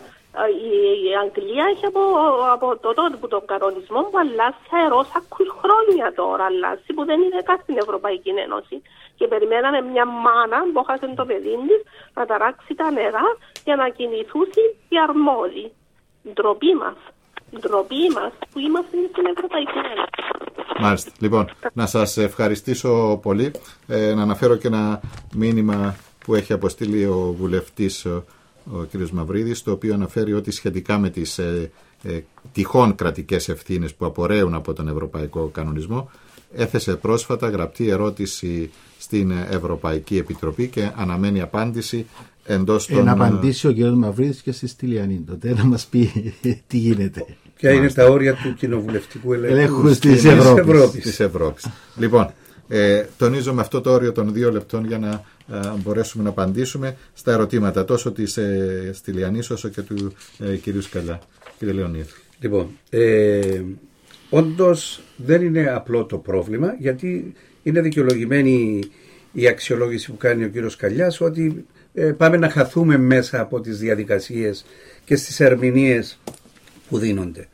Η Αγγλία έχει από, από το τότε που τον κανονισμό που αλλάζει αερός ακούς χρόνια τώρα αλλάζει που δεν είναι κάτι στην Ευρωπαϊκή Ένωση και περιμέναμε μια μάνα που έχασε το παιδί της να ταράξει τα νερά για να κινηθούν οι αρμόδιοι. Ντροπή μας. Ντροπή μας που είμαστε στην Ευρωπαϊκή Ένωση. Μάλιστα. Λοιπόν, να σας ευχαριστήσω πολύ. Ε, να αναφέρω και ένα μήνυμα που έχει αποστείλει ο βουλευτής ο κ. Μαυρίδης, το οποίο αναφέρει ότι σχετικά με τις ε, ε, τυχόν κρατικές ευθύνες που απορρέουν από τον Ευρωπαϊκό Κανονισμό, έθεσε πρόσφατα γραπτή ερώτηση στην Ευρωπαϊκή Επιτροπή και αναμένει απάντηση εντός των... Ε, να απαντήσει ο κ. Μαυρίδης και στη Στυλιανή τότε, να μας πει τι γίνεται. Ποια είναι τα όρια του κοινοβουλευτικού ελέγχου της Ευρώπης. Της Ευρώπης. Λοιπόν, ε, τονίζω με αυτό το όριο των δύο λεπτών για να ε, μπορέσουμε να απαντήσουμε στα ερωτήματα τόσο της ε, Στυλιανής όσο και του ε, κυρίου Σκαλιά. Κύριε Λεωνίδου. Λοιπόν, ε, όντως δεν είναι απλό το πρόβλημα, γιατί είναι δικαιολογημένη η αξιολόγηση που κάνει ο κύριος Σκαλιάς ότι ε, πάμε να χαθούμε μέσα από τις διαδικασίες και στις ερμηνείες που δίνονται.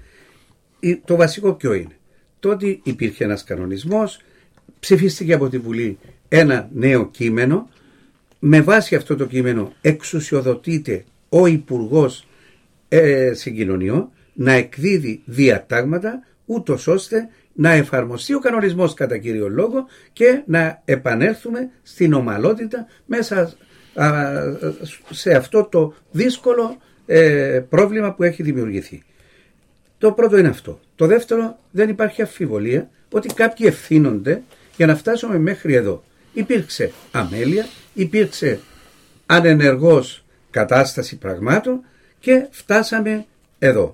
Το βασικό ποιο είναι? Το ότι υπήρχε ένας κανονισμός, ψηφίστηκε από τη Βουλή ένα νέο κείμενο, με βάση αυτό το κείμενο εξουσιοδοτείται ο Υπουργός ε, Συγκοινωνιών να εκδίδει διατάγματα ούτως ώστε να εφαρμοστεί ο κανονισμός κατά κύριο λόγο και να επανέλθουμε στην ομαλότητα μέσα α, σε αυτό το δύσκολο ε, πρόβλημα που έχει δημιουργηθεί. Το πρώτο είναι αυτό. Το δεύτερο, δεν υπάρχει αμφιβολία ότι κάποιοι ευθύνονται για να φτάσουμε μέχρι εδώ. Υπήρξε αμέλεια, υπήρξε ανενεργός κατάσταση πραγμάτων και φτάσαμε εδώ.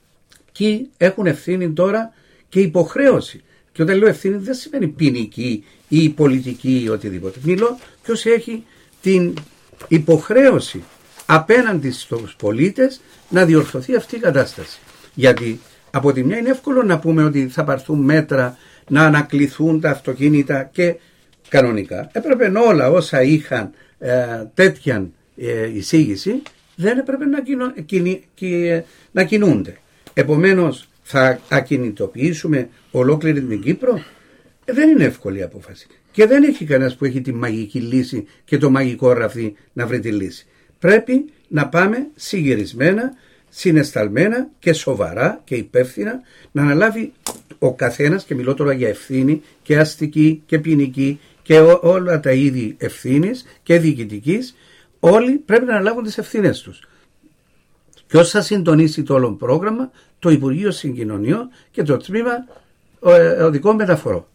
Και έχουν ευθύνη τώρα και υποχρέωση. Και όταν λέω ευθύνη δεν σημαίνει ποινική ή πολιτική ή οτιδήποτε. Μιλώ ποιος έχει την υποχρέωση απέναντι στους πολίτες να διορθωθεί αυτή η κατάσταση. Γιατί από τη μια είναι εύκολο να πούμε ότι θα πάρθουν μέτρα να ανακληθούν τα αυτοκίνητα και κανονικά. Έπρεπε όλα όσα είχαν ε, τέτοια ε, εισήγηση δεν έπρεπε να, κινο, κινη, και, να κινούνται. Επομένως θα ακινητοποιήσουμε ολόκληρη την Κύπρο. Ε, δεν είναι εύκολη η απόφαση. Και δεν έχει κανένας που έχει τη μαγική λύση και το μαγικό ραφί να βρει τη λύση. Πρέπει να πάμε συγκυρισμένα, συναισθαλμένα και σοβαρά και υπεύθυνα να αναλάβει ο καθένας, και μιλώ τώρα για ευθύνη και αστική και ποινική και ό, όλα τα είδη ευθύνης και διοικητικής, όλοι πρέπει να αναλάβουν τις ευθύνες τους. Ποιος θα συντονίσει το όλο πρόγραμμα? Το Υπουργείο Συγκοινωνιών και το τμήμα οδικών μεταφορών.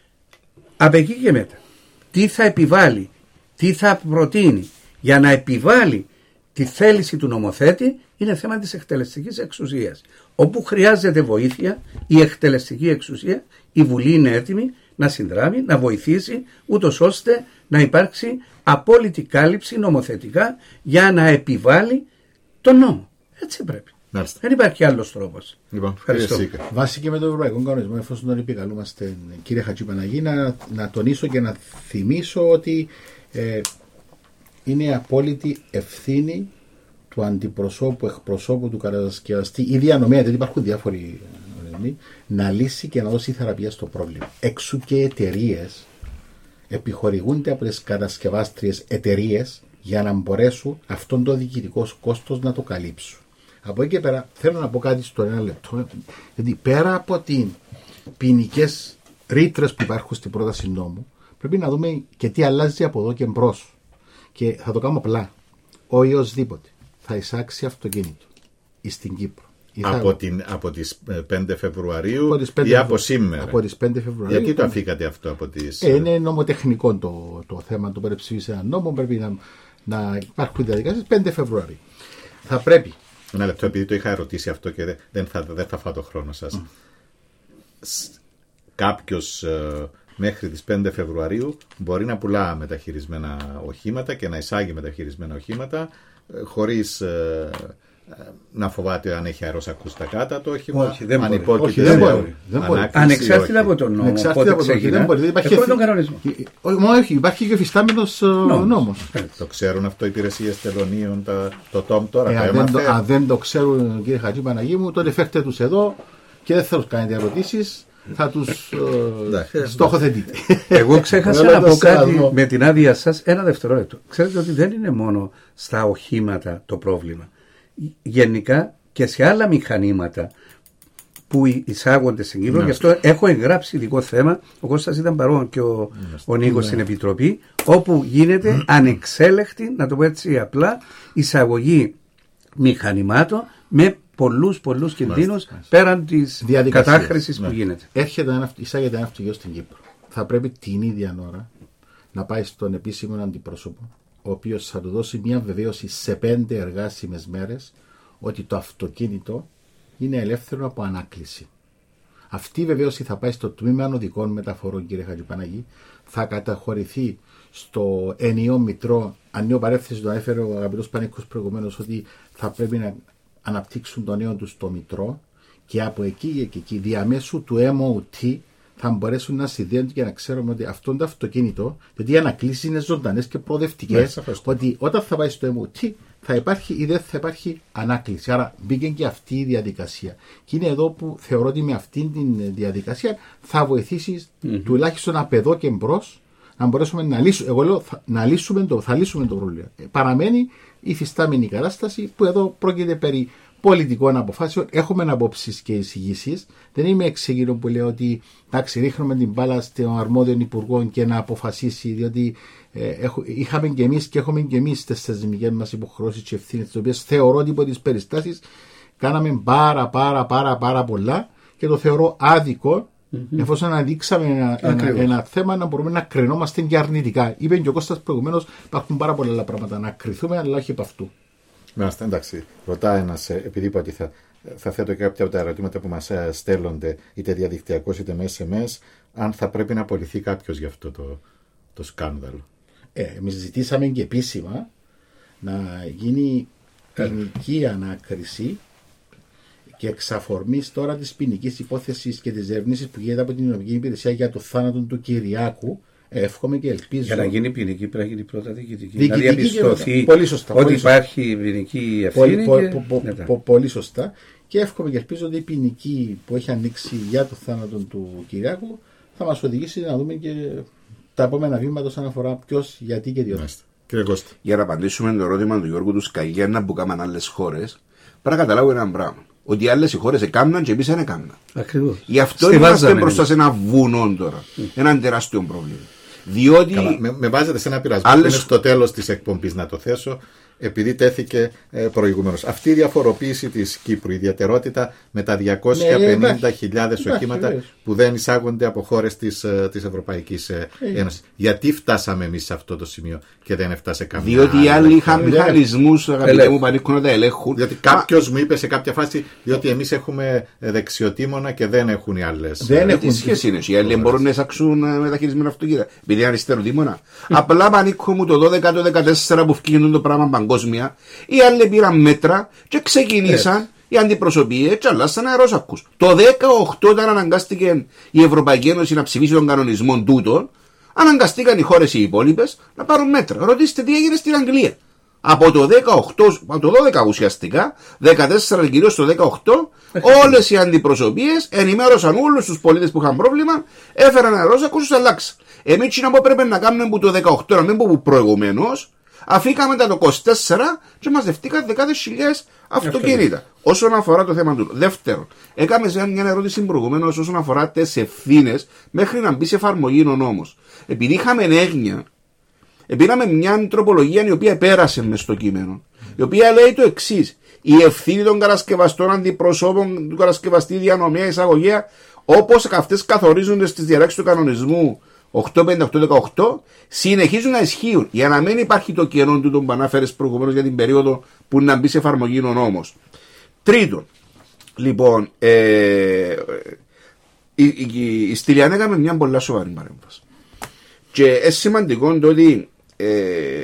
Από εκεί και μετά, τι θα επιβάλλει, τι θα προτείνει για να επιβάλλει τη θέληση του νομοθέτη είναι θέμα της εκτελεστικής εξουσίας. Όπου χρειάζεται βοήθεια, η εκτελεστική εξουσία, η Βουλή είναι έτοιμη να συνδράμει, να βοηθήσει, ούτως ώστε να υπάρξει απόλυτη κάλυψη νομοθετικά για να επιβάλλει τον νόμο. Έτσι πρέπει. Μάλιστα. Δεν υπάρχει άλλος τρόπος. Λοιπόν, ευχαριστώ. Βάσει και με τον Ευρωπαϊκό Κανονισμό, εφόσον τον επικαλούμαστε, κύριε Χατζηπαναγή, να, να τονίσω και να θυμίσω ότι ε, είναι απόλυτη ευθύνη του αντιπροσώπου, εκπροσώπου του κατασκευαστή ή διανομέα, γιατί υπάρχουν διάφοροι, να λύσει και να δώσει θεραπεία στο πρόβλημα. Εξού και εταιρείες επιχορηγούνται από τις κατασκευάστριες εταιρείες για να μπορέσουν αυτόν το διοικητικό κόστος να το καλύψουν. Από εκεί και πέρα θέλω να πω κάτι στο ένα λεπτό, γιατί πέρα από τις ποινικές ρήτρες που υπάρχουν στην πρόταση νόμου, πρέπει να δούμε και τι αλλάζει από εδώ και μπρος. Και θα το κάνω απλά. Ο ή οσδήποτε θα εισάξει αυτοκίνητο στην Κύπρο. Από, την, από τις πέντε Φεβρουαρίου από τις πέντε ή από σήμερα. Από τις πέντε Φεβρουαρίου. Γιατί το αφήκατε αυτό από τις... Ε, είναι νομοτεχνικό το, το θέμα. Το περιψήφισε ένα νόμο. Πρέπει να, να υπάρχουν διαδικασίες πέντε Φεβρουαρίου. Θα πρέπει. Ένα λεπτό, επειδή το είχα ερωτήσει αυτό και δεν θα, δεν θα φάω το χρόνο σας. Mm. Κάποιος ε, μέχρι τις πέντε Φεβρουαρίου μπορεί να πουλά μεταχειρισμένα οχήματα και να εισάγει μεταχειρισμένα οχήματα ε, χωρίς... Ε, να φοβάται αν έχει αεροσακούς κάτω το όχημα. Όχι, δεν αν μπορεί. Όχι, δεν μπορεί. Δεν μπορεί. Ανεξάρτητα από τον νόμο. Ανεξάρτητα από τον νόμο. Δεν μπορεί. Υπάρχει τον κανονισμό. Όχι, υπάρχει και φυστάμενος νόμος. Το ξέρουν αυτό οι υπηρεσίες τελωνίων, το τόμ τώρα. Ε, αν, δεν, αν δεν το ξέρουν, κύριε Χατζηπαναγή μου, τότε φέρτε τους εδώ και δεν θα κάνετε ερωτήσεις. Θα τους uh, στοχοθετείτε. Εγώ ξέχασα να πω κάτι με την άδεια σας ένα δευτερόλεπτο. Ξέρετε ότι δεν είναι μόνο στα οχήματα το πρόβλημα. Γενικά και σε άλλα μηχανήματα που εισάγονται στην Κύπρο, ναι. Γι' αυτό έχω εγγράψει ειδικό θέμα. Ο Κώστας ήταν παρόν και ο, ο Νίκος ναι. στην Επιτροπή, όπου γίνεται mm. ανεξέλεκτη, να το πω έτσι απλά, εισαγωγή μηχανημάτων με πολλούς πολλούς κινδύνους πέραν της κατάχρησης ναι. που γίνεται. Έρχεται ένα, εισάγεται ένα αυτοκίνητο στην Κύπρο. Θα πρέπει την ίδια ώρα να πάει στον επίσημο αντιπρόσωπο, ο οποίος θα του δώσει μια βεβαίωση σε πέντε εργάσιμες μέρες ότι το αυτοκίνητο είναι ελεύθερο από ανάκληση. Αυτή η βεβαίωση θα πάει στο τμήμα οδικών μεταφορών, κύριε Χατζηπαναγή, θα καταχωρηθεί στο ενιαίο μητρό. Ανιώ παρέθεση το ανέφερε ο αγαπητός Πανίκος προηγουμένως, ότι θα πρέπει να αναπτύξουν το νέο του στο μητρό και από εκεί και εκεί διαμέσου του εμ ο τι θα μπορέσουν να συνδέονται και να ξέρουμε ότι αυτό το αυτοκίνητο, γιατί οι ανακλήσεις είναι ζωντανές και προοδευτικές, ναι, ότι όταν θα πάει στο εμ ο τι θα υπάρχει ή δεν θα υπάρχει ανάκληση. Άρα μπήκε και αυτή η διαδικασία. Και είναι εδώ που θεωρώ ότι με αυτή τη διαδικασία θα βοηθήσει mm-hmm. τουλάχιστον από εδώ και μπρος να μπορέσουμε να λύσουμε, εγώ λέω, θα, να λύσουμε το, θα λύσουμε το πρόβλημα. Παραμένει η φυστάμενη κατάσταση που εδώ πρόκειται περί πολιτικών αποφάσεων. Έχουμε απόψεις και εισηγήσεις. Δεν είμαι εξήγητο που λέω ότι εντάξει, ρίχνουμε την μπάλα στον αρμόδιων υπουργών και να αποφασίσει, διότι ε, έχω, είχαμε και εμείς και έχουμε και εμείς τις θεσμικές μας υποχρεώσεις και ευθύνες, τις οποίες θεωρώ ότι από τις περιστάσεις κάναμε πάρα πάρα πάρα πάρα πολλά και το θεωρώ άδικο mm-hmm. εφόσον αναδείξαμε ένα, ένα, ένα θέμα να μπορούμε να κρινόμαστε και αρνητικά. Είπε και ο Κώστας προηγουμένως, υπάρχουν πάρα πολλά άλλα πράγματα να κριθούμε, αλλά όχι από αυτού. Μάλιστα, εντάξει. Ρωτά ένας, επειδή είπα ότι θα, θα θέτω κάποια από τα ερωτήματα που μας στέλνονται, είτε διαδικτυακώς είτε με ες εμ ες, αν θα πρέπει να απολυθεί κάποιος για αυτό το, το σκάνδαλο. Ε, εμείς ζητήσαμε και επίσημα να γίνει ποινική ανάκριση και εξαφορμής τώρα της ποινικής υπόθεσης και της ερεύνησης που γίνεται από την Νομική Υπηρεσία για το θάνατο του Κυριάκου. Εύχομαι και ελπίζω. Για να γίνει ποινική πρέπει να γίνει πρώτα διοικητική. διοικητική να διαπιστωθεί πολύ σωστά, ότι πολύ υπάρχει ποινική ευθύνη. Πολύ, και... πο, πο, πο, πολύ σωστά. Και εύχομαι και ελπίζω ότι η ποινική που έχει ανοίξει για το θάνατο του Κυριάκου θα μας οδηγήσει να δούμε και τα επόμενα βήματα όσον αφορά ποιος, γιατί και διότι. Για να απαντήσουμε το ερώτημα του Γιώργου του Σκαγιάννα που κάμαν άλλες χώρες, πρέπει να καταλάβουμε ένα πράγμα. Ότι οι άλλες χώρες έκαναν και εμείς δεν έκαναν. Ακριβώς. Γι' αυτό είμαστε μπροστά σε ένα βουνό τώρα. Mm. Ένα τεράστιο πρόβλημα. Διότι. Καλά, με, με βάζετε σε ένα πειρασμό. Άλλες... Είναι στο τέλος της εκπομπής να το θέσω, επειδή τέθηκε ε, προηγουμένως. Αυτή η διαφοροποίηση της Κύπρου, η ιδιαιτερότητα με τα διακόσιες πενήντα χιλιάδες οχήματα υπάρχει, που δεν εισάγονται από χώρες της, της Ευρωπαϊκής ε, Ένωσης. Γιατί φτάσαμε εμείς σε αυτό το σημείο και δεν έφτασε καμία. Διότι οι άλλοι είχαν μηχανισμούς, αγαπητέ μου, πανίκουν να τα ελέγχουν. Διότι κάποιος μου είπε σε κάποια φάση, διότι εμείς έχουμε δεξιοτήμωνα και δεν έχουν οι άλλες. Δεν έχουν σχέση είναι. Οι άλλοι μπορούν να εισάξουν μεταχειρισμένα αυτοκίνητα. Επειδή είναι αριστεροτήμωνα. Απλά πανίκουν μου το δώδεκα δεκατέσσερα που φτιάχνουν το πράγμα παγκόσμια. Οι άλλοι πήραν μέτρα και ξεκινήσαν οι αντιπροσωπείες και αλλάσαν αερόσακους. Το δεκαοκτώ όταν αναγκάστηκε η Ευρωπαϊκή Ένωση να ψηφίσει τον κανονισμό τούτον, αναγκαστήκαν οι χώρες οι υπόλοιπες να πάρουν μέτρα. Ρωτήστε τι έγινε στην Αγγλία. Από το δεκαοκτώ, από το δώδεκα ουσιαστικά, δεκατέσσερα κυρίως το δεκαοκτώ, όλες οι αντιπροσωπείες ενημέρωσαν όλους τους πολίτες που είχαν πρόβλημα, έφεραν αερόσακους, τους αλλάξαν. Εμείς που πρέπει να κάνουμε που το δεκαοκτώ, να μην πω προηγουμένως, αφήκαμε τα το είκοσι τέσσερα και μαζευτήκαν δεκάδες χιλιάδες αυτοκίνητα. Όσον αφορά το θέμα του. Δεύτερον, έκαμε μια ερώτηση προηγουμένως όσον αφορά τις ευθύνες μέχρι να μπει σε εφαρμογή ο νόμος. Επειδή είχαμε έγνοια, πήραμε μια τροπολογία η οποία πέρασε μες στο κείμενο, η οποία λέει το εξής: η ευθύνη των κατασκευαστών αντιπροσώπων του κατασκευαστή διανομέα εισαγωγέα, όπως αυτές καθορίζονται στις διατάξεις του κανονισμού οκτακόσια πενήντα οκτώ δεκαοκτώ, συνεχίζουν να ισχύουν για να μην υπάρχει το κενό του που ανάφερες προηγουμένως για την περίοδο που να μπει σε εφαρμογή ο νόμος. Τρίτον, λοιπόν, ε, η, η, η Στυλιανή έκαμε μια πολλά σοβαρή παρέμβαση. Και είναι σημαντικό το ότι ε,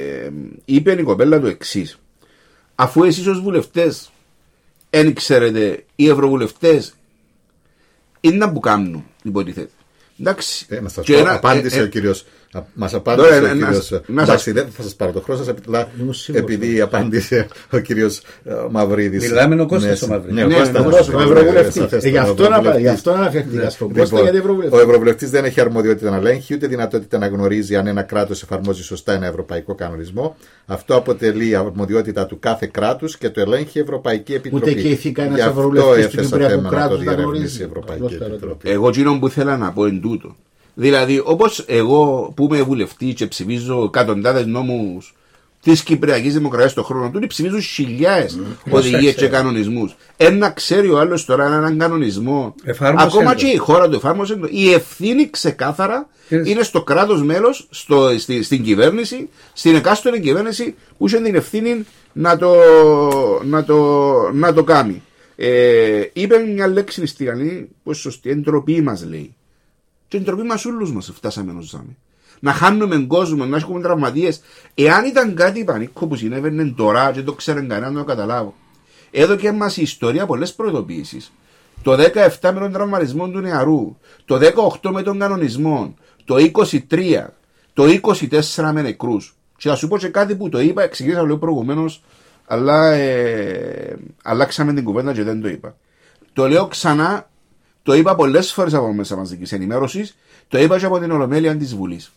είπε η κοπέλα το εξής: αφού εσείς ως βουλευτές δεν ξέρετε, οι ευρωβουλευτές είναι να που κάνουν, υποτίθεται. Εντάξει. Ε, να σας πω, ένα, απάντησε ε, ε, ο κύριος. Μας απάντησε τώρα, ο κύριος. Να, να εντάξει, δεν θα σας πάρω το χρόνο σας, επειδή απάντησε ο κύριος Μαυρίδης. Μιλάμε με ο Κώστας ο Μαυρίδης. Ναι, ο Ευρωβουλευτής. Γι' αυτό αναφερθήκα στον Κώστα, γιατί Ευρωβουλευτής. Ο Ευρωβουλευτής δεν έχει αρμοδιότητα να ελέγχει, ούτε δυνατότητα να γνωρίζει αν ένα κράτος εφαρμόζει σωστά ένα ευρωπαϊκό κανονισμό. Αυτό αποτελεί αρμοδιότητα του κάθε κράτους και το ελέγχει η Ευρωπαϊκή Επιτροπή. Ούτε και ηθικά ένας Ευρωβουλευτής του Κυπριακού κράτους να γνωρίζει η Ευρωπαϊκή Επιτροπή. Εγώ εκείνο που θέλω να πω εν τούτο. Δηλαδή, όπως εγώ που είμαι βουλευτή και ψηφίζω εκατοντάδες νόμους της Κυπριακής Δημοκρατίας στον χρόνο του, ψηφίζω χιλιάδες mm. οδηγίες και κανονισμούς. Ένα ξέρει ο άλλος τώρα έναν κανονισμό. Εφάρμοσε ακόμα το. Και η χώρα του εφάρμοσε το. Η ευθύνη ξεκάθαρα yes. είναι στο κράτος μέλος, στο, στη, στην κυβέρνηση, στην εκάστοτε κυβέρνηση που είχε την ευθύνη να το, να το, να το κάνει. Ε, είπε μια λέξη στιγανή, που σωστή, εντροπή μας λέει. Και την τροπή μας όλους μας φτάσαμε να ζάμε. Να χάνουμε κόσμο, να έχουμε τραυματίες. Εάν ήταν κάτι πανίκο που συνέβαινε τώρα και το ξέρουν κανένα να το καταλάβω. Έδωκε μας η ιστορία πολλές προειδοποιήσεις. Το δεκαεπτά με τον τραυματισμό του νεαρού, το δεκαοκτώ με τον κανονισμό, το είκοσι τρία, το είκοσι τέσσερα με νεκρούς. Και θα σου πω και κάτι που το είπα, εξηγήσα λίγο προηγουμένως, αλλά ε, αλλάξαμε την κουβέντα και δεν το είπα. Το λέω ξανά. Το είπα πολλές φορές από μέσα μαζικής ενημέρωσης, το είπα και από την Ολομέλεια της Βουλής.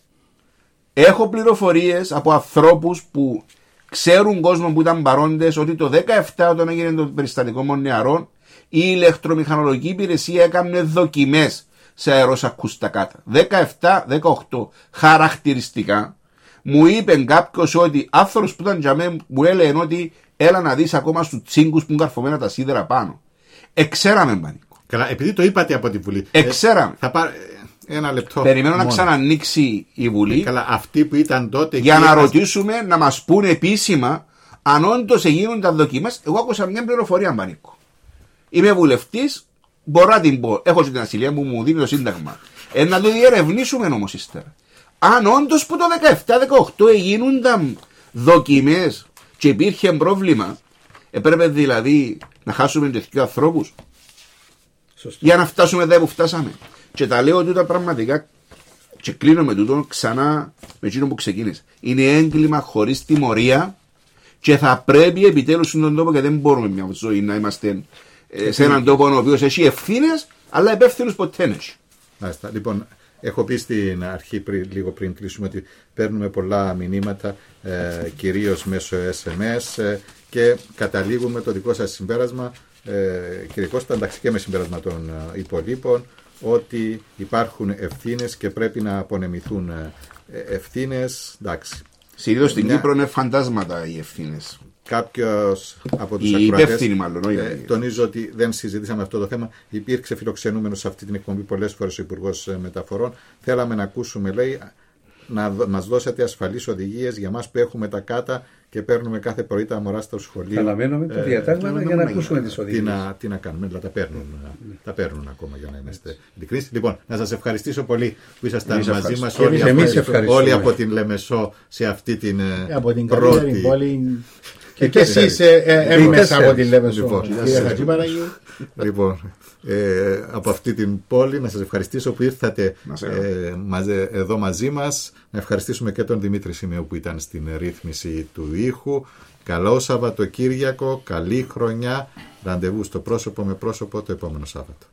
Έχω πληροφορίες από ανθρώπους που ξέρουν κόσμο που ήταν παρόντες ότι το δεκαεπτά όταν έγινε το περιστατικό των νεαρών, η ηλεκτρομηχανολογική υπηρεσία έκανε δοκιμές σε αερόσακους στα κάτω. δεκαεπτά δεκαοκτώ χαρακτηριστικά μου είπε κάποιος ότι άνθρωπος που ήταν για μένα μου έλεγε ότι έλα να δεις ακόμα στους τσίγκους που είναι καρφωμένα τα σίδερα πάνω. Εξέραμε, Πανίκο. Καλά, επειδή το είπατε από τη Βουλή. Εξέραμε. Ε, θα πάρω ένα λεπτό. Περιμένω μόνο να ξανανοίξει η Βουλή. Ε, καλά, αυτοί που ήταν τότε. Για να είμαστε... ρωτήσουμε, να μας πούνε επίσημα αν όντως έγιναν τα δοκιμές. Εγώ άκουσα μια πληροφορία, Πανίκο. Είμαι βουλευτής, μπορώ να την πω. Έχω την ασυλία μου, μου δίνει το Σύνταγμα. Ε, να το διερευνήσουμε όμως ύστερα. Αν όντως που το δεκαεπτά δεκαοκτώ έγιναν δοκιμές και υπήρχε πρόβλημα, έπρεπε δηλαδή να χάσουμε τέτοιους ανθρώπους. Σωστό. Για να φτάσουμε εδώ που φτάσαμε. Και τα λέω τούτα πραγματικά και κλείνω με τούτο ξανά με εκείνο που ξεκίνησε. Είναι έγκλημα χωρίς τιμωρία και θα πρέπει επιτέλους στον τόπο, γιατί δεν μπορούμε μια ζωή να είμαστε σε έναν τόπο ο οποίος έχει ευθύνες, αλλά υπεύθυνους ποτέ έχει. Μάλιστα. Λοιπόν, έχω πει στην αρχή, πριν, λίγο πριν κλείσουμε, ότι παίρνουμε πολλά μηνύματα, ε, κυρίως μέσω ες εμ ες, ε, και καταλήγουμε το δικό σας συμπέρασμα, ε, κύριε Κώστα, εντάξει και με συμπέρασμα των ε, υπολείπων, ότι υπάρχουν ευθύνες και πρέπει να απονεμηθούν ε, ευθύνες. Εντάξει. Συνήθως στην μια... Κύπρο είναι φαντάσματα οι ευθύνες. Κάποιος από τους οι ακροατές, μάλλον, ε, τονίζω ότι δεν συζητήσαμε αυτό το θέμα. Υπήρξε φιλοξενούμενος σε αυτή την εκπομπή πολλές φορές ο Υπουργός Μεταφορών. Θέλαμε να ακούσουμε, λέει, να μας δώσετε ασφαλείς οδηγίες για μας που έχουμε τα κάτα και παίρνουμε κάθε πρωί τα μωρά στο σχολείο. Αναμένουμε τα διατάγματα ε, για να ακούσουμε τις οδηγίες. Τι να, τι να κάνουμε, δηλαδή τα παίρνουν, mm. τα παίρνουν ακόμα, για να είμαστε ειλικρινείς. Λοιπόν, να σας ευχαριστήσω πολύ που ήσασταν εμείς μαζί μας όλοι, εμείς από, όλοι από την Λεμεσό σε αυτή την ε, από την πρώτη πόλη. Και, και εσείς έμεσα από την Λεμεσό. Λοιπόν, ε, από αυτή την πόλη να σας ευχαριστήσω που ήρθατε ε, μαζε, εδώ μαζί μας. Να ευχαριστήσουμε και τον Δημήτρη Σημαίου που ήταν στην ρύθμιση του ήχου. Καλό Σαββατοκύριακο, καλή χρονιά. Ραντεβού στο πρόσωπο με πρόσωπο το επόμενο Σάββατο.